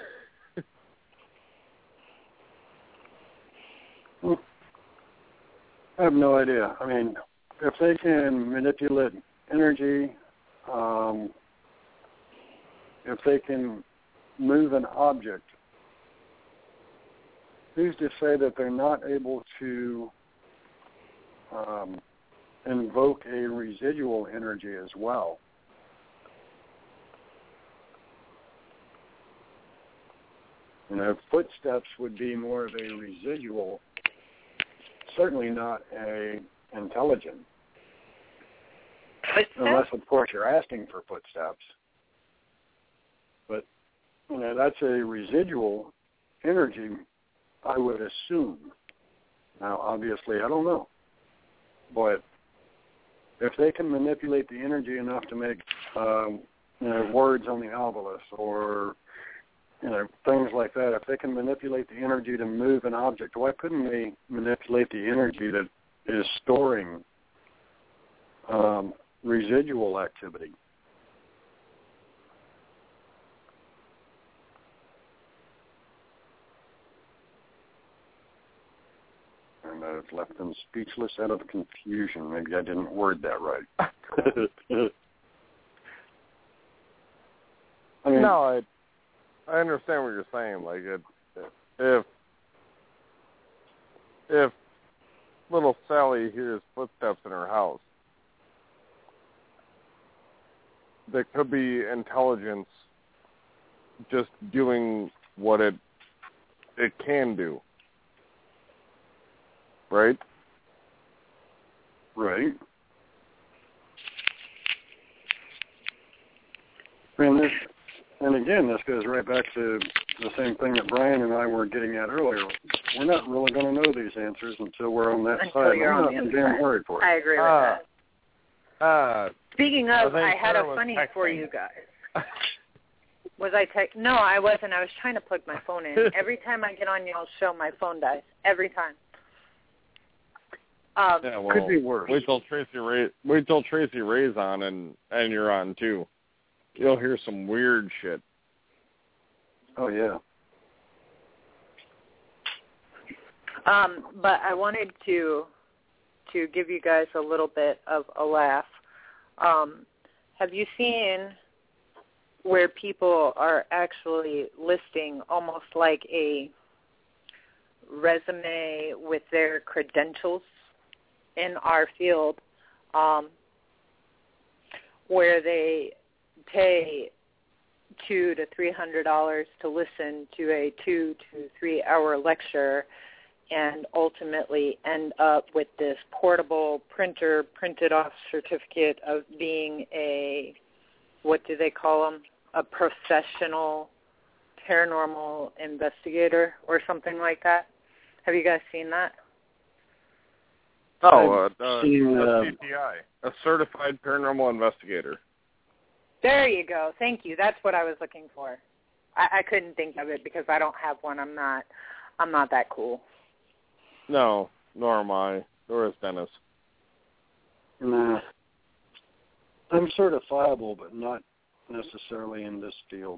I have no idea. I mean, if they can manipulate energy, if they can move an object, who's to say that they're not able to invoke a residual energy as well? You know, footsteps would be more of a residual, certainly not a intelligent. Unless, of course, you're asking for footsteps. But, you know, that's a residual energy, I would assume. Now, obviously, I don't know. But if they can manipulate the energy enough to make, words on the obelisk or, things like that, if they can manipulate the energy to move an object, why couldn't they manipulate the energy that is storing residual activity? And I've left them speechless out of confusion. Maybe I didn't word that right. I mean, no, I understand what you're saying. Like, if little Sally hears footsteps in her house, there could be intelligence just doing what it can do. Right? Right. And again, this goes right back to the same thing that Brian and I were getting at earlier. We're not really going to know these answers until we're on that side. I'm not damn worried for it. I agree with that. Speaking of, I had a funny for you guys. Was I No, I wasn't. I was trying to plug my phone in. Every time I get on y'all's show, my phone dies. Every time. Yeah, well, could be worse. Wait till Tracy Ray's on and you're on too. You'll hear some weird shit. Oh yeah. But I wanted to give you guys a little bit of a laugh. Have you seen where people are actually listing almost like a resume with their credentials in our field, where they pay $200 to $300 to listen to a 2 to 3 hour lecture and ultimately end up with this portable printed off certificate of being a, what do they call them, a professional paranormal investigator or something like that? Have you guys seen that? Oh, a CPI, a certified paranormal investigator. There you go. Thank you. That's what I was looking for. I couldn't think of it because I don't have one. I'm not that cool. No, nor am I. Nor is Dennis. Nah. I'm certifiable, but not necessarily in this field.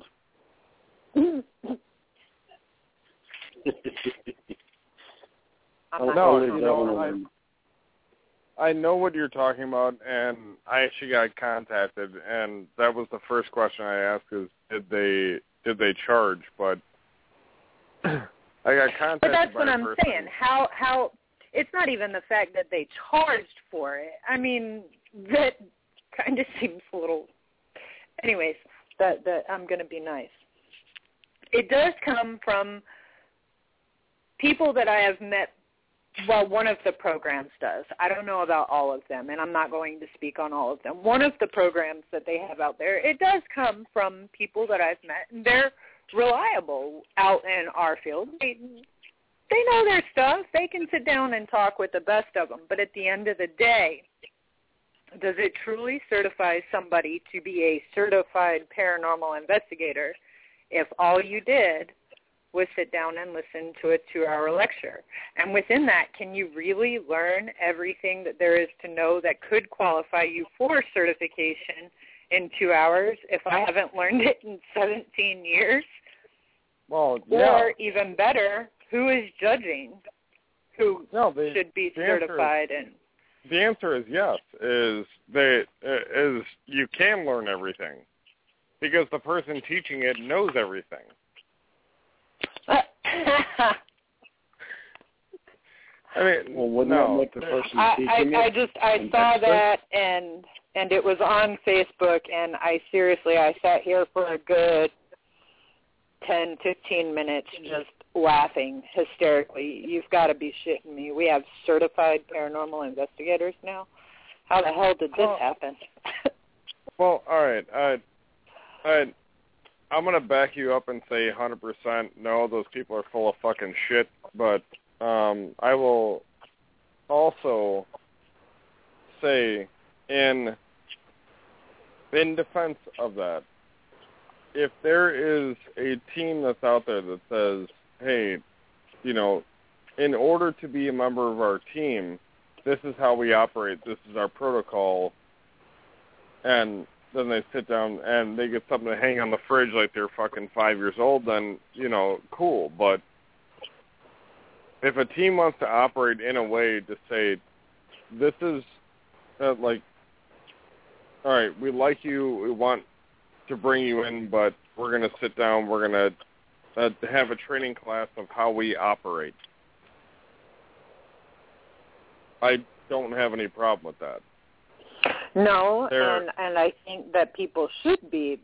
I know what you're talking about, and I actually got contacted, and that was the first question I asked is, did they charge? But I got contacted. But that's by what a I'm person. saying. How it's not even the fact that they charged for it. I mean, that kind of seems a little, anyways, that I'm going to be nice. It does come from people that I have met. Well, one of the programs does. I don't know about all of them, and I'm not going to speak on all of them. One of the programs that they have out there, it does come from people that I've met, and they're reliable out in our field. They know their stuff. They can sit down and talk with the best of them, but at the end of the day, does it truly certify somebody to be a certified paranormal investigator if all you did was sit down and listen to a 2-hour lecture? And within that, can you really learn everything that there is to know that could qualify you for certification in 2 hours if I haven't learned it in 17 years? Well, yeah. Or even better, who is judging who should be certified? The answer is yes, is you can learn everything because the person teaching it knows everything. I mean, well, wouldn't that make the person teaching it? I saw that, and it was on Facebook, and I sat here for a good 10, 15 minutes just laughing hysterically. You've got to be shitting me. We have certified paranormal investigators now? How the hell did this happen? Well, all right. I'm going to back you up and say 100% no, those people are full of fucking shit, but I will also say in defense of that, if there is a team that's out there that says, hey, in order to be a member of our team, this is how we operate, this is our protocol, and then they sit down and they get something to hang on the fridge like they're fucking 5 years old, then, cool. But if a team wants to operate in a way to say, this is, all right, we like you, we want to bring you in, but we're going to sit down, we're going to have a training class of how we operate. I don't have any problem with that. No, and I think that people should be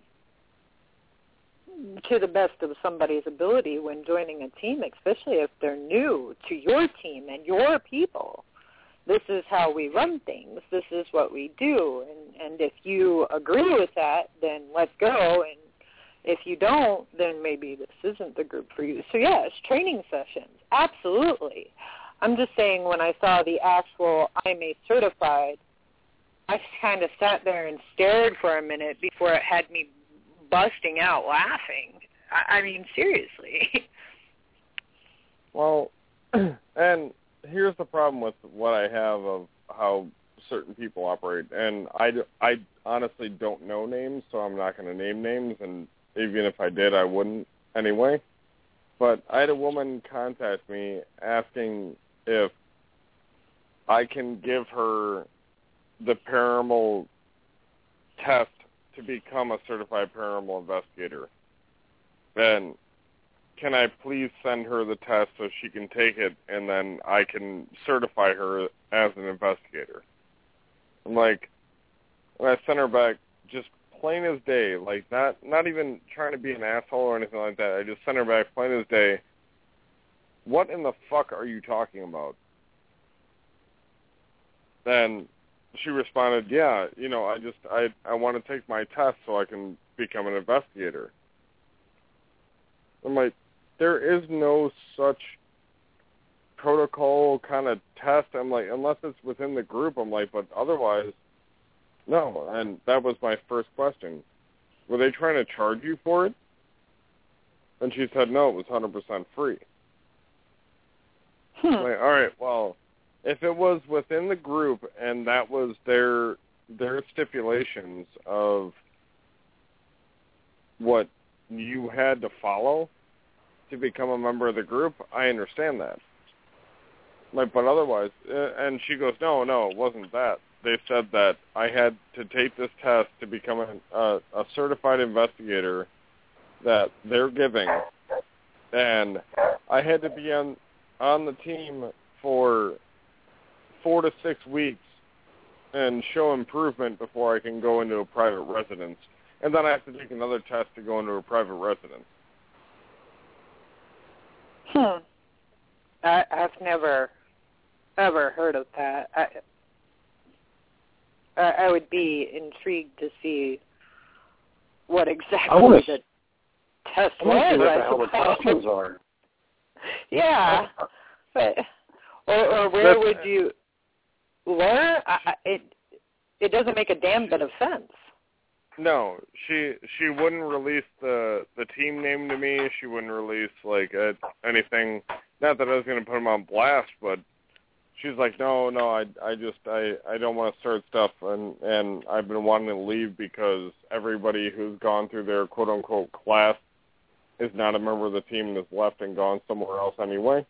to the best of somebody's ability when joining a team, especially if they're new to your team and your people. This is how we run things. This is what we do. And if you agree with that, then let's go. And if you don't, then maybe this isn't the group for you. So, yes, training sessions, absolutely. I'm just saying when I saw the actual I'm a certified, I just kind of sat there and stared for a minute before it had me busting out laughing. I mean, seriously. Well, and here's the problem with what I have of how certain people operate. And I honestly don't know names, so I'm not going to name names. And even if I did, I wouldn't anyway. But I had a woman contact me asking if I can give her the paranormal test to become a certified paranormal investigator. And can I please send her the test so she can take it and then I can certify her as an investigator? I'm like, when I sent her back, just plain as day, like not even trying to be an asshole or anything like that. I just sent her back plain as day. What in the fuck are you talking about? Then she responded, yeah, I want to take my test so I can become an investigator. I'm like, there is no such protocol kind of test. I'm like, unless it's within the group, I'm like, but otherwise, no. And that was my first question. Were they trying to charge you for it? And she said, no, it was 100% free. I'm like, all right, well, if it was within the group and that was their stipulations of what you had to follow to become a member of the group, I understand that. Like, but otherwise, and she goes, no, it wasn't that. They said that I had to take this test to become a certified investigator that they're giving, and I had to be on the team for 4 to 6 weeks and show improvement before I can go into a private residence. And then I have to take another test to go into a private residence. I've never, ever heard of that. I would be intrigued to see what exactly the test was. How the questions are. Yeah. But, or where would you learn? It doesn't make a damn bit of sense. No, she wouldn't release the team name to me. She wouldn't release anything. Not that I was going to put them on blast, but she's like, no, I don't want to start stuff, and I've been wanting to leave because everybody who's gone through their quote unquote class is not a member of the team and has left and gone somewhere else anyway.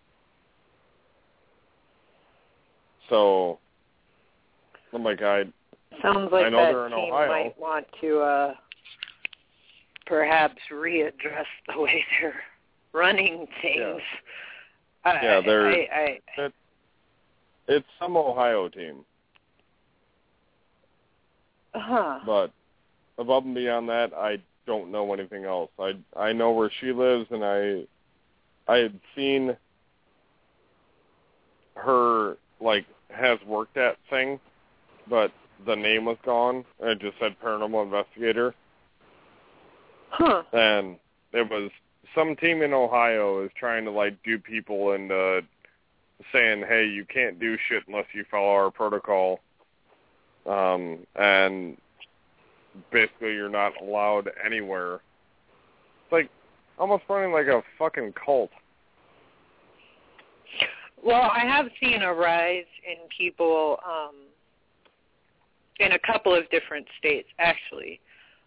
So I'm like, sounds like I know that they're in team Ohio. might want to perhaps readdress the way they're running things. It's some Ohio team. But above and beyond that, I don't know anything else. I know where she lives, and I had seen her has worked at thing, but the name was gone. It just said paranormal investigator. And it was some team in Ohio is trying to dupe people into saying, hey, you can't do shit unless you follow our protocol. And basically you're not allowed anywhere. It's almost running like a fucking cult. Well, I have seen a rise in people in a couple of different states, actually.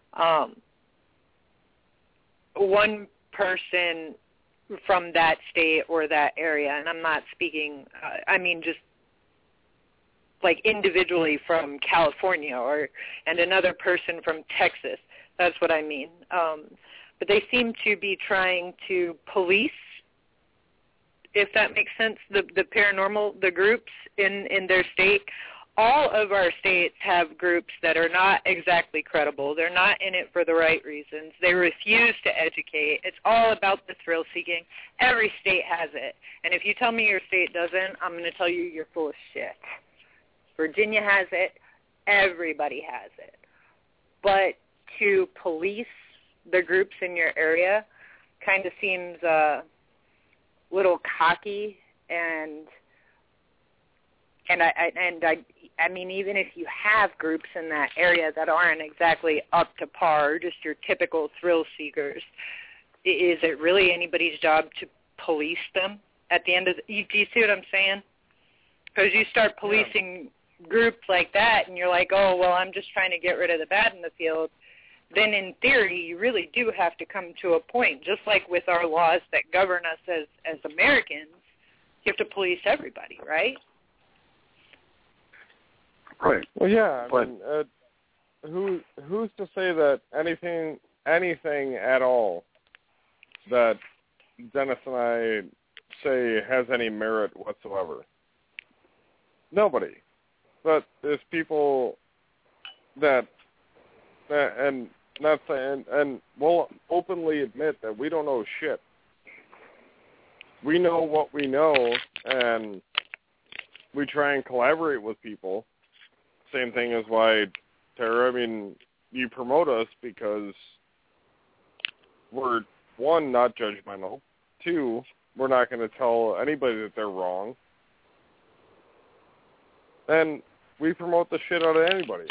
One person from that state or that area, and I'm not speaking, I mean just individually from California and another person from Texas. That's what I mean. But they seem to be trying to police, if that makes sense, the paranormal, the groups in their state. All of our states have groups that are not exactly credible. They're not in it for the right reasons. They refuse to educate. It's all about the thrill-seeking. Every state has it. And if you tell me your state doesn't, I'm going to tell you you're full of shit. Virginia has it. Everybody has it. But to police the groups in your area kind of seems a little cocky, and I mean, even if you have groups in that area that aren't exactly up to par, just your typical thrill seekers, is it really anybody's job to police them at the end of do you see what I'm saying? Because you start policing groups like that, and you're like, oh, well, I'm just trying to get rid of the bad in the field. Then in theory, you really do have to come to a point, just like with our laws that govern us as Americans, you have to police everybody, right? Right. Well, yeah. I mean, who's to say that anything at all that Dennis and I say has any merit whatsoever? Nobody. But there's people that and not saying, and we'll openly admit that we don't know shit. We know what we know, and we try and collaborate with people. Same thing as why, Tara, I mean, you promote us because we're, one, not judgmental. Two, we're not going to tell anybody that they're wrong. And we promote the shit out of anybody.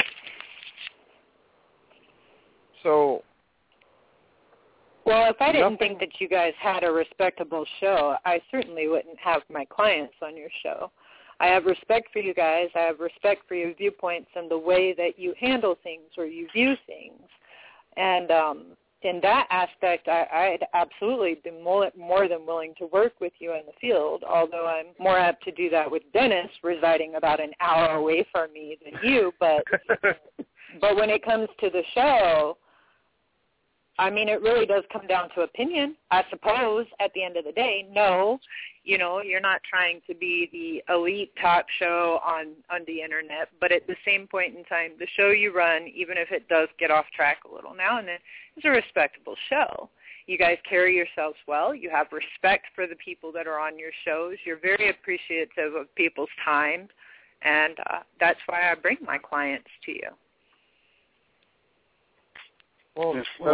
So, well, if I didn't think that you guys had a respectable show, I certainly wouldn't have my clients on your show. I have respect for you guys. I have respect for your viewpoints and the way that you handle things or you view things. And in that aspect, I'd absolutely be more than willing to work with you in the field, although I'm more apt to do that with Dennis, residing about an hour away from me than you. But when it comes to the show, I mean, it really does come down to opinion, I suppose, at the end of the day. No, you're not trying to be the elite talk show on the Internet, but at the same point in time, the show you run, even if it does get off track a little now and then, is a respectable show. You guys carry yourselves well. You have respect for the people that are on your shows. You're very appreciative of people's time, and that's why I bring my clients to you. Well,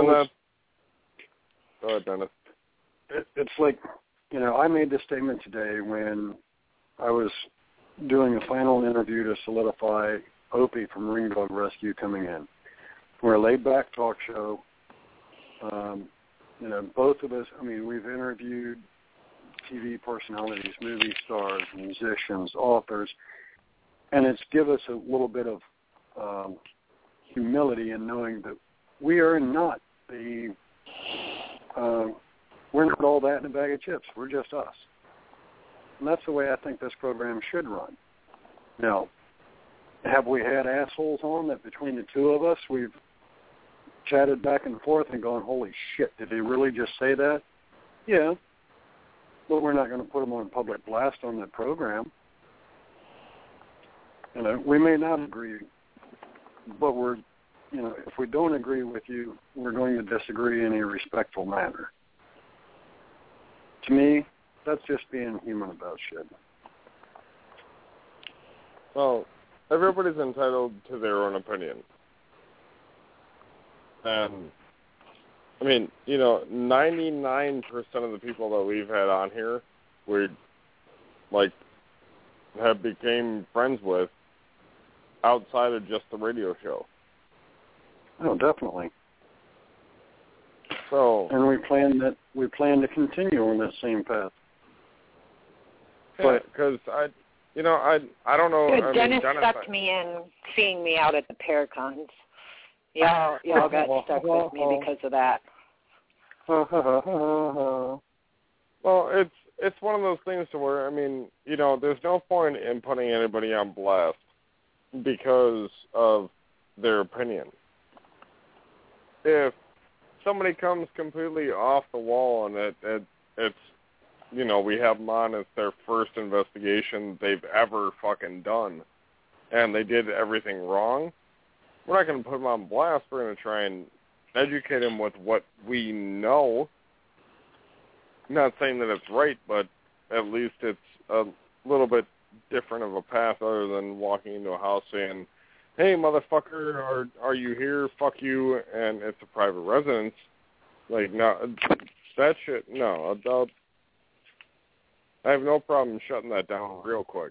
go ahead, Dennis. It's like, I made this statement today when I was doing a final interview to solidify Opie from Ringdog Rescue coming in. We're a laid-back talk show. Both of us, we've interviewed TV personalities, movie stars, musicians, authors, and it's give us a little bit of humility in knowing that we are not we're not all that in a bag of chips. We're just us. And that's the way I think this program should run. Now, have we had assholes on that between the two of us we've chatted back and forth and gone, holy shit, did he really just say that? Yeah. But we're not going to put them on public blast on the program. We may not agree, but we're, if we don't agree with you, we're going to disagree in a respectful manner. To me, that's just being human about shit. Well, everybody's entitled to their own opinion. And, 99% of the people that we've had on here, we, have became friends with outside of just the radio show. Oh, definitely. So, and we plan to continue on that same path. Yeah, because I don't know. Good, Dennis stuck me in seeing me out at the Paracons. Y'all got stuck with me because of that. Well, it's one of those things to where, there's no point in putting anybody on blast because of their opinion. If somebody comes completely off the wall and it's we have them on, it's their first investigation they've ever fucking done, and they did everything wrong, we're not going to put them on blast. We're going to try and educate them with what we know. I'm not saying that it's right, but at least it's a little bit different of a path other than walking into a house saying, hey, motherfucker, are you here? Fuck you, and it's a private residence. No, that shit, no. I have no problem shutting that down real quick.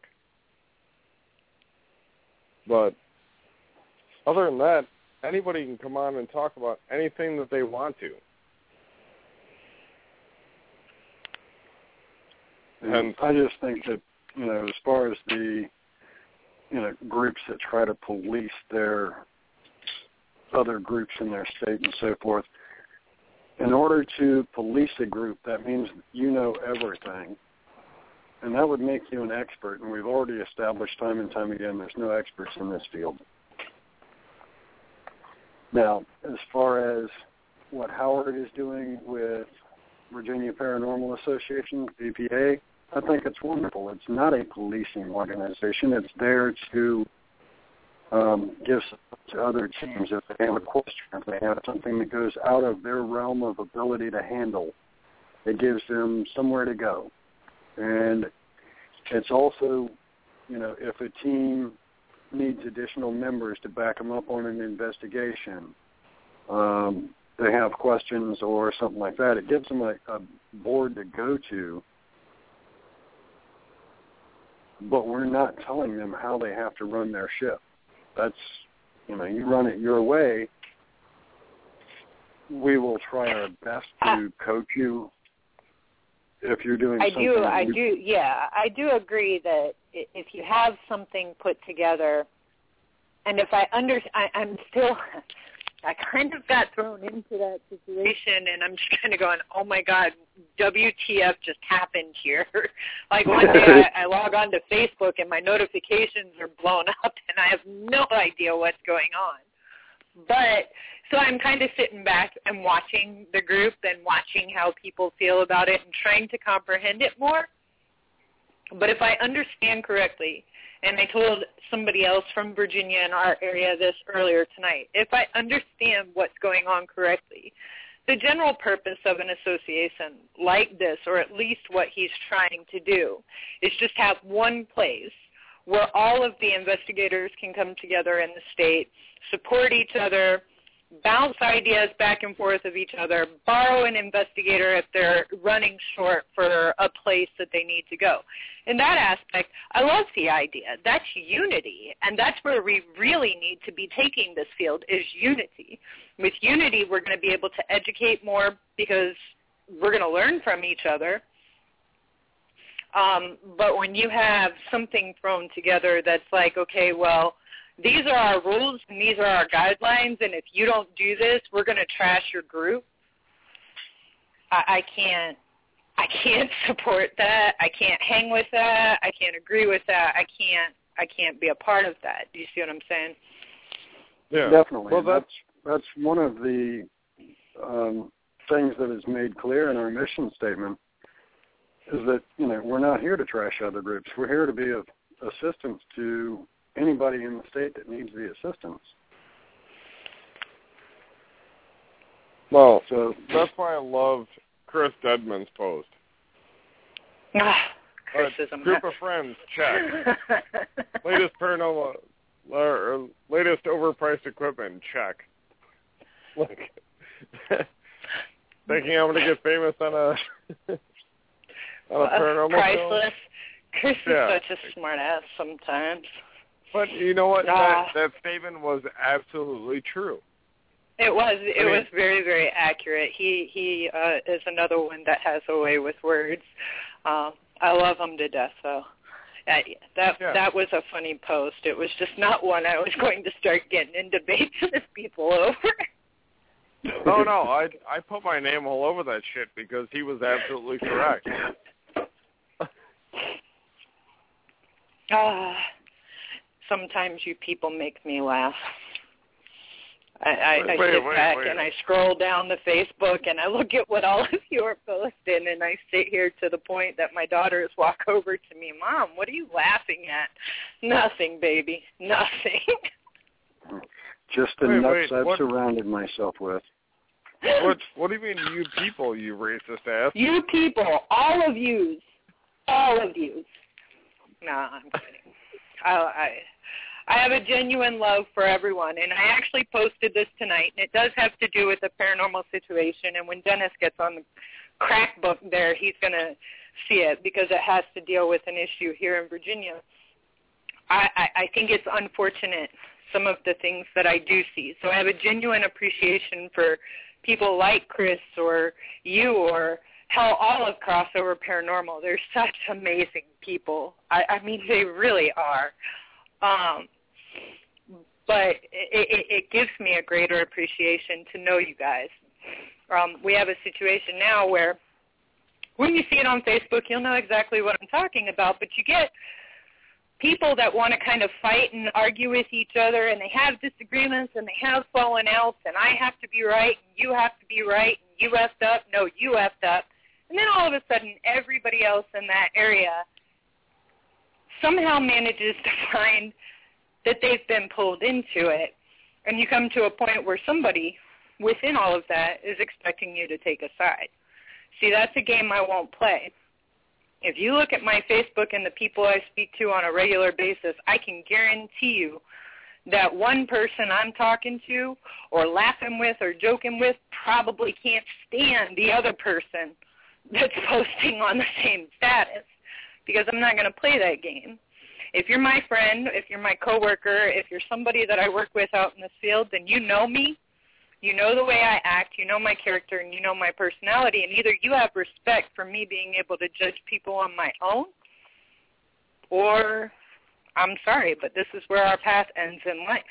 But other than that, anybody can come on and talk about anything that they want to. And I just think that, as far as the, groups that try to police their other groups in their state and so forth, in order to police a group, that means you know everything. And that would make you an expert. And we've already established time and time again there's no experts in this field. Now, as far as what Howard is doing with Virginia Paranormal Association, VPA, I think it's wonderful. It's not a policing organization. It's there to give to other teams if they have a question, if they have something that goes out of their realm of ability to handle. It gives them somewhere to go. And it's also, if a team needs additional members to back them up on an investigation, they have questions or something like that, it gives them a board to go to. But we're not telling them how they have to run their ship. That's, you run it your way. We will try our best to coach you if you're doing something. I do agree that if you have something put together, and if I'm still, I kind of got thrown into that situation, and I'm just kind of going, oh my God, WTF just happened here. Like one day I log on to Facebook and my notifications are blown up, and I have no idea what's going on. But So I'm kind of sitting back and watching the group and watching how people feel about it and trying to comprehend it more. But if I understand correctly, and I told somebody else from Virginia in our area this earlier tonight, if I understand what's going on correctly, the general purpose of an association like this, or at least what he's trying to do, is just have one place where all of the investigators can come together in the state, support each other, bounce ideas back and forth of each other, borrow an investigator if they're running short for a place that they need to go. In that aspect, I love the idea. That's unity, and that's where we really need to be taking this field, is unity. With unity, we're going to be able to educate more because we're going to learn from each other. But when you have something thrown together that's like, okay, well, these are our rules and these are our guidelines, and if you don't do this, we're going to trash your group. I can't support that. I can't hang with that. I can't agree with that. I can't be a part of that. Do you see what I'm saying? Yeah, definitely. Well, that's one of the things that is made clear in our mission statement, is that, you know, we're not here to trash other groups. We're here to be of assistance to anybody in the state that needs the assistance. Well, so that's why I loved Chris Dedman's post. Criticism. Group of friends, check. Latest paranormal, or latest overpriced equipment, check. Look, thinking I'm going to get famous on a paranormal priceless. film? Chris is such a smart ass sometimes. But you know what? That statement was absolutely true. It was. It was very, very accurate. He is another one that has a way with words. I love him to death, though. That was a funny post. It was just not one I was going to start getting in debates with people over. No, I put my name all over that shit because he was absolutely correct. Sometimes you people make me laugh. I sit back and I scroll down the Facebook and I look at what all of you are posting, and I sit here to the point that my daughters walk over to me, Mom, what are you laughing at? Nothing, baby, nothing. Just the nuts I've surrounded myself with. What do you mean, you people, you racist ass? You people, all of yous. No, I'm kidding. I have a genuine love for everyone, and I actually posted this tonight, and it does have to do with a paranormal situation, and when Dennis gets on the crack book there, he's going to see it because it has to deal with an issue here in Virginia. I think it's unfortunate, some of the things that I do see. So I have a genuine appreciation for people like Chris or you or hell, all of Crossover Paranormal. They're such amazing people. I mean, they really are. But it gives me a greater appreciation to know you guys. We have a situation now where when you see it on Facebook, you'll know exactly what I'm talking about, but you get people that want to kind of fight and argue with each other, and they have disagreements, and they have fallen outs, and I have to be right, and you have to be right, and you effed up, no, you effed up. And then all of a sudden, everybody else in that area somehow manages to find that they've been pulled into it, and you come to a point where somebody within all of that is expecting you to take a side. See, that's a game I won't play. If you look at my Facebook and the people I speak to on a regular basis, I can guarantee you that one person I'm talking to or laughing with or joking with probably can't stand the other person that's posting on the same status, because I'm not going to play that game. If you're my friend, if you're my coworker, if you're somebody that I work with out in this field, then you know me, you know the way I act, you know my character, and you know my personality, and either you have respect for me being able to judge people on my own, or I'm sorry, but this is where our path ends in life.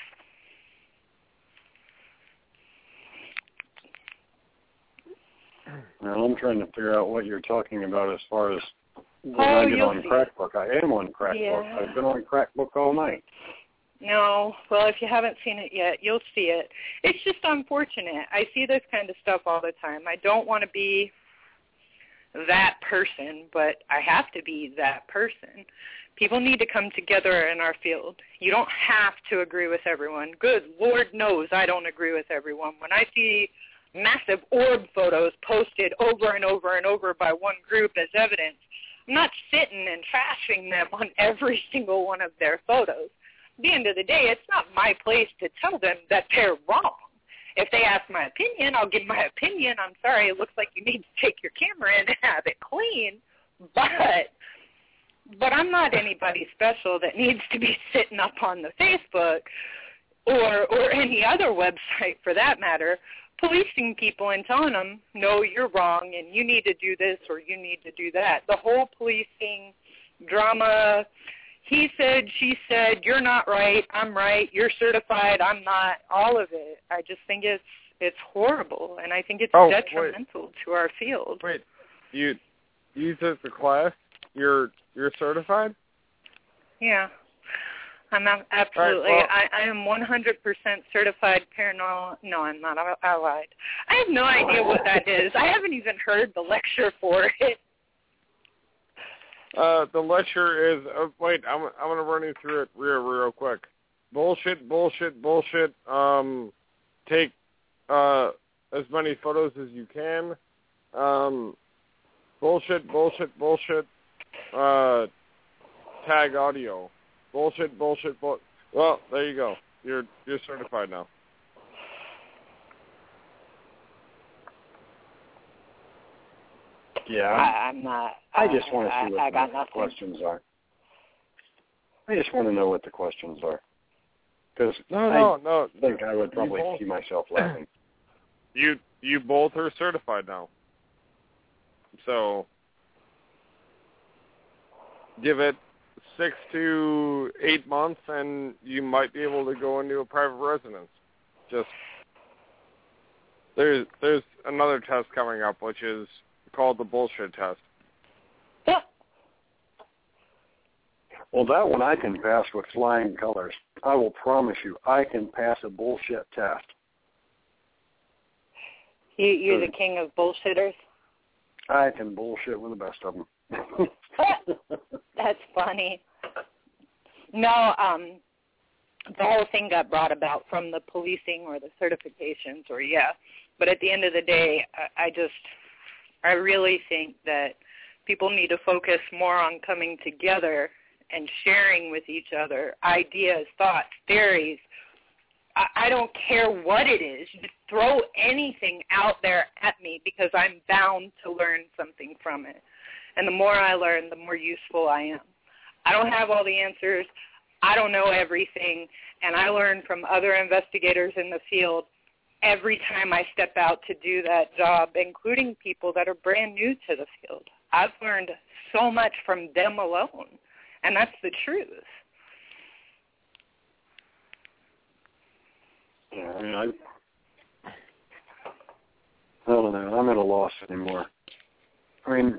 Well, I'm trying to figure out what you're talking about as far as when I get on Crackbook. I am on Crackbook. I've been on Crackbook all night. No. Well, if you haven't seen it yet, you'll see it. It's just unfortunate. I see this kind of stuff all the time. I don't want to be that person, but I have to be that person. People need to come together in our field. You don't have to agree with everyone. Good Lord knows I don't agree with everyone. When I see massive orb photos posted over and over and over by one group as evidence, I'm not sitting and trashing them on every single one of their photos. At the end of the day, it's not my place to tell them that they're wrong. If they ask my opinion, I'll give my opinion. I'm sorry, it looks like you need to take your camera in and have it clean, but I'm not anybody special that needs to be sitting up on the Facebook or any other website for that matter, policing people and telling them, no, you're wrong and you need to do this or you need to do that. The whole policing drama, he said, she said, you're not right, I'm right, you're certified, I'm not, all of it. I just think it's horrible, and I think it's detrimental to our field. Wait, you took the class? You're certified? Yeah. I'm absolutely, right, well, I am 100% certified paranormal. No, I'm not. I lied. I have no idea what that is. I haven't even heard the lecture for it. The lecture is, wait, I'm going to run you through it real quick. Bullshit. Take as many photos as you can. Bullshit. Tag audio. Bullshit. Well, there you go. You're certified now. Yeah. I'm not. I just want to see what the nothing. questions are. I just want to know what the questions are. Because No. I think I would probably see myself laughing. You both are certified now. So give it 6 to 8 months, and you might be able to go into a private residence. Just there's another test coming up, which is called the bullshit test. Well, that one I can pass with flying colors. I will promise you, I can pass a bullshit test. You're the king of bullshitters? I can bullshit with the best of them. That's funny. No, the whole thing got brought about from the policing or the certifications but at the end of the day, I really think that people need to focus more on coming together and sharing with each other ideas, thoughts, theories. I don't care what it is. Just throw anything out there at me because I'm bound to learn something from it. And the more I learn, the more useful I am. I don't have all the answers. I don't know everything. And I learn from other investigators in the field every time I step out to do that job, including people that are brand new to the field. I've learned so much from them alone. And that's the truth. Yeah, I mean, I don't know. I'm at a loss anymore. I mean,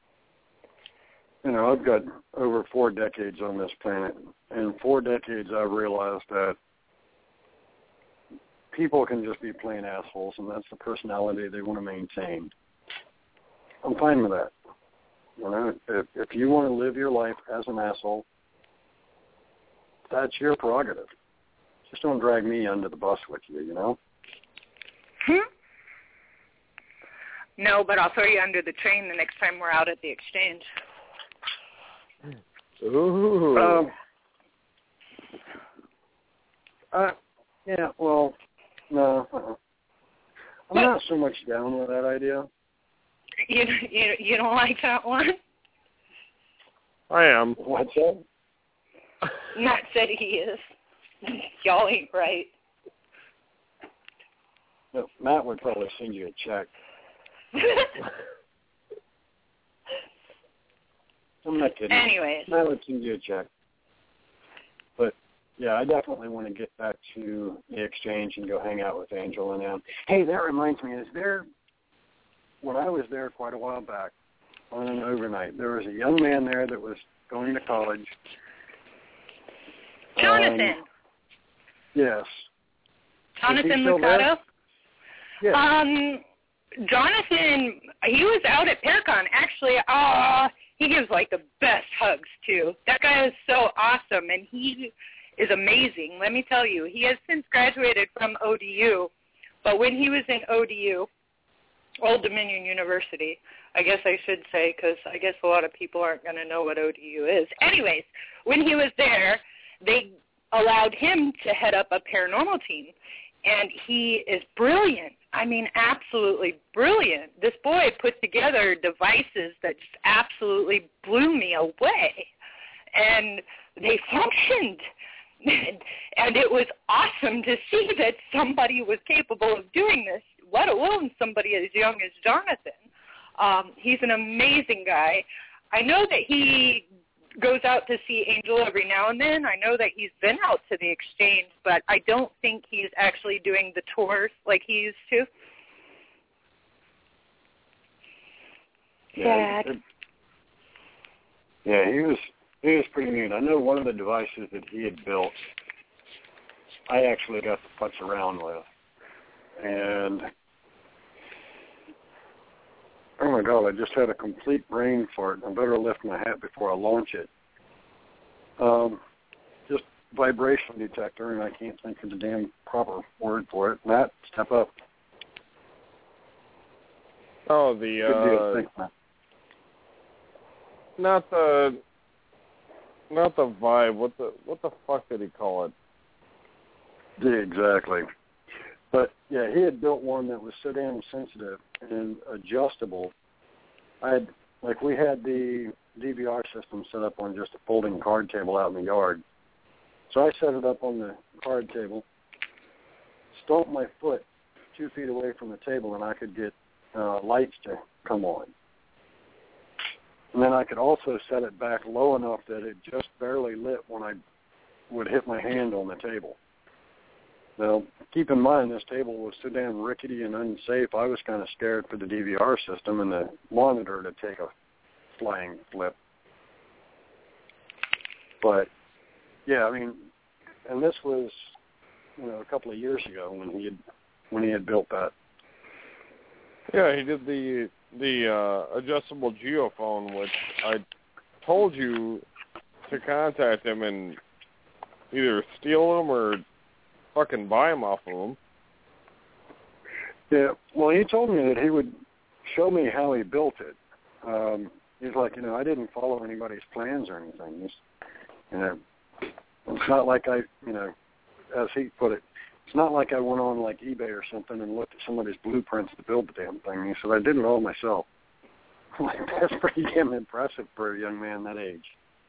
I've got over 4 decades on this planet. In 4 decades, I've realized that people can just be plain assholes, and that's the personality they want to maintain. I'm fine with that. If you want to live your life as an asshole, that's your prerogative. Just don't drag me under the bus with you, No, but I'll throw you under the train the next time we're out at the exchange. Ooh. Yeah, well, no. I'm not so much down with that idea. You don't like that one? I am. What's that? Matt said he is. Y'all ain't right. No, Matt would probably send you a check. I'm not kidding. Anyways. Matt would send you a check. But, yeah, I definitely want to get back to the exchange and go hang out with Angel and them. Hey, that reminds me, when I was there quite a while back on an overnight, there was a young man there that was going to college. Jonathan. Yes. Jonathan Lucado? Yeah. Jonathan, he was out at Paracon. Actually, he gives like the best hugs too. That guy is so awesome, and he is amazing. Let me tell you, he has since graduated from ODU, but when he was in ODU, Old Dominion University, I guess I should say, because I guess a lot of people aren't going to know what ODU is. Anyways, when he was there, they allowed him to head up a paranormal team, and he is brilliant. I mean, absolutely brilliant. This boy put together devices that just absolutely blew me away, and they functioned. And it was awesome to see that somebody was capable of doing this, let alone somebody as young as Jonathan. He's an amazing guy. I know that he goes out to see Angel every now and then. I know that he's been out to the Exchange, but I don't think he's actually doing the tours like he used to. Sad. Yeah, he was pretty neat. I know one of the devices that he had built, I actually got to putz around with. And, oh my God, I just had a complete brain fart. I better lift my hat before I launch it. Just vibration detector, and I can't think of the damn proper word for it. Matt, step up. Oh, Good deal. Thanks, Matt. Not the vibe. What the fuck did he call it? Yeah, exactly. But yeah, he had built one that was so damn sensitive and adjustable. We had the DVR system set up on just a folding card table out in the yard. So I set it up on the card table, stomped my foot 2 feet away from the table, and I could get lights to come on. And then I could also set it back low enough that it just barely lit when I would hit my hand on the table. Now, keep in mind, this table was so damn rickety and unsafe, I was kind of scared for the DVR system and the monitor to take a flying flip. But, yeah, I mean, and this was, a couple of years ago when he had built that. Yeah, he did the adjustable geophone, which I told you to contact him and either steal them or fucking buy them off of him. Yeah, well, he told me that he would show me how he built it. He's like, I didn't follow anybody's plans or anything. It's not like I, as he put it, it's not like I went on like eBay or something and looked at somebody's blueprints to build the damn thing. He said, I did it all myself. Like, that's pretty damn impressive for a young man that age.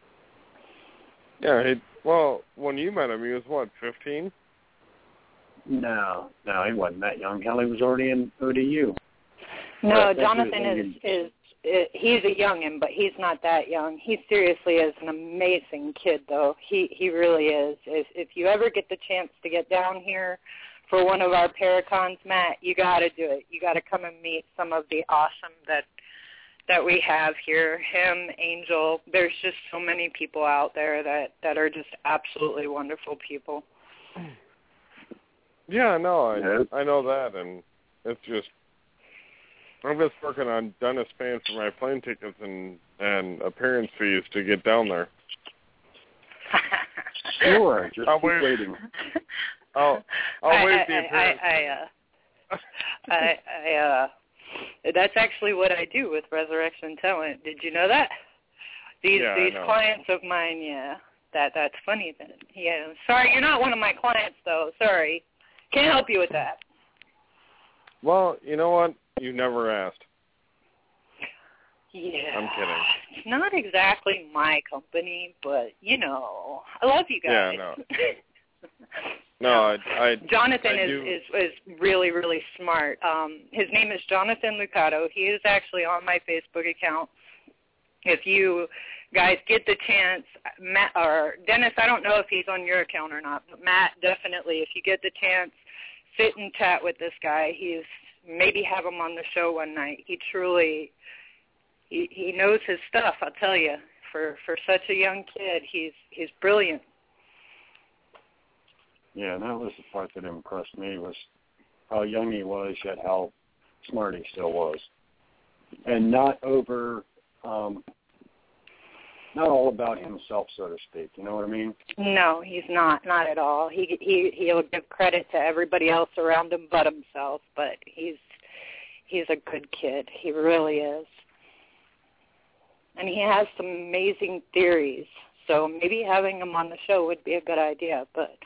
Yeah, when you met him, he was, what, 15? No, he wasn't that young. Hell, he was already in ODU. No, Jonathan he's a youngin', but he's not that young. He seriously is an amazing kid, though. He really is. If you ever get the chance to get down here for one of our Paracons, Matt, you got to do it. You got to come and meet some of the awesome that we have here. Him, Angel. There's just so many people out there that are just absolutely wonderful people. Yeah, no, I know that, and it's just, I'm just working on Dennis paying for my plane tickets and appearance fees to get down there. Sure, just keep waiting. I'll wait the appearance. That's actually what I do with Resurrection Talent. Did you know that? These clients of mine, yeah. That's funny then. Yeah. Sorry, you're not one of my clients though. Sorry. Can't help you with that. Well, you know what? You never asked. Yeah. I'm kidding. It's not exactly my company, but, I love you guys. Yeah, no. Jonathan is really, really smart. His name is Jonathan Lucado. He is actually on my Facebook account. If you guys get the chance, Matt, or Dennis, I don't know if he's on your account or not, but Matt, definitely, if you get the chance, sit and chat with this guy. Maybe have him on the show one night. He truly, he knows his stuff, I'll tell you. For such a young kid, he's brilliant. Yeah, and that was the part that impressed me, was how young he was, yet how smart he still was. And not not all about himself, so to speak. You know what I mean? No, he's not at all. He'll give credit to everybody else around him but himself, but he's a good kid. He really is. And he has some amazing theories, so maybe having him on the show would be a good idea, but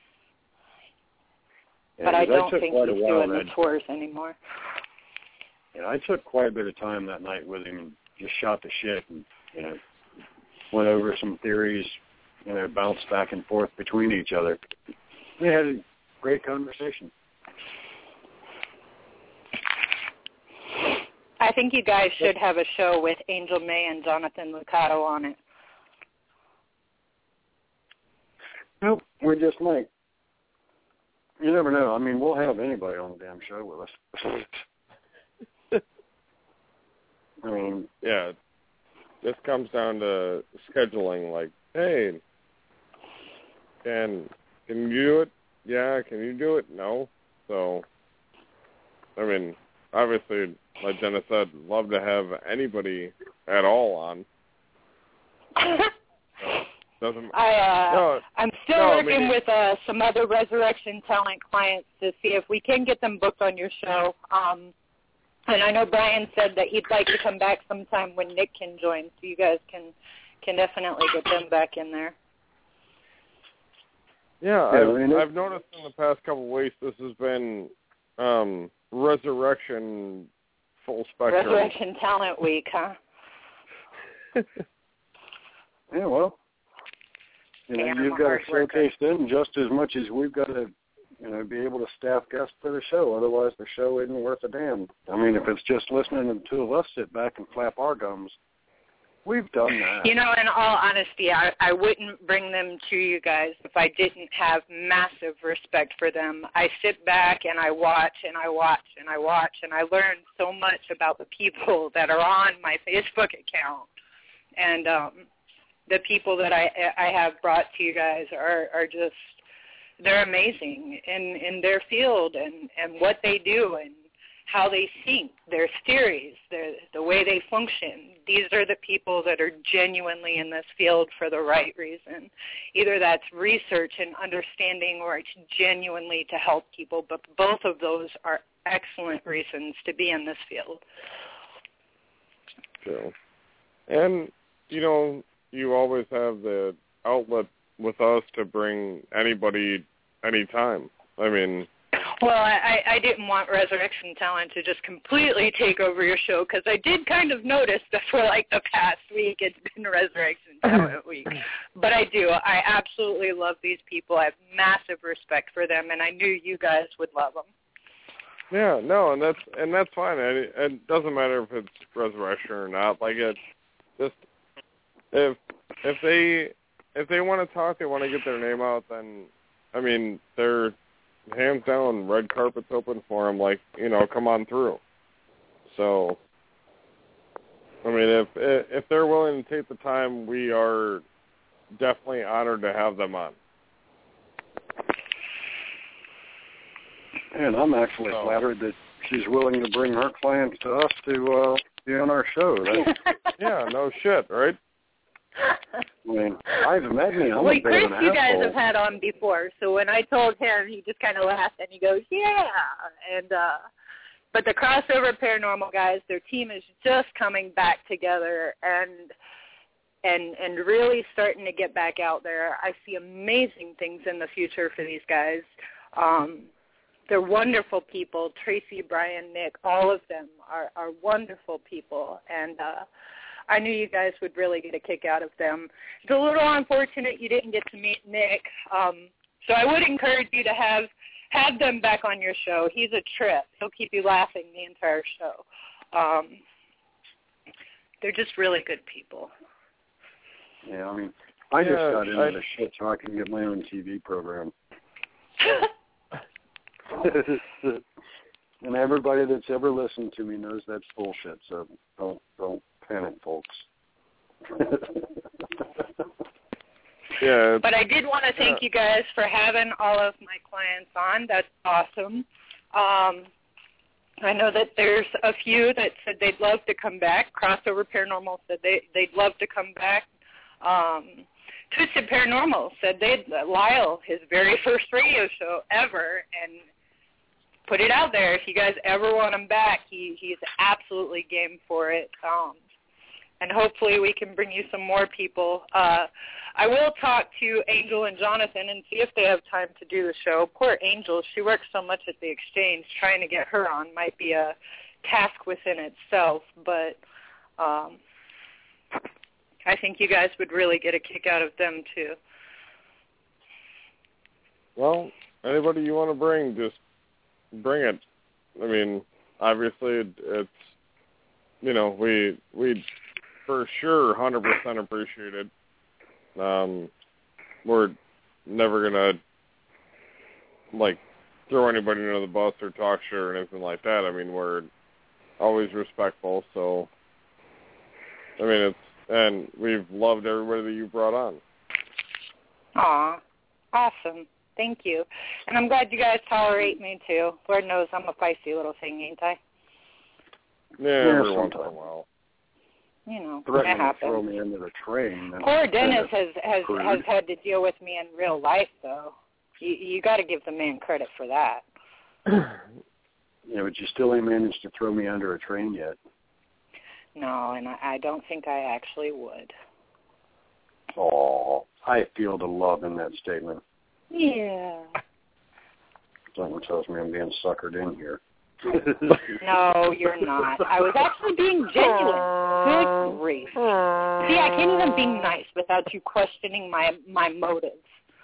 I don't think he's doing the tours anymore. Yeah, I took quite a bit of time that night with him and just shot the shit and, went over some theories, bounced back and forth between each other. We had a great conversation. I think you guys should have a show with Angel May and Jonathan Lucato on it. Nope, we just might. You never know. I mean, we'll have anybody on the damn show with us. I mean, yeah, this comes down to scheduling. Like, hey, can you do it? Yeah, can you do it? No. So, I mean, obviously, like Jenna said, love to have anybody at all on. I'm still working with some other Resurrection Talent clients to see if we can get them booked on your show. And I know Brian said that he'd like to come back sometime when Nick can join, so you guys can definitely get them back in there. Yeah, I've noticed in the past couple of weeks this has been Resurrection full spectrum. Resurrection Talent Week, huh? Yeah, well, you've got to showcase them just as much as we've got to, be able to staff guests for the show. Otherwise, the show isn't worth a damn. I mean, if it's just listening to the two of us sit back and flap our gums, we've done that. In all honesty, I wouldn't bring them to you guys if I didn't have massive respect for them. I sit back and I watch and I watch and I watch, and I learn so much about the people that are on my Facebook account. And the people that I have brought to you guys are just, they're amazing in their field and what they do and how they think, their theories, the way they function. These are the people that are genuinely in this field for the right reason. Either that's research and understanding, or it's genuinely to help people, but both of those are excellent reasons to be in this field. True. And, you always have the outlet with us to bring anybody anytime. I mean... Well, I didn't want Resurrection Talent to just completely take over your show, because I did kind of notice that for the past week it's been Resurrection Talent Week. But I do. I absolutely love these people. I have massive respect for them, and I knew you guys would love them. Yeah, no, and that's fine. It doesn't matter if it's Resurrection or not. Like, it just... If they want to talk, they want to get their name out, then, I mean, they're hands down, red carpet's open for them, come on through. So, I mean, if they're willing to take the time, we are definitely honored to have them on. And I'm actually flattered that she's willing to bring her clients to us to be on our show. Yeah, no shit, right? I mean, I've imagined I'm a bit Chris, of an you guys asshole. have had on before, so when I told him, he just kind of laughed and he goes, "Yeah." And but the Crossover Paranormal guys, their team is just coming back together and really starting to get back out there. I see amazing things in the future for these guys. They're wonderful people. Tracy, Brian, Nick, all of them are wonderful people, and I knew you guys would really get a kick out of them. It's a little unfortunate you didn't get to meet Nick, so I would encourage you to have them back on your show. He's a trip. He'll keep you laughing the entire show. They're just really good people. Yeah, I mean, I just got into the shit so I can get my own TV program. And everybody that's ever listened to me knows that's bullshit, so don't panic, folks. Yeah. But I did want to thank you guys for having all of my clients on. That's awesome. I know that there's a few that said they'd love to come back. Crossover Paranormal said they'd love to come back. Twisted Paranormal said Lyle, his very first radio show ever, and put it out there. If you guys ever want him back, he's absolutely game for it. And hopefully we can bring you some more people. I will talk to Angel and Jonathan and see if they have time to do the show. Poor Angel, she works so much at the Exchange. Trying to get her on might be a task within itself, but I think you guys would really get a kick out of them too. Well, anybody you want to bring, just bring it. I mean, obviously it's, you know, we for sure 100% appreciate it. We're never gonna like throw anybody under the bus or talk shit or anything like that. I mean, we're always respectful. So, I mean, and we've loved everybody that you brought on. Aw, awesome. Thank you. And I'm glad you guys tolerate me too. Lord knows I'm a feisty little thing, ain't I? Yeah, every once in a while. You know, Threatening it to happens. throw me into the train. Poor Dennis has had to deal with me in real life, though. You got to give the man credit for that. Yeah, but you still ain't managed to throw me under a train yet. No, and I don't think I actually would. Oh, I feel the love in that statement. Yeah. Someone tells me I'm being suckered in here. No, you're not. I was actually being genuine. Good grief. See, I can't even be nice without you questioning my motives.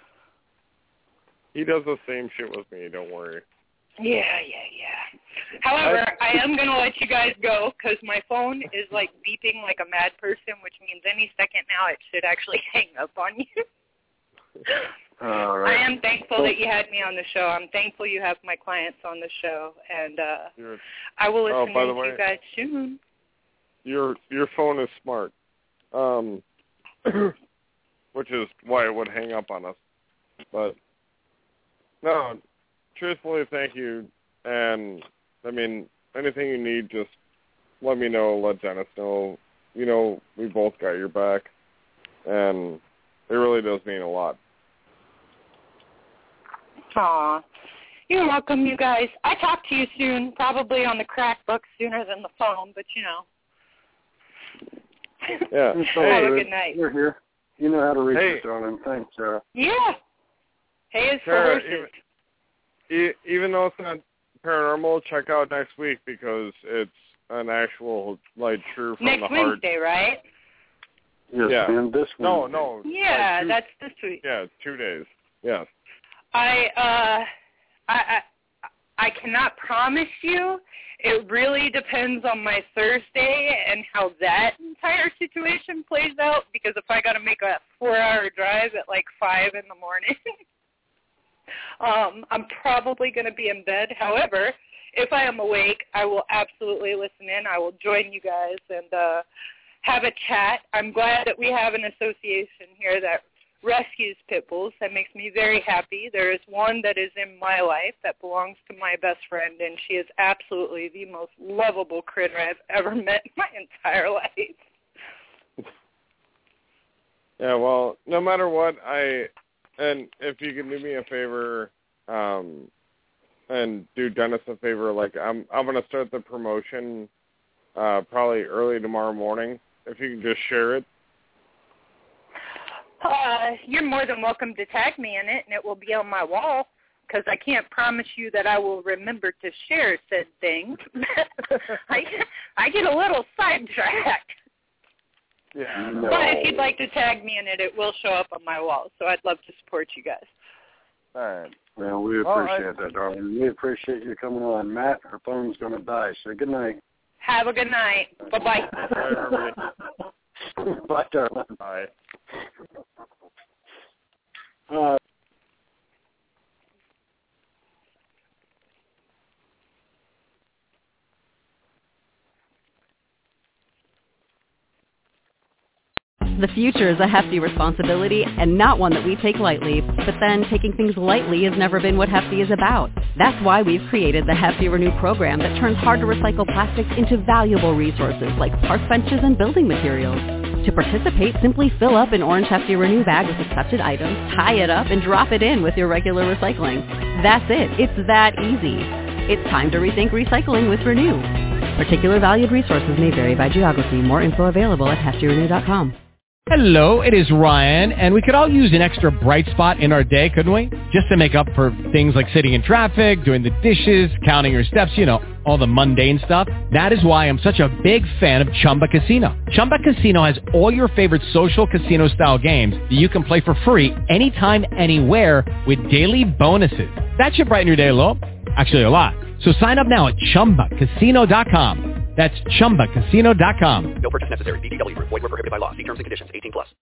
He does the same shit with me, don't worry. Yeah. However, I am going to let you guys go because my phone is, like, beeping like a mad person, which means any second now it should actually hang up on you. All right. I am thankful that you had me on the show. I'm thankful you have my clients on the show, and I will listen to you guys soon. Your phone is smart, which is why it would hang up on us. But no, truthfully, thank you. And I mean, anything you need, just let me know. Let Dennis know. You know, we both got your back, and it really does mean a lot. Aw, you're welcome, you guys. I talk to you soon, probably on the crack book sooner than the phone, but you know. Yeah. Have a good night. You're here. You know how to reach us, darling. Thanks, Sarah. Yeah. Hey, it's for horses. Even though it's not paranormal, check out next week because it's an actual, like, true from next the heart. Wednesday, right? Yes, yeah. man. This Wednesday. No. Yeah, like that's this week. Yeah, 2 days. Yeah. I cannot promise you. It really depends on my Thursday and how that entire situation plays out, because if I got to make a 4-hour drive at like 5 in the morning, I'm probably going to be in bed. However, if I am awake, I will absolutely listen in. I will join you guys and have a chat. I'm glad that we have an association here that rescues pit bulls. That makes me very happy. There is one that is in my life that belongs to my best friend, and she is absolutely the most lovable critter I've ever met in my entire life. Yeah, well, no matter what, and if you can do me a favor, and do Dennis a favor, like I'm gonna start the promotion probably early tomorrow morning. If you can just share it. You're more than welcome to tag me in it, and it will be on my wall, because I can't promise you that I will remember to share said thing. I get a little sidetracked. Yeah. No. But if you'd like to tag me in it, it will show up on my wall, so I'd love to support you guys. All right. Well, we appreciate that, darling. We appreciate you coming on. Matt, our phone's going to die, so good night. Have a good night. Bye-bye. Bye, everybody. Bye, darling. Bye. The future is a hefty responsibility and not one that we take lightly, but then taking things lightly has never been what Hefty is about. That's why we've created the Hefty Renew program that turns hard-to-recycle plastics into valuable resources like park benches and building materials. To participate, simply fill up an orange Hefty Renew bag with accepted items, tie it up, and drop it in with your regular recycling. That's it. It's that easy. It's time to rethink recycling with Renew. Particular valued resources may vary by geography. More info available at heftyrenew.com. Hello, it is Ryan, and we could all use an extra bright spot in our day, couldn't we? Just to make up for things like sitting in traffic, doing the dishes, counting your steps, all the mundane stuff. That is why I'm such a big fan of Chumba Casino. Chumba Casino has all your favorite social casino-style games that you can play for free anytime, anywhere with daily bonuses. That should brighten your day a little. Actually, a lot. So sign up now at ChumbaCasino.com. That's ChumbaCasino.com. No purchase necessary. VGW. Void where prohibited by law. See terms and conditions. 18+.